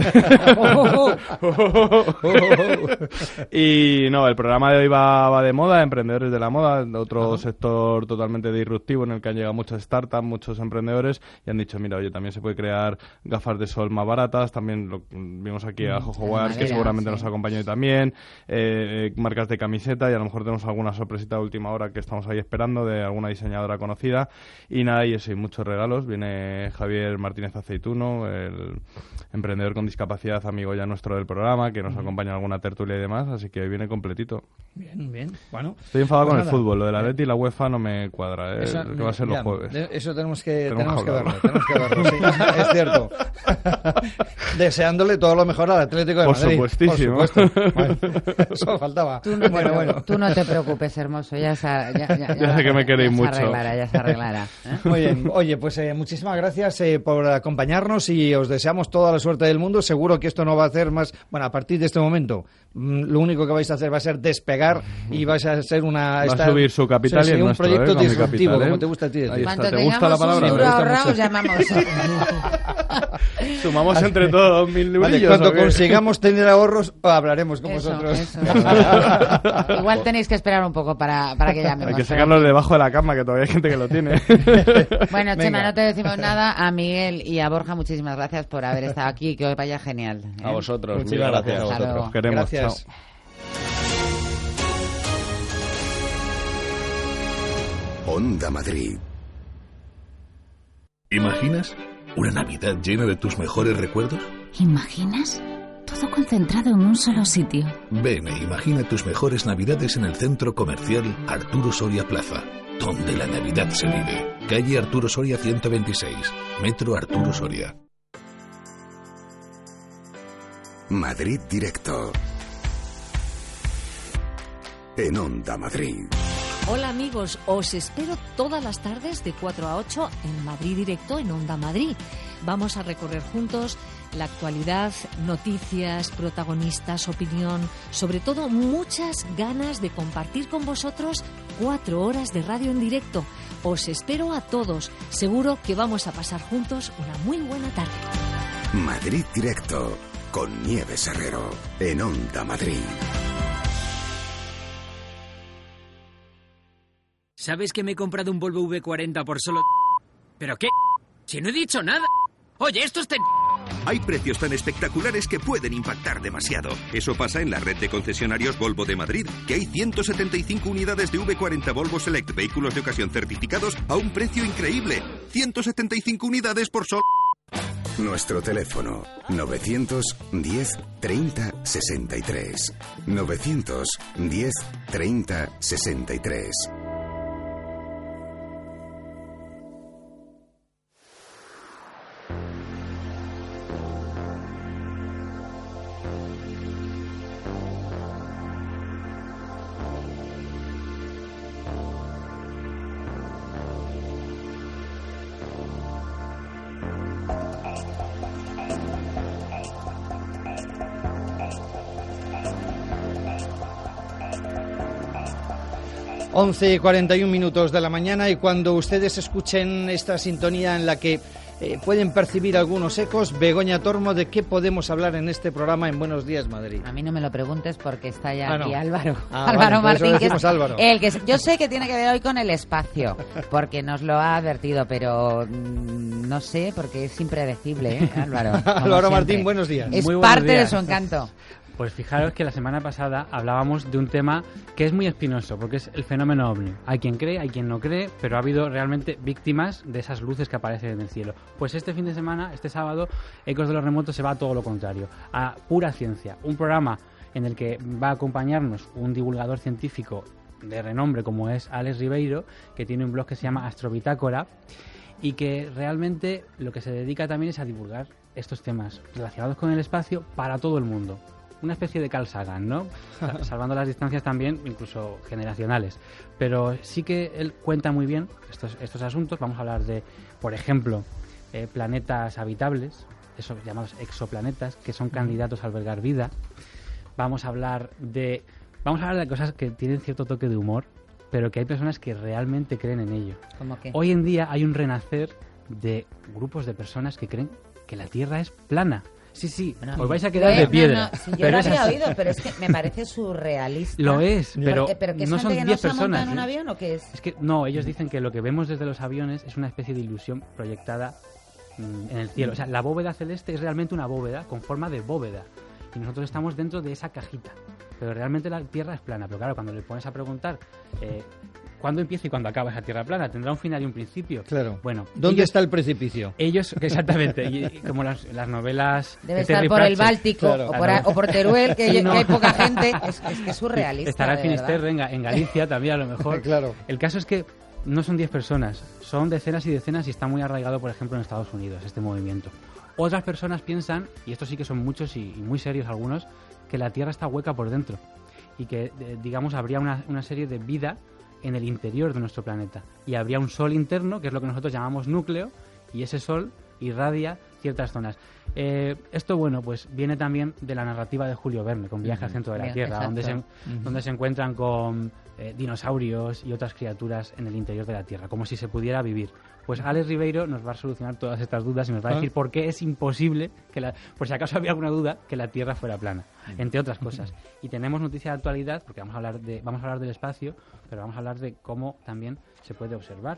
Y no, el programa de hoy va, va de moda, emprendedores de la moda, otro sector totalmente disruptivo en el que han llegado muchas startups, muchos emprendedores y han dicho, mira, oye, también se puede crear gafas de sol más baratas, también lo, vimos aquí a Jojo Wars, que madera, seguramente sí. nos acompaña hoy también, eh, eh, marcas de camiseta y a lo mejor tenemos alguna sorpresita de última hora que estamos ahí esperando de alguna diseñadora conocida y nada, y eso, y muchos regalos. Viene Javier Martínez Aceituno, el emprendedor con discapacidad, amigo ya nuestro del programa, que nos acompaña en alguna tertulia y demás, así que hoy viene completito. Bien, bien. Bueno, Estoy enfadado pues con nada. el fútbol, lo de la Leti y la UEFA no me cuadra, eh, Eso, que va a ser ya, los jueves. de- Eso tenemos que, Tenemos tenemos que que verlo, hablarlo. tenemos que verlo, sí, es cierto. Deseándole todo lo mejor al Atlético de Por Madrid. supuestísimo. Por supuesto. Bueno, eso faltaba. Tú no, te bueno, preocu- bueno. tú no te preocupes, hermoso, ya se, ya, ya, ya- Ya sé que me queréis ya mucho. se arreglará, ya se arreglará. ¿eh? Muy bien. Oye, pues eh, muchísimas gracias eh, por acompañarnos y os deseamos toda la suerte del mundo. Seguro que esto no va a hacer más... Bueno, a partir de este momento, mm, lo único que vais a hacer va a ser despegar y vais a ser una... Va a estar- subir su capital sí, y sí, el un nuestro, proyecto eh, con mi disruptivo, capital, ¿eh? como te gusta a ti decir. Ahí está. Cuando ¿Te gusta la tengamos palabra? un Me libro gusta ahorrado, mucho. llamamos. Sumamos entre todos mil Vale, librillos. cuando ¿o qué? consigamos tener ahorros, hablaremos con Eso, vosotros. eso. Igual tenéis que esperar un poco para, para que llamemos. Hay que pero- sacarlos debajo de la cama, que todavía hay gente que lo tiene. Bueno, Venga. Chema, no te decimos nada. A Miguel y a Borja, muchísimas gracias por haber estado aquí. Que hoy vaya genial. ¿eh? A vosotros, Muchas mil gracias gracias. a Hasta vosotros. luego. Queremos, Gracias. chao. Onda Madrid. ¿Imaginas una Navidad llena de tus mejores recuerdos? ¿Imaginas? Todo concentrado en un solo sitio. Ven e imagina tus mejores Navidades en el centro comercial Arturo Soria Plaza, donde la Navidad se vive. Calle Arturo Soria ciento veintiséis, Metro Arturo Soria. Madrid Directo. En Onda Madrid. Hola amigos, os espero todas las tardes de cuatro a ocho en Madrid Directo en Onda Madrid. Vamos a recorrer juntos la actualidad, noticias, protagonistas, opinión, sobre todo muchas ganas de compartir con vosotros cuatro horas de radio en directo. Os espero a todos. Seguro que vamos a pasar juntos una muy buena tarde. Madrid Directo, con Nieves Herrero, en Onda Madrid. ¿Sabes que me he comprado un Volvo V cuarenta por solo... ¿Pero qué? Si no he dicho nada. Oye, esto es... Ten... Hay precios tan espectaculares que pueden impactar demasiado. Eso pasa en la red de concesionarios Volvo de Madrid, que hay ciento setenta y cinco unidades de V cuarenta Volvo Select vehículos de ocasión certificados a un precio increíble. ciento setenta y cinco unidades por solo... Nuestro teléfono novecientos diez treinta sesenta y tres. novecientos diez treinta sesenta y tres. once y cuarenta y un minutos de la mañana, y cuando ustedes escuchen esta sintonía en la que eh, pueden percibir algunos ecos, Begoña Tormo, ¿de qué podemos hablar en este programa en Buenos Días Madrid? A mí no me lo preguntes porque está ya ah, aquí no. Álvaro. Ah, Álvaro vale, Martín, que es Álvaro. el que yo sé que tiene que ver hoy con el espacio, porque nos lo ha advertido, pero mmm, no sé, porque es impredecible, ¿eh, Álvaro? Álvaro Martín, buenos días. Es Muy parte días. de su encanto. Pues fijaros que la semana pasada hablábamos de un tema que es muy espinoso, porque es el fenómeno ovni. Hay quien cree, hay quien no cree, pero ha habido realmente víctimas de esas luces que aparecen en el cielo. Pues este fin de semana, este sábado, Ecos de los Remotos se va a todo lo contrario, a pura ciencia. Un programa en el que va a acompañarnos un divulgador científico de renombre como es Alex Ribeiro, que tiene un blog que se llama Astrobitácora, y que realmente lo que se dedica también es a divulgar estos temas relacionados con el espacio para todo el mundo. Una especie de Carl Sagan, ¿no? Salvando las distancias también, incluso generacionales. Pero sí que él cuenta muy bien estos, estos asuntos. Vamos a hablar de, por ejemplo, eh, planetas habitables, esos llamados exoplanetas, que son candidatos a albergar vida. Vamos a hablar de, vamos a hablar de cosas que tienen cierto toque de humor, pero que hay personas que realmente creen en ello. ¿Cómo qué? Hoy en día hay un renacer de grupos de personas que creen que la Tierra es plana. Sí, sí, bueno, os vais a quedar de no, piedra. No, sí, yo pero lo es había así. oído, pero es que me parece surrealista. Lo es, pero, Porque, pero que es no gente son que no diez se ha montado personas. en un ¿eh? avión o qué es? Es que no, ellos dicen que lo que vemos desde los aviones es una especie de ilusión proyectada mmm, en el cielo. O sea, la bóveda celeste es realmente una bóveda con forma de bóveda. Y nosotros estamos dentro de esa cajita. Pero realmente la Tierra es plana. Pero claro, cuando le pones a preguntar... Eh, ¿cuándo empieza y cuándo acaba esa Tierra plana? ¿Tendrá un final y un principio? Claro. Bueno, ¿dónde ellos, está el precipicio? Ellos, exactamente, y, y como las, las novelas... Debe de estar Terry por Pratchett, el Báltico, claro, o, por, a, o por Teruel, que, no. que hay poca gente. Es, es que es surrealista. Estará en de Finisterre, en, en Galicia también a lo mejor. Claro. El caso es que no son diez personas, son decenas y decenas, y está muy arraigado, por ejemplo, en Estados Unidos, este movimiento. Otras personas piensan, y estos sí que son muchos y, y muy serios algunos, que la Tierra está hueca por dentro y que, eh, digamos, habría una, una serie de vida en el interior de nuestro planeta y habría un sol interno, que es lo que nosotros llamamos núcleo, y ese sol irradia ciertas zonas. Eh, esto, bueno, pues viene también de la narrativa de Julio Verne, con Viaje al centro de la Bien, Tierra, exacto. donde se, Uh-huh. donde se encuentran con eh, dinosaurios y otras criaturas en el interior de la Tierra, como si se pudiera vivir. Pues Alex Ribeiro nos va a solucionar todas estas dudas y nos va a decir por qué es imposible, que la, por si acaso había alguna duda, que la Tierra fuera plana, entre otras cosas. Y tenemos noticia de actualidad, porque vamos a hablar de, vamos a hablar del espacio, pero vamos a hablar de cómo también se puede observar.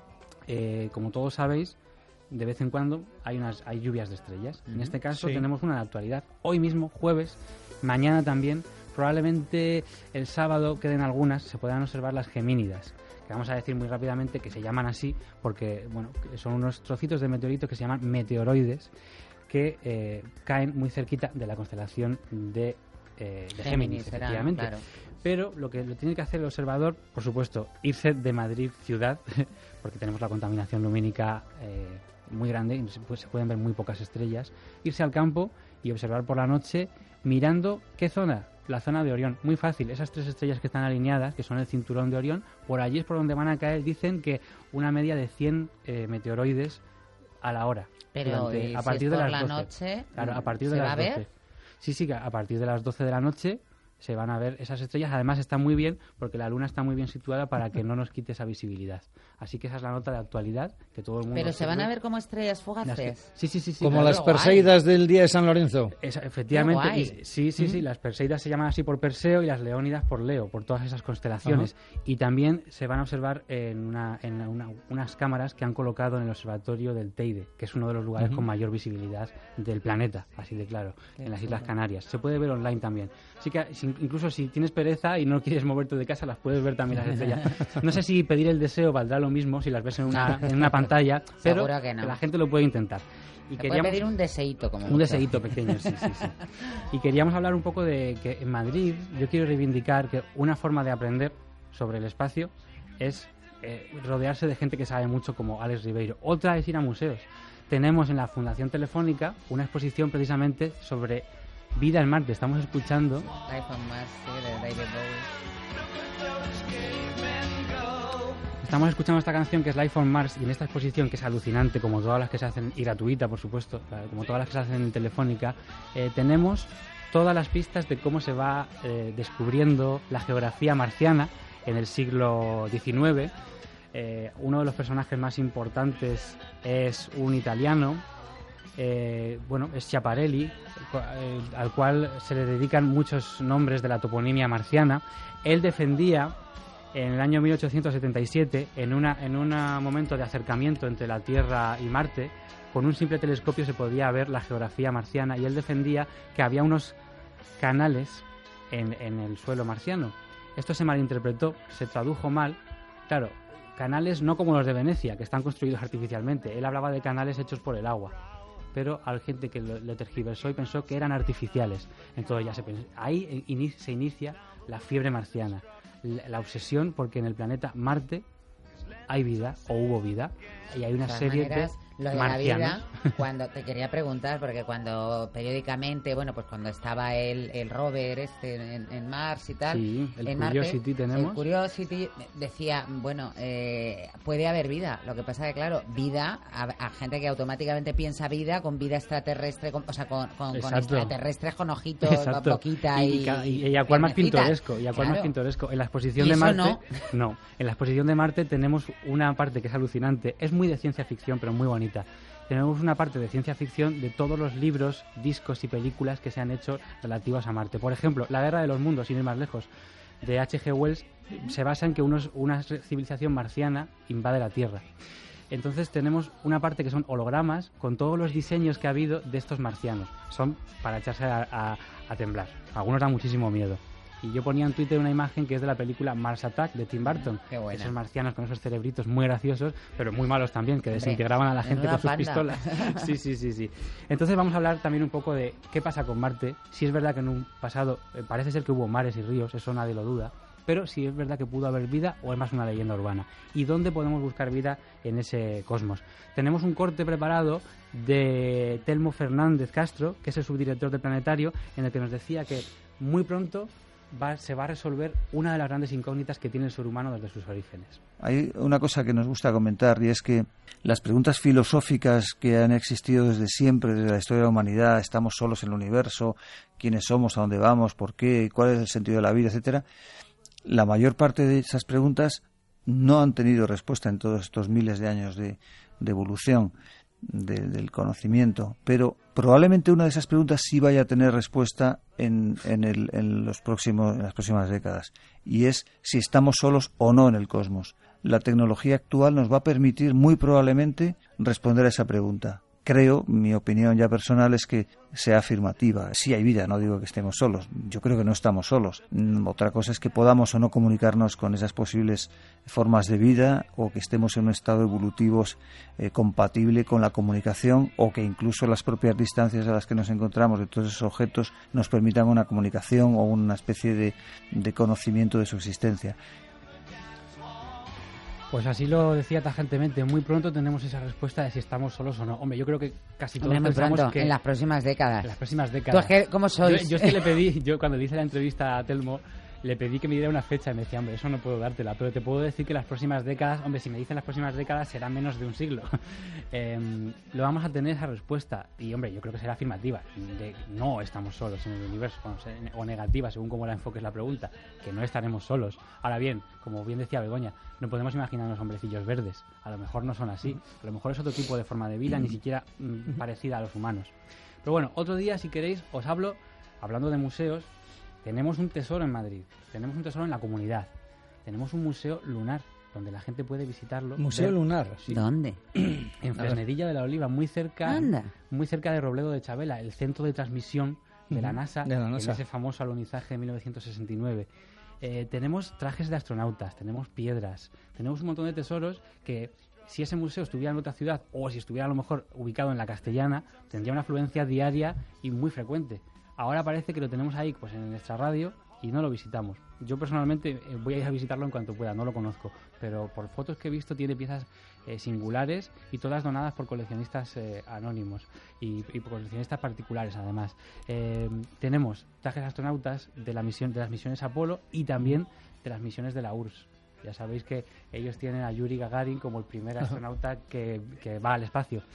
Eh, como todos sabéis, de vez en cuando hay unas hay lluvias de estrellas. En este caso Sí. tenemos una en la actualidad. Hoy mismo, jueves, mañana también, probablemente el sábado queden algunas, se podrán observar las Gemínidas, que vamos a decir muy rápidamente que se llaman así porque, bueno, son unos trocitos de meteorito que se llaman meteoroides, que eh, caen muy cerquita de la constelación de, eh, de Géminis, Géminis, será, efectivamente. claro. Pero lo que lo tiene que hacer el observador, por supuesto, irse de Madrid ciudad, porque tenemos la contaminación lumínica eh, muy grande y se, pues, se pueden ver muy pocas estrellas, irse al campo y observar por la noche mirando ¿qué zona? La zona de Orión. Muy fácil, esas tres estrellas que están alineadas, que son el cinturón de Orión, por allí es por donde van a caer, dicen que una media de cien eh, meteoroides a la hora. Pero durante, ¿y a si partir es de por las la doce. noche, Claro, a partir ¿se de va las a ver? doce. Sí, sí, que a partir de las doce de la noche se van a ver esas estrellas. Además está muy bien porque la Luna está muy bien situada para que no nos quite esa visibilidad. Así que esa es la nota de actualidad que todo el mundo... Pero se van a ver como estrellas fugaces. Que... Sí, sí, sí, sí. Como claro. las Perseidas del día de San Lorenzo. Esa, efectivamente. Y, sí, sí, sí. Las Perseidas se llaman así por Perseo y las Leónidas por Leo, por todas esas constelaciones. Uh-huh. Y también se van a observar en, una, en una, unas cámaras que han colocado en el observatorio del Teide, que es uno de los lugares uh-huh. con mayor visibilidad del planeta, así de claro, Qué en las Islas Canarias. Se puede ver online también. Así que incluso si tienes pereza y no quieres moverte de casa, las puedes ver también las estrellas. No sé si pedir el deseo valdrá lo mismo si las ves en una, en una pantalla, pero que no. la gente lo puede intentar. Y queríamos puede pedir un deseíto como un deseíto pequeño, sí, sí, sí. Y queríamos hablar un poco de que en Madrid yo quiero reivindicar que una forma de aprender sobre el espacio es eh, rodearse de gente que sabe mucho, como Alex Ribeiro. Otra es ir a museos. Tenemos en la Fundación Telefónica una exposición precisamente sobre vida en Marte. Estamos escuchando Life on Mars, sí, de David Bowie. Estamos escuchando esta canción que es Life on Mars, y en esta exposición, que es alucinante, como todas las que se hacen, y gratuita, por supuesto, como todas las que se hacen en Telefónica, eh, tenemos todas las pistas de cómo se va eh, descubriendo la geografía marciana en el siglo diecinueve. Eh, uno de los personajes más importantes es un italiano, eh, bueno, es Schiaparelli, eh, al cual se le dedican muchos nombres de la toponimia marciana. Él defendía en el año mil ochocientos setenta y siete, en una en un momento de acercamiento entre la Tierra y Marte, con un simple telescopio se podía ver la geografía marciana, y él defendía que había unos canales en, en el suelo marciano. Esto se malinterpretó, se tradujo mal. Claro, canales no como los de Venecia, que están construidos artificialmente. Él hablaba de canales hechos por el agua, pero hay gente que lo, lo tergiversó y pensó que eran artificiales. Entonces ya se pensó, ahí in, se inicia la fiebre marciana. La obsesión porque en el planeta Marte hay vida, o hubo vida, y hay una serie maneras, de lo de marcianos. La vida, cuando te quería preguntar, porque cuando periódicamente, bueno, pues cuando estaba el, el rover este en, en Mars y tal, sí, el en Curiosity Marte, tenemos. El Curiosity decía, bueno, eh, puede haber vida. Lo que pasa que, claro, vida, a, a gente que automáticamente piensa vida con vida extraterrestre, con, o sea, con, con, con extraterrestres con ojitos, Exacto. boquita y... Y, y, y a cuál más pintoresco, y a cuál claro. más pintoresco. En la exposición de Marte, no? no, en la exposición de Marte tenemos una parte que es alucinante, es muy de ciencia ficción, pero muy bonita. Tenemos una parte de ciencia ficción de todos los libros, discos y películas que se han hecho relativas a Marte. Por ejemplo, La Guerra de los Mundos, sin ir más lejos, de H G Wells, se basa en que unos, una civilización marciana invade la Tierra. Entonces tenemos una parte que son hologramas con todos los diseños que ha habido de estos marcianos. Son para echarse a, a, a temblar. Algunos dan muchísimo miedo. Y yo ponía en Twitter una imagen que es de la película Mars Attack de Tim Burton. Qué buena. Esos marcianos con esos cerebritos muy graciosos, pero muy malos también, que Hombre, desintegraban a la gente con sus panda. pistolas. Sí, sí, sí, sí. Entonces vamos a hablar también un poco de qué pasa con Marte. Si es verdad que en un pasado eh, parece ser que hubo mares y ríos, eso nadie lo duda, pero si es verdad que pudo haber vida o es más una leyenda urbana. ¿Y dónde podemos buscar vida en ese cosmos? Tenemos un corte preparado de Telmo Fernández Castro, que es el subdirector del planetario, en el que nos decía que muy pronto Va, se va a resolver una de las grandes incógnitas que tiene el ser humano desde sus orígenes. Hay una cosa que nos gusta comentar, y es que las preguntas filosóficas que han existido desde siempre, desde la historia de la humanidad, estamos solos en el universo, quiénes somos, a dónde vamos, por qué, cuál es el sentido de la vida, etcétera, la mayor parte de esas preguntas no han tenido respuesta en todos estos miles de años de, de evolución de, del conocimiento, pero probablemente una de esas preguntas sí vaya a tener respuesta en, en, el, en, los próximos, en las próximas décadas, y es si estamos solos o no en el cosmos. La tecnología actual nos va a permitir muy probablemente responder a esa pregunta. Creo, mi opinión ya personal es que sea afirmativa. Sí hay vida, no digo que estemos solos. Yo creo que no estamos solos. Otra cosa es que podamos o no comunicarnos con esas posibles formas de vida, o que estemos en un estado evolutivo eh, compatible con la comunicación, o que incluso las propias distancias a las que nos encontramos de todos esos objetos nos permitan una comunicación o una especie de, de conocimiento de su existencia. Pues así lo decía tajantemente. Muy pronto tenemos esa respuesta de si estamos solos o no. Hombre, yo creo que casi todos Hombre, pensamos pronto, que... en las próximas décadas. En las próximas décadas. ¿Tú es que, cómo sois? Yo, yo es que le pedí, yo cuando le hice la entrevista a Telmo, le pedí que me diera una fecha y me decía, hombre, eso no puedo dártela, pero te puedo decir que las próximas décadas, hombre, si me dicen las próximas décadas será menos de un siglo. eh, lo vamos a tener esa respuesta y, hombre, yo creo que será afirmativa, de no estamos solos en el universo, o negativa, según cómo la enfoques la pregunta, que no estaremos solos. Ahora bien, como bien decía Begoña, no podemos imaginarnos hombrecillos verdes, a lo mejor no son así, a lo mejor es otro tipo de forma de vida, ni siquiera mm, parecida a los humanos. Pero bueno, otro día, si queréis, os hablo, hablando de museos. Tenemos un tesoro en Madrid, tenemos un tesoro en la comunidad, tenemos un museo lunar donde la gente puede visitarlo. ¿Museo ver, lunar? Sí. ¿Dónde? En Fresnedilla de la Oliva, muy cerca, Anda. muy cerca de Robledo de Chabela, el centro de transmisión de la NASA, de la NASA. en ese famoso alunizaje de mil novecientos sesenta y nueve. Eh, tenemos trajes de astronautas, tenemos piedras, tenemos un montón de tesoros que, si ese museo estuviera en otra ciudad o si estuviera a lo mejor ubicado en la Castellana, tendría una afluencia diaria y muy frecuente. Ahora parece que lo tenemos ahí pues en nuestra radio y no lo visitamos. Yo personalmente eh, voy a ir a visitarlo en cuanto pueda, no lo conozco, pero por fotos que he visto tiene piezas eh, singulares y todas donadas por coleccionistas eh, anónimos y, y por coleccionistas particulares además. Eh, tenemos trajes astronautas de, la misión, de las misiones Apolo y también de las misiones de la U R S S. Ya sabéis que ellos tienen a Yuri Gagarin como el primer astronauta que, que va al espacio.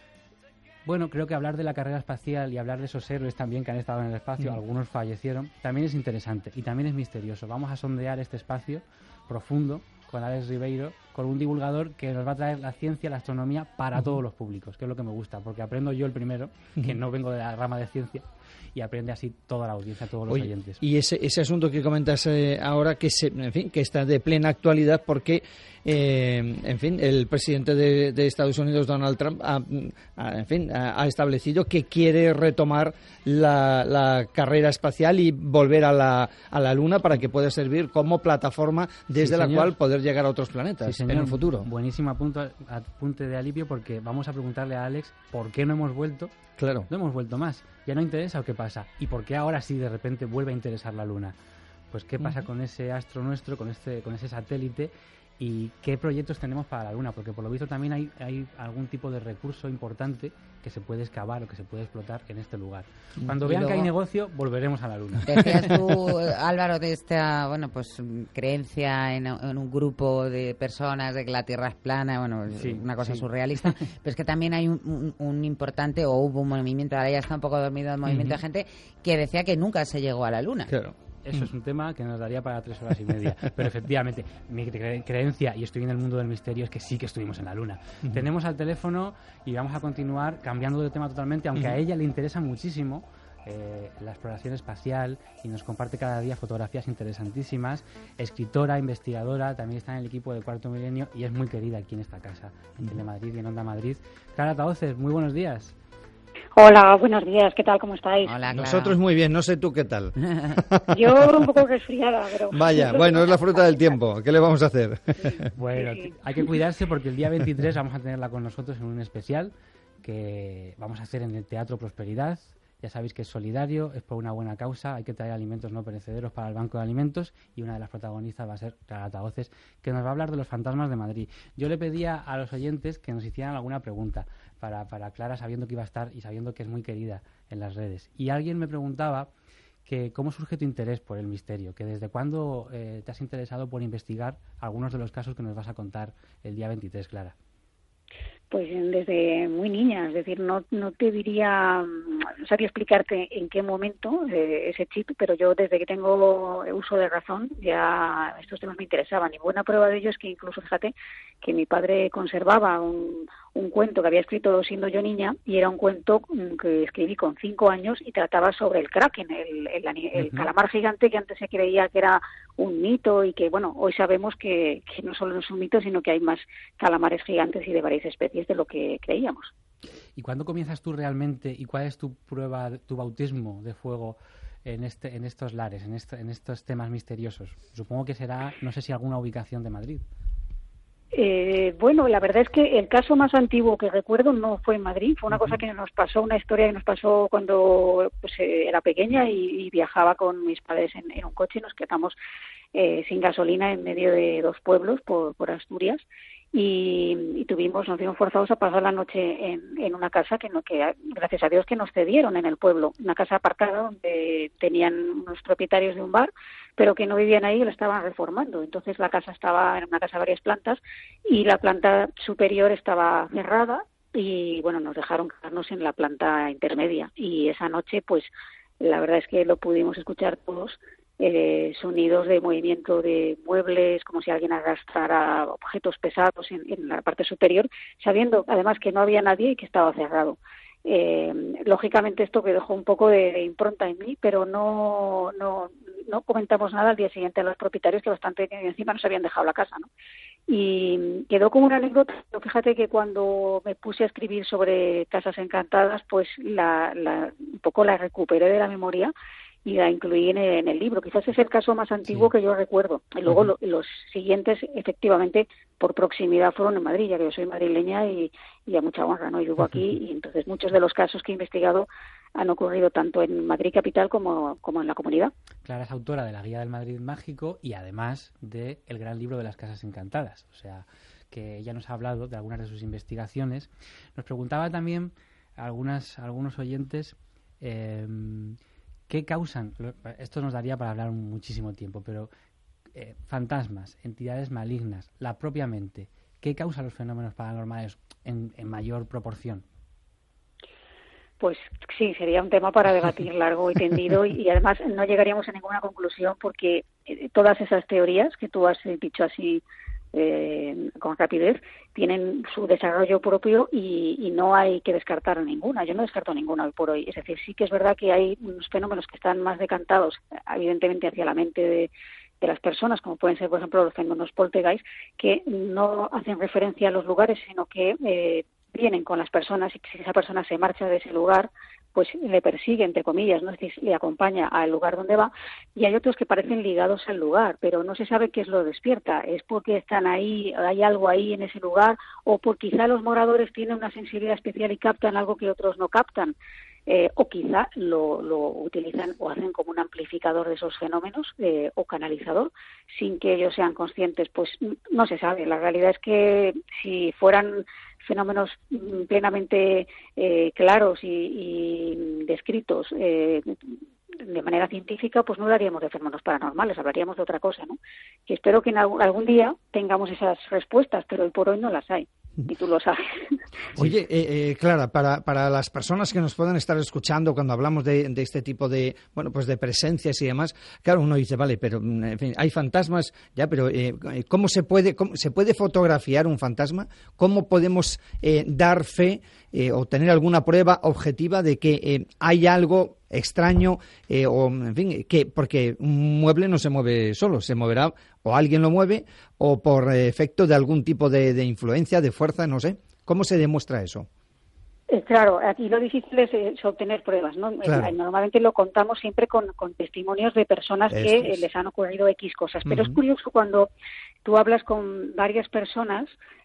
Bueno, creo que hablar de la carrera espacial y hablar de esos héroes también que han estado en el espacio, mm. algunos fallecieron, también es interesante y también es misterioso. Vamos a sondear este espacio profundo con Alex Ribeiro, con un divulgador que nos va a traer la ciencia, la astronomía para uh-huh. todos los públicos, que es lo que me gusta, porque aprendo yo el primero, uh-huh. que no vengo de la rama de ciencia, y aprende así toda la audiencia, todos los Oye, oyentes. Y ese, ese asunto que comentas eh, ahora, que se, en fin, que está de plena actualidad, porque eh, en fin, el presidente de, de Estados Unidos, Donald Trump, ha, ha, en fin, ha, ha establecido que quiere retomar la, la carrera espacial y volver a la, a la Luna para que pueda servir como plataforma desde sí, la cual poder llegar a otros planetas sí, en el futuro. Buenísimo apunte, apunte de alivio, porque vamos a preguntarle a Alex por qué no hemos vuelto. Claro. No hemos vuelto más. ¿Ya no interesa o qué pasa? ¿Y por qué ahora sí de repente vuelve a interesar la Luna? Pues qué pasa uh-huh. con ese astro nuestro, con este, con ese satélite, y qué proyectos tenemos para la Luna, porque por lo visto también hay, hay algún tipo de recurso importante que se puede excavar o que se puede explotar en este lugar. Cuando y vean luego, que hay negocio, volveremos a la Luna. Decías tú, Álvaro, de esta bueno pues creencia en, en un grupo de personas de que la Tierra es plana, bueno, sí, una cosa sí. surrealista, pero es que también hay un, un, un importante, o hubo un movimiento, ahora ya está un poco dormido el movimiento uh-huh. de gente, que decía que nunca se llegó a la Luna. Claro. Eso es un tema que nos daría para tres horas y media. Pero efectivamente, mi cre- creencia, y estoy en el mundo del misterio, es que sí que estuvimos en la Luna. Uh-huh. Tenemos al teléfono y vamos a continuar cambiando de tema totalmente, aunque uh-huh. a ella le interesa muchísimo eh, la exploración espacial y nos comparte cada día fotografías interesantísimas. Escritora, investigadora, también está en el equipo del Cuarto Milenio y es muy querida aquí en esta casa, en uh-huh. Telemadrid y en Onda Madrid. Clara Tahoces, muy buenos días. Hola, buenos días, ¿qué tal? ¿Cómo estáis? Hola, nosotros muy bien, no sé tú qué tal. Yo un poco resfriada, pero... Vaya, bueno, es la fruta del tiempo, ¿qué le vamos a hacer? Bueno, sí. Hay que cuidarse porque el día veintitrés vamos a tenerla con nosotros en un especial que vamos a hacer en el Teatro Prosperidad. Ya sabéis que es solidario, es por una buena causa, hay que traer alimentos no perecederos para el Banco de Alimentos y una de las protagonistas va a ser Clara Tahoces, que nos va a hablar de los fantasmas de Madrid. Yo le pedía a los oyentes que nos hicieran alguna pregunta para, para Clara, sabiendo que iba a estar y sabiendo que es muy querida en las redes. Y alguien me preguntaba que cómo surge tu interés por el misterio, que desde cuándo eh, te has interesado por investigar algunos de los casos que nos vas a contar el día veintitrés, Clara. Pues desde muy niña, es decir, no no te diría, no sabría explicarte en qué momento eh, ese chip, pero yo desde que tengo uso de razón ya estos temas me interesaban. Y buena prueba de ello es que incluso, fíjate, que mi padre conservaba un, un cuento que había escrito siendo yo niña, y era un cuento que escribí con cinco años y trataba sobre el kraken, el, el, el, el uh-huh. calamar gigante, que antes se creía que era un mito y que, bueno, hoy sabemos que, que no solo es un mito, sino que hay más calamares gigantes y de varias especies de lo que creíamos. ¿Y cuándo comienzas tú realmente y cuál es tu prueba, tu bautismo de fuego en este, en estos lares, en, este, en estos temas misteriosos? Supongo que será, no sé si alguna ubicación de Madrid. Eh, bueno, la verdad es que el caso más antiguo que recuerdo no fue en Madrid, fue una uh-huh. cosa que nos pasó, una historia que nos pasó cuando pues, eh, era pequeña y, y viajaba con mis padres en, en un coche y nos quedamos eh, sin gasolina en medio de dos pueblos por, por Asturias. Y, y tuvimos, nos vimos forzados a pasar la noche en, en una casa que, no, que gracias a Dios que nos cedieron en el pueblo, una casa aparcada donde tenían unos propietarios de un bar, pero que no vivían ahí y la estaban reformando. Entonces la casa estaba, era una casa de varias plantas, y la planta superior estaba cerrada, y bueno, nos dejaron quedarnos en la planta intermedia. Y esa noche, pues la verdad es que lo pudimos escuchar todos, eh, sonidos de movimiento de muebles, como si alguien arrastrara objetos pesados en, en la parte superior, sabiendo además que no había nadie y que estaba cerrado. Eh, lógicamente esto que dejó un poco de, de impronta en mí, pero no, no, no comentamos nada al día siguiente a los propietarios, que bastante encima nos habían dejado la casa, ¿no? Y quedó como una anécdota. Fíjate que cuando me puse a escribir sobre Casas Encantadas, pues la, la, un poco la recuperé de la memoria y la incluí en el, en el libro. Quizás es el caso más antiguo sí. que yo recuerdo. Y luego uh-huh. lo, los siguientes, efectivamente, por proximidad fueron en Madrid, ya que yo soy madrileña y, y a mucha honra, ¿no? Yo vivo aquí, y entonces muchos de los casos que he investigado han ocurrido tanto en Madrid capital como, como en la comunidad. Clara es autora de la Guía del Madrid Mágico y además de el gran libro de las Casas Encantadas. O sea, que ella nos ha hablado de algunas de sus investigaciones. Nos preguntaba también a algunas, a algunos oyentes... Eh, ¿qué causan? Esto nos daría para hablar muchísimo tiempo, pero eh, fantasmas, entidades malignas, la propia mente, ¿qué causa los fenómenos paranormales en, en mayor proporción? Pues sí, sería un tema para debatir largo y tendido, y, y además no llegaríamos a ninguna conclusión, porque eh, todas esas teorías que tú has dicho así eh, con rapidez tienen su desarrollo propio y, y no hay que descartar ninguna. Yo no descarto ninguna hoy por hoy. Es decir, sí que es verdad que hay unos fenómenos que están más decantados, evidentemente, hacia la mente de, de las personas, como pueden ser, por ejemplo, los fenómenos poltergeist, que no hacen referencia a los lugares, sino que eh, vienen con las personas, y si esa persona se marcha de ese lugar, pues le persigue, entre comillas, ¿no? Es decir, le acompaña al lugar donde va. Y hay otros que parecen ligados al lugar, pero no se sabe qué es lo despierta. Es porque están ahí, hay algo ahí en ese lugar, o porque quizá los moradores tienen una sensibilidad especial y captan algo que otros no captan. Eh, o quizá lo, lo utilizan o hacen como un amplificador de esos fenómenos eh, o canalizador, sin que ellos sean conscientes. Pues no se sabe. La realidad es que si fueran fenómenos plenamente eh, claros y, y descritos eh, de manera científica, pues no hablaríamos de fenómenos paranormales, hablaríamos de otra cosa, ¿no? Que espero que en algún, algún día tengamos esas respuestas, pero hoy por hoy no las hay. Y tú lo sabes. Oye, eh, eh, Clara, para, para las personas que nos puedan estar escuchando cuando hablamos de, de este tipo de, bueno, pues de presencias y demás, claro, uno dice, vale, pero en fin, hay fantasmas, ya, pero eh, ¿cómo se puede, cómo, se puede fotografiar un fantasma? ¿Cómo podemos eh, dar fe eh, o tener alguna prueba objetiva de que eh, hay algo extraño eh, o, en fin, que porque un mueble no se mueve solo, se moverá o alguien lo mueve o por efecto de algún tipo de, de influencia, de fuerza, no sé. ¿Cómo se demuestra eso? Eh, claro, aquí lo difícil es, es obtener pruebas, ¿no? Claro. Eh, normalmente lo contamos siempre con, con testimonios de personas Eso que es. eh, les han ocurrido X cosas, pero uh-huh. es curioso cuando tú hablas con varias personas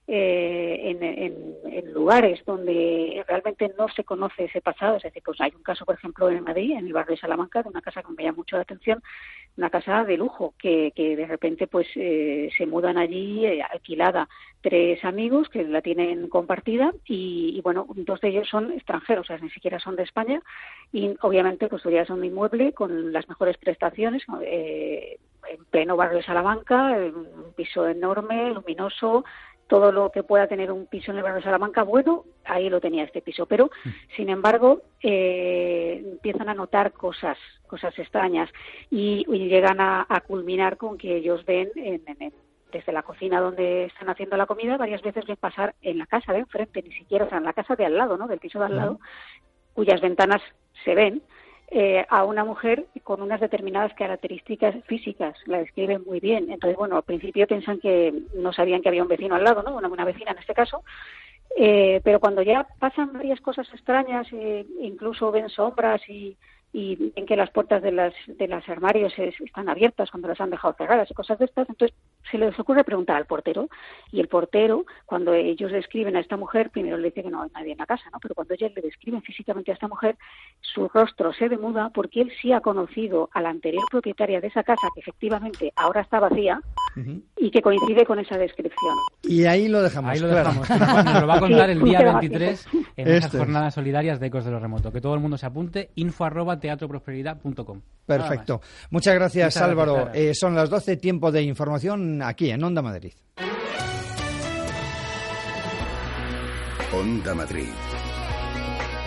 eh, en, en, en lugares donde realmente no se conoce ese pasado. Es decir, pues hay un caso, por ejemplo, en Madrid, en el barrio de Salamanca, de una casa que me llama mucho la atención, una casa de lujo, que, que de repente pues eh, se mudan allí eh, alquilada tres amigos que la tienen compartida y, y bueno, dos de ellos son extranjeros, o sea, ni siquiera son de España, y obviamente pues ya son un inmueble con las mejores prestaciones, eh, en pleno barrio de Salamanca, un piso enorme, luminoso, todo lo que pueda tener un piso en el barrio de Salamanca, bueno, ahí lo tenía este piso. Pero, sin embargo, eh, empiezan a notar cosas, cosas extrañas y, y llegan a, a culminar con que ellos ven en, en, en, desde la cocina donde están haciendo la comida, varias veces ven pasar en la casa de enfrente, ni siquiera, o sea, en la casa de al lado, ¿no?, del piso de al lado, cuyas ventanas se ven, Eh, a una mujer con unas determinadas características físicas, la describen muy bien. Entonces, bueno, al principio piensan que no sabían que había un vecino al lado, ¿no?, una, una vecina en este caso, eh, pero cuando ya pasan varias cosas extrañas, eh, incluso ven sombras y, y ven que las puertas de las de los armarios es, están abiertas cuando las han dejado cerradas y cosas de estas, entonces se les ocurre preguntar al portero, y el portero, cuando ellos describen a esta mujer, primero le dice que no hay nadie en la casa, ¿no?, pero cuando ellos le describen físicamente a esta mujer, su rostro se demuda porque él sí ha conocido a la anterior propietaria de esa casa, que efectivamente ahora está vacía, uh-huh. y que coincide con esa descripción. Y ahí lo dejamos. Ahí lo claro. dejamos. Nos lo va a contar el día veintitrés en esas Este jornadas solidarias de Ecos de lo Remoto. Que todo el mundo se apunte, info arroba teatroprosperidad punto com. Perfecto. Muchas gracias, Muchas Álvaro. gracias, eh, son las doce, tiempo de información aquí en Onda Madrid. Onda Madrid.